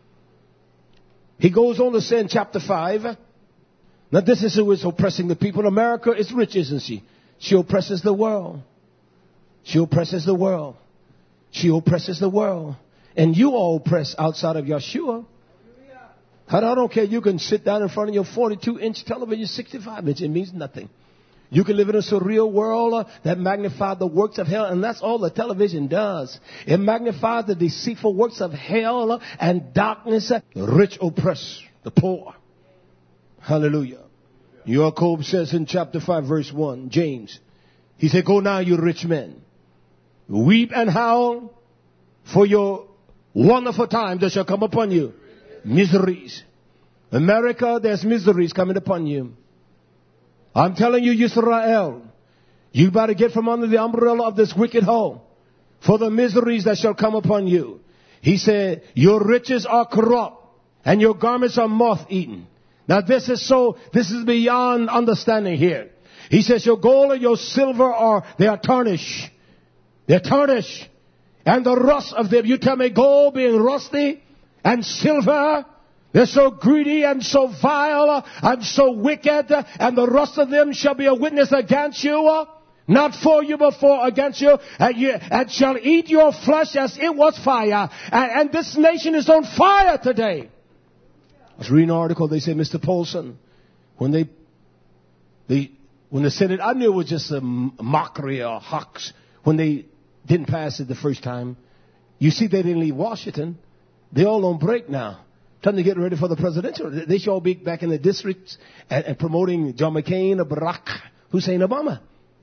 He goes on to say in chapter 5, now this is who is oppressing the people. America is rich, isn't she? She oppresses the world. She oppresses the world. She oppresses the world. And you are oppressed outside of Yeshua. I don't care. You can sit down in front of your 42-inch television, 65-inch. It means nothing. You can live in a surreal world that magnifies the works of hell, and that's all the television does. It magnifies the deceitful works of hell and darkness. The rich oppress the poor. Hallelujah. Jacob says in chapter 5, verse 1, James, he said, go now, you rich men, weep and howl for your wonderful time that shall come upon you. Miseries. America, there's miseries coming upon you. I'm telling you, Israel, you better get from under the umbrella of this wicked hoe for the miseries that shall come upon you. He said, your riches are corrupt and your garments are moth-eaten. Now this is beyond understanding here. He says, your gold and your silver they are tarnished. They're tarnished. And the rust of them, you tell me gold being rusty and silver, they're so greedy and so vile and so wicked, and the rest of them shall be a witness against you, not for you, but against you, and shall eat your flesh as it was fire. And this nation is on fire today. I was reading an article. They say, Mr. Paulson, when the Senate, I knew it was just a mockery or hoax when they didn't pass it the first time. You see, they didn't leave Washington. They're all on break now. Time to get ready for the presidential. They should all be back in the districts and promoting John McCain or Barack Hussein Obama.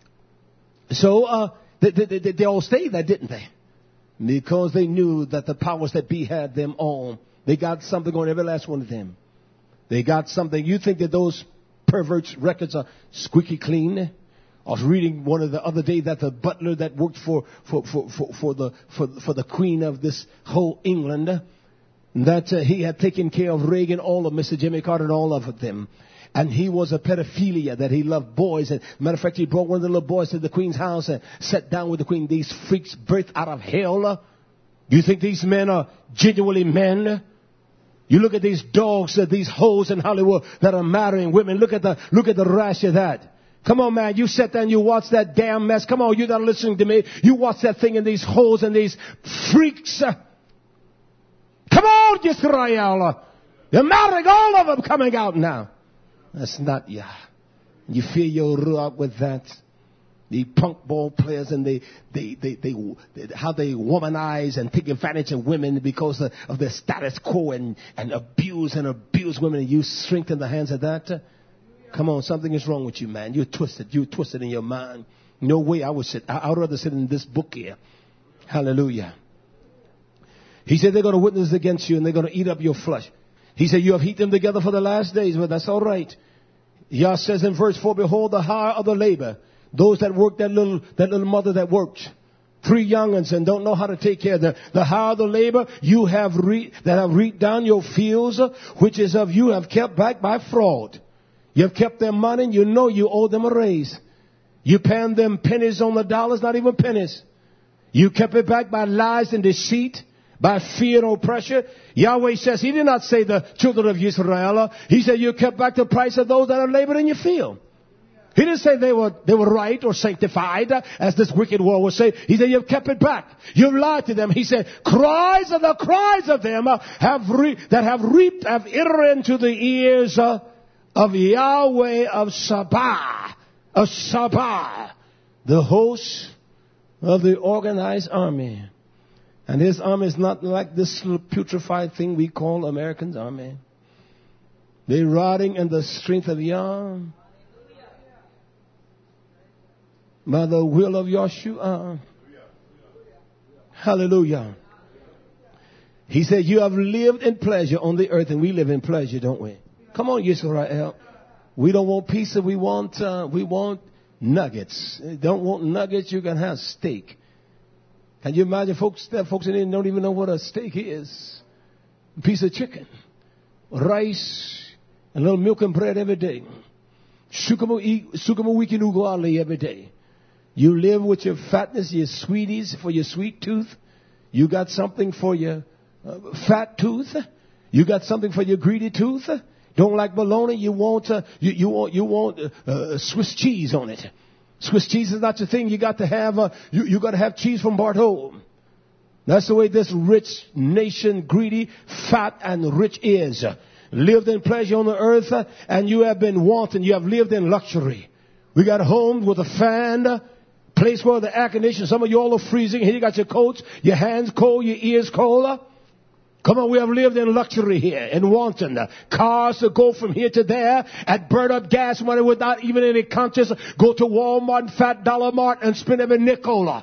So they all stayed there, didn't they? Because they knew that the powers that be had them all. They got something on every last one of them. They got something. You think that those perverts' records are squeaky clean? I was reading one of the other day that the butler that worked for the queen of this whole England, that he had taken care of Reagan, all of Mr. Jimmy Carter, and all of them. And he was a pedophilia, that he loved boys. And matter of fact, he brought one of the little boys to the queen's house and sat down with the queen. These freaks birthed out of hell. Do you think these men are genuinely men? You look at these dogs, these hoes in Hollywood that are marrying women. Look at the rash of that. Come on, man. You sat there and you watch that damn mess. Come on, you that are listening to me. You watch that thing and these hoes and these freaks. Come on, Israel. They're marrying all of them coming out now. That's not, yeah. You feel your ruach with that. The punk ball players and how they womanize and take advantage of women because of their status quo and abuse women, and you strengthen the hands of that. Come on, something is wrong with you, man. You're twisted in your mind. No way I would rather sit in this book here. Hallelujah. He said they're going to witness against you and they're going to eat up your flesh. He said you have heaped them together for the last days, but that's all right. Yah says in verse 4, behold the hire of the labor. Those that work, that little mother that works. 3 young'uns and don't know how to take care of them. The hire of the labor you have that have reaped down your fields, which is of you have kept back by fraud. You have kept their money and you know you owe them a raise. You paying them pennies on the dollars, not even pennies. You kept it back by lies and deceit, by fear and oppression. Yahweh says, he did not say the children of Israel. He said you kept back the price of those that are labored in your field. He didn't say they were right or sanctified, as this wicked world would say. He said, you've kept it back. You've lied to them. He said, cries of them that have reaped have entered into the ears of Yahweh of Sabaoth, the host of the organized army. And his army is not like this little putrefied thing we call Americans' army. They're rotting in the strength of Yah, by the will of Yahshua. Hallelujah. He said, you have lived in pleasure on the earth, and we live in pleasure, don't we? Come on, Yisrael. We don't want pizza, we want nuggets. Don't want nuggets, you can have steak. Can you imagine folks in India don't even know what a steak is? A piece of chicken, rice, and a little milk and bread every day. Sukamu wiki nuguali every day. You live with your fatness, your sweeties for your sweet tooth. You got something for your fat tooth. You got something for your greedy tooth. Don't like bologna, you want Swiss cheese on it. Swiss cheese is not your thing. You got to have you got to have cheese from Barthold. That's the way this rich nation, greedy, fat, and rich is. Lived in pleasure on the earth, and you have been wanting. You have lived in luxury. We got homes with a fan, place where the air conditioning. Some of you all are freezing. Here you got your coats, your hands cold, your ears cold. Come on, we have lived in luxury here, in wanton. Cars to go from here to there at burn up gas money without even any conscience. Go to Walmart, Fat Dollar Mart, and spend every nickel.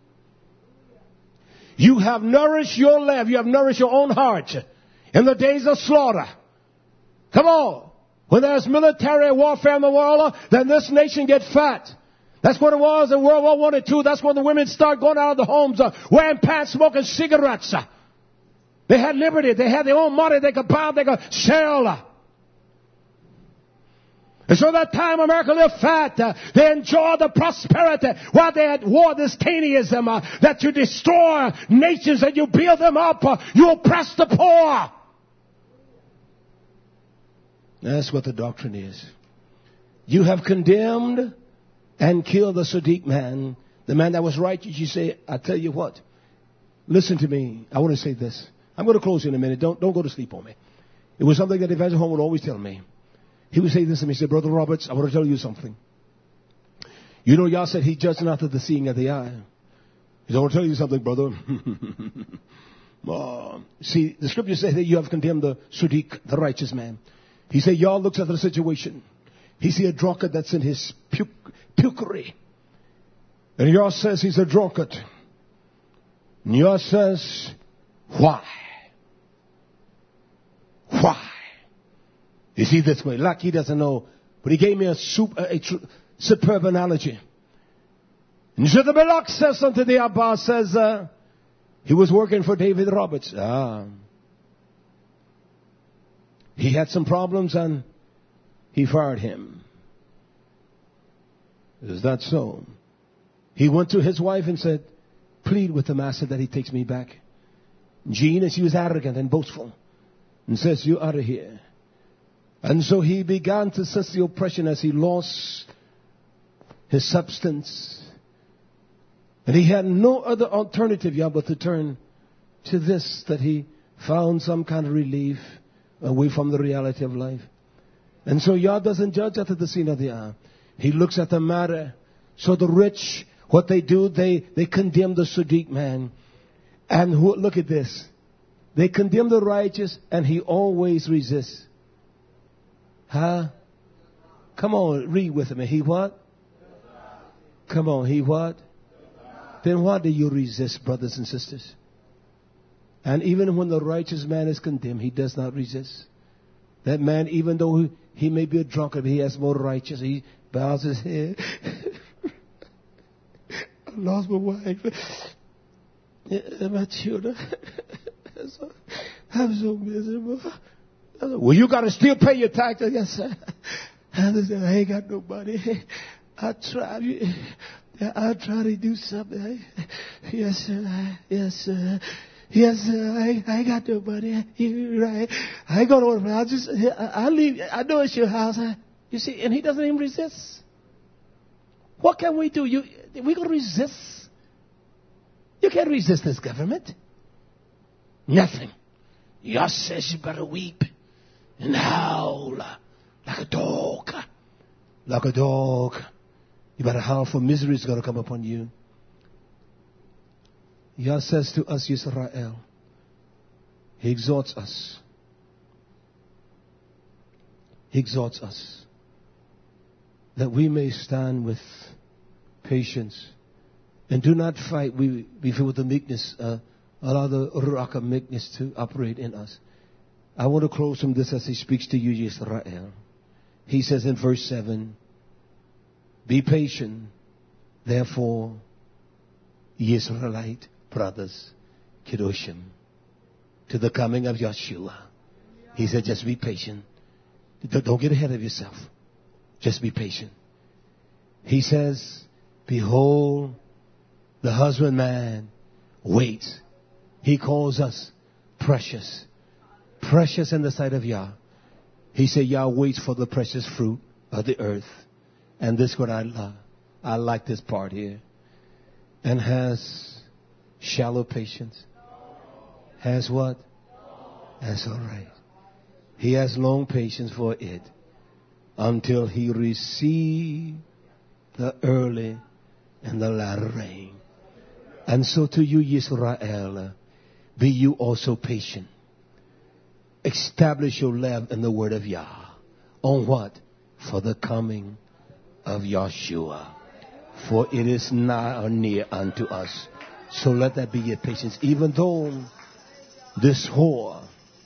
You have nourished your life. You have nourished your own heart in the days of slaughter. Come on. When there's military warfare in the world, then this nation gets fat. That's what it was in World War I and II. That's when the women start going out of the homes, wearing pants, smoking cigarettes. They had liberty. They had their own money. They could buy, they could sell. And so that time America lived fat. They enjoyed the prosperity while they had war, this Canism, that you destroy nations and you build them up. You oppress the poor. That's what the doctrine is. You have condemned and killed the Sadiq man, the man that was righteous. You say, I tell you what, listen to me. I want to say this. I'm going to close in a minute. Don't go to sleep on me. It was something that Evangelist Holm would always tell me. He would say this to me. He said, Brother Roberts, I want to tell you something. You know, Yah said he judged not of the seeing of the eye. He said, I want to tell you something, brother. See, the scripture says that you have condemned the Sadiq, the righteous man. He said, Yah looks at the situation. He see a drunkard that's in his pukery. And Yah says he's a drunkard. And Yah says, why? Why? You see this way, like he doesn't know, but he gave me a superb analogy. And the Balak says unto the Abba, says, he was working for David Roberts. He had some problems and he fired him. Is that so? He went to his wife and said, plead with the master that he takes me back. Jean, and she was arrogant and boastful, and says, you're out of here. And so he began to sense the oppression as he lost his substance. And he had no other alternative, but to turn to this, that he found some kind of relief away from the reality of life. And so Yah doesn't judge after the scene of the eye. He looks at the matter. So the rich, what they do, they condemn the Sadiq man. And look at this. They condemn the righteous, and he always resists. Huh? Come on, read with me. He what? Come on, he what? Then why do you resist, brothers and sisters? And even when the righteous man is condemned, he does not resist. That man, even though he may be a drunkard, he has more righteous. He bows his head. I lost my wife. My children. I'm so miserable. Well, you got to still pay your taxes. Yes, sir. I ain't got no money. I try to do something. Yes, sir. Yes, sir. Yes, sir. I ain't got no money. You're right. I ain't going to order. I'll leave. I know it's your house. You see, and he doesn't even resist. What can we do? We're going to resist. You can't resist this government. Nothing. Yah says you better weep and howl like a dog. Like a dog. You better howl, for misery is going to come upon you. Yah says to us, Yisrael, He exhorts us. He exhorts us that we may stand with patience and do not fight. We feel with the meekness, allow the ruach of meekness to operate in us. I want to close from this as He speaks to you, Yisrael. He says in verse 7, be patient, therefore, Yisraelite brothers, Kedoshim, to the coming of Yeshua. He said, just be patient. Don't get ahead of yourself. Just be patient. He says, behold, the husbandman waits. He calls us precious. Precious in the sight of Yah. He said, Yah waits for the precious fruit of the earth. And this is what I love. I like this part here. And has shallow patience. Has what? That's all right. He has long patience for it until he receive the early and the latter rain. And so to you, Yisrael, be you also patient. Establish your love in the word of Yah. On what? For the coming of Yeshua. For it is nigh or near unto us. So let that be your patience. Even though this whore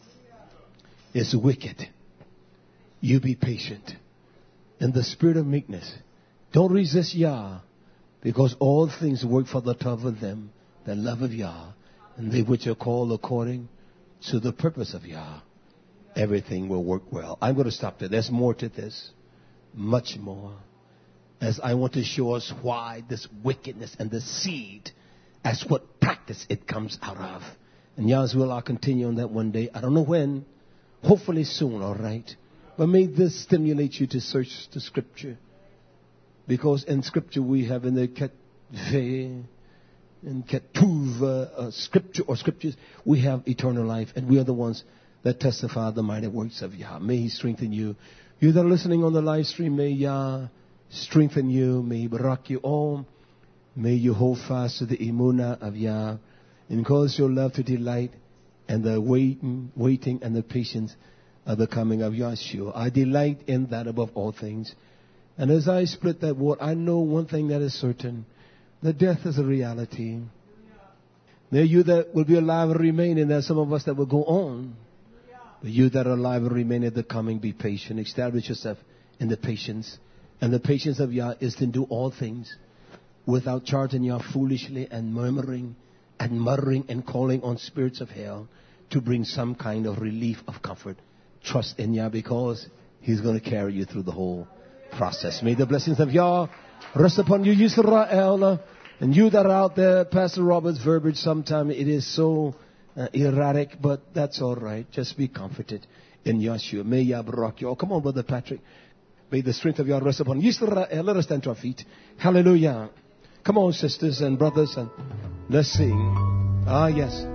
is wicked, you be patient. In the spirit of meekness. Don't resist Yah. Because all things work for the love of them that love of Yah. And they which are called according to the purpose of Yah. Everything will work well. I'm going to stop there. There's more to this. Much more. As I want to show us why this wickedness and the seed, as what practice it comes out of. And Yah's will, I'll continue on that one day. I don't know when. Hopefully soon, all right? But may this stimulate you to search the scripture. Because in scripture we have in the Ketve, in Ketuv, scripture or scriptures, we have eternal life. And we are the ones that testify the mighty works of Yah. May He strengthen you. You that are listening on the live stream, may Yah strengthen you. May He barak you all. May you hold fast to the emunah of Yah. And cause your love to delight and the waiting and the patience of the coming of Yeshua. I delight in that above all things. And as I split that word, I know one thing that is certain. That death is a reality. There are you that will be alive and remain, and there are some of us that will go on. But you that are alive and remain at the coming, be patient. Establish yourself in the patience. And the patience of Yah is to do all things without charging Yah foolishly and murmuring and muttering and calling on spirits of hell to bring some kind of relief of comfort. Trust in Yah because He's going to carry you through the whole process. May the blessings of Yah rest upon you, Yisrael. And you that are out there, Pastor Robert's verbiage, sometimes it is so erratic, but that's all right. Just be comforted in Yeshua. May Yah barak you. Oh, come on, Brother Patrick. May the strength of Yah rest upon Yisrael. Let us stand to our feet. Hallelujah. Come on, sisters and brothers, and let's sing. Ah, yes.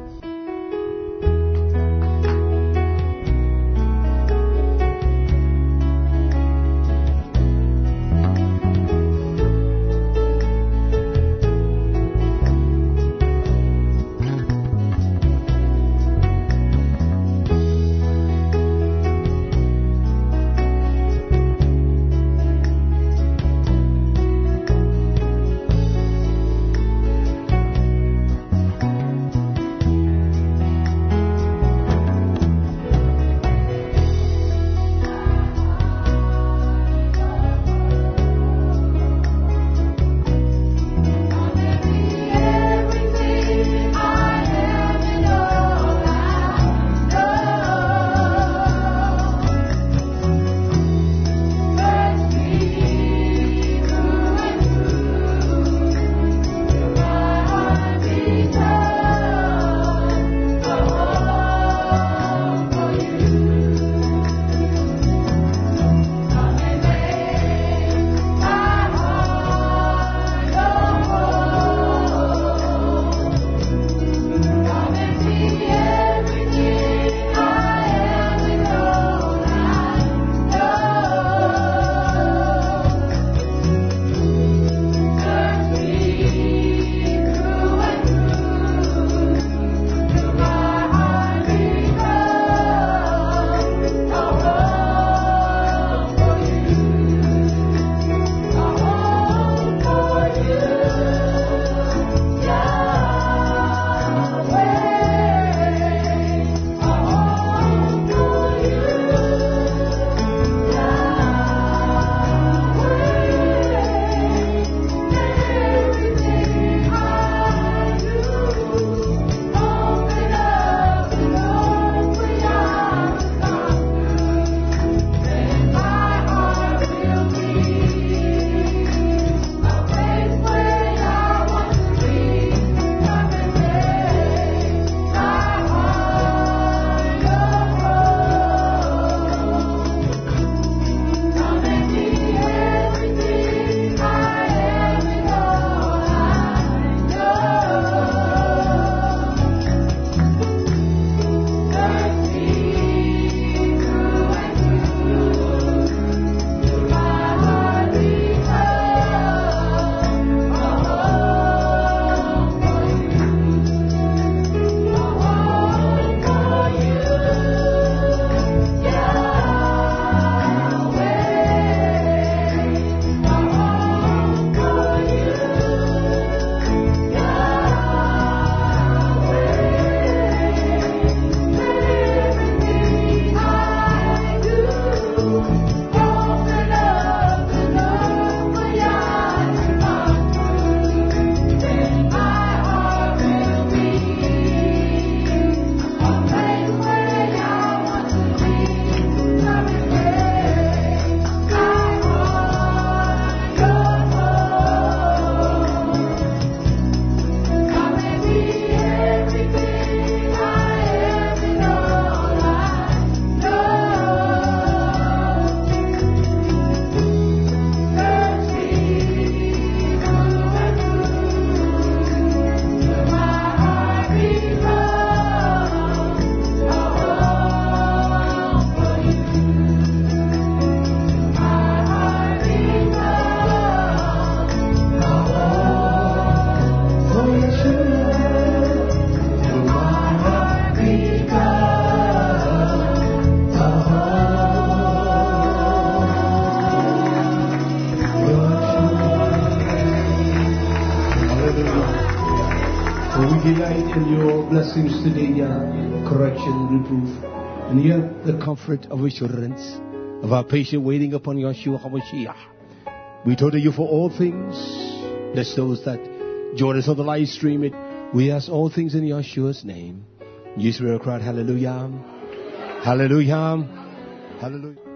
delight in your blessings today, correction, reproof. And yet the comfort of assurance of our patient waiting upon Yeshua HaMashiach. We told you for all things. Bless those that join us on the live stream. We ask all things in Yeshua's name. Yisrael cried, hallelujah. Hallelujah. Hallelujah.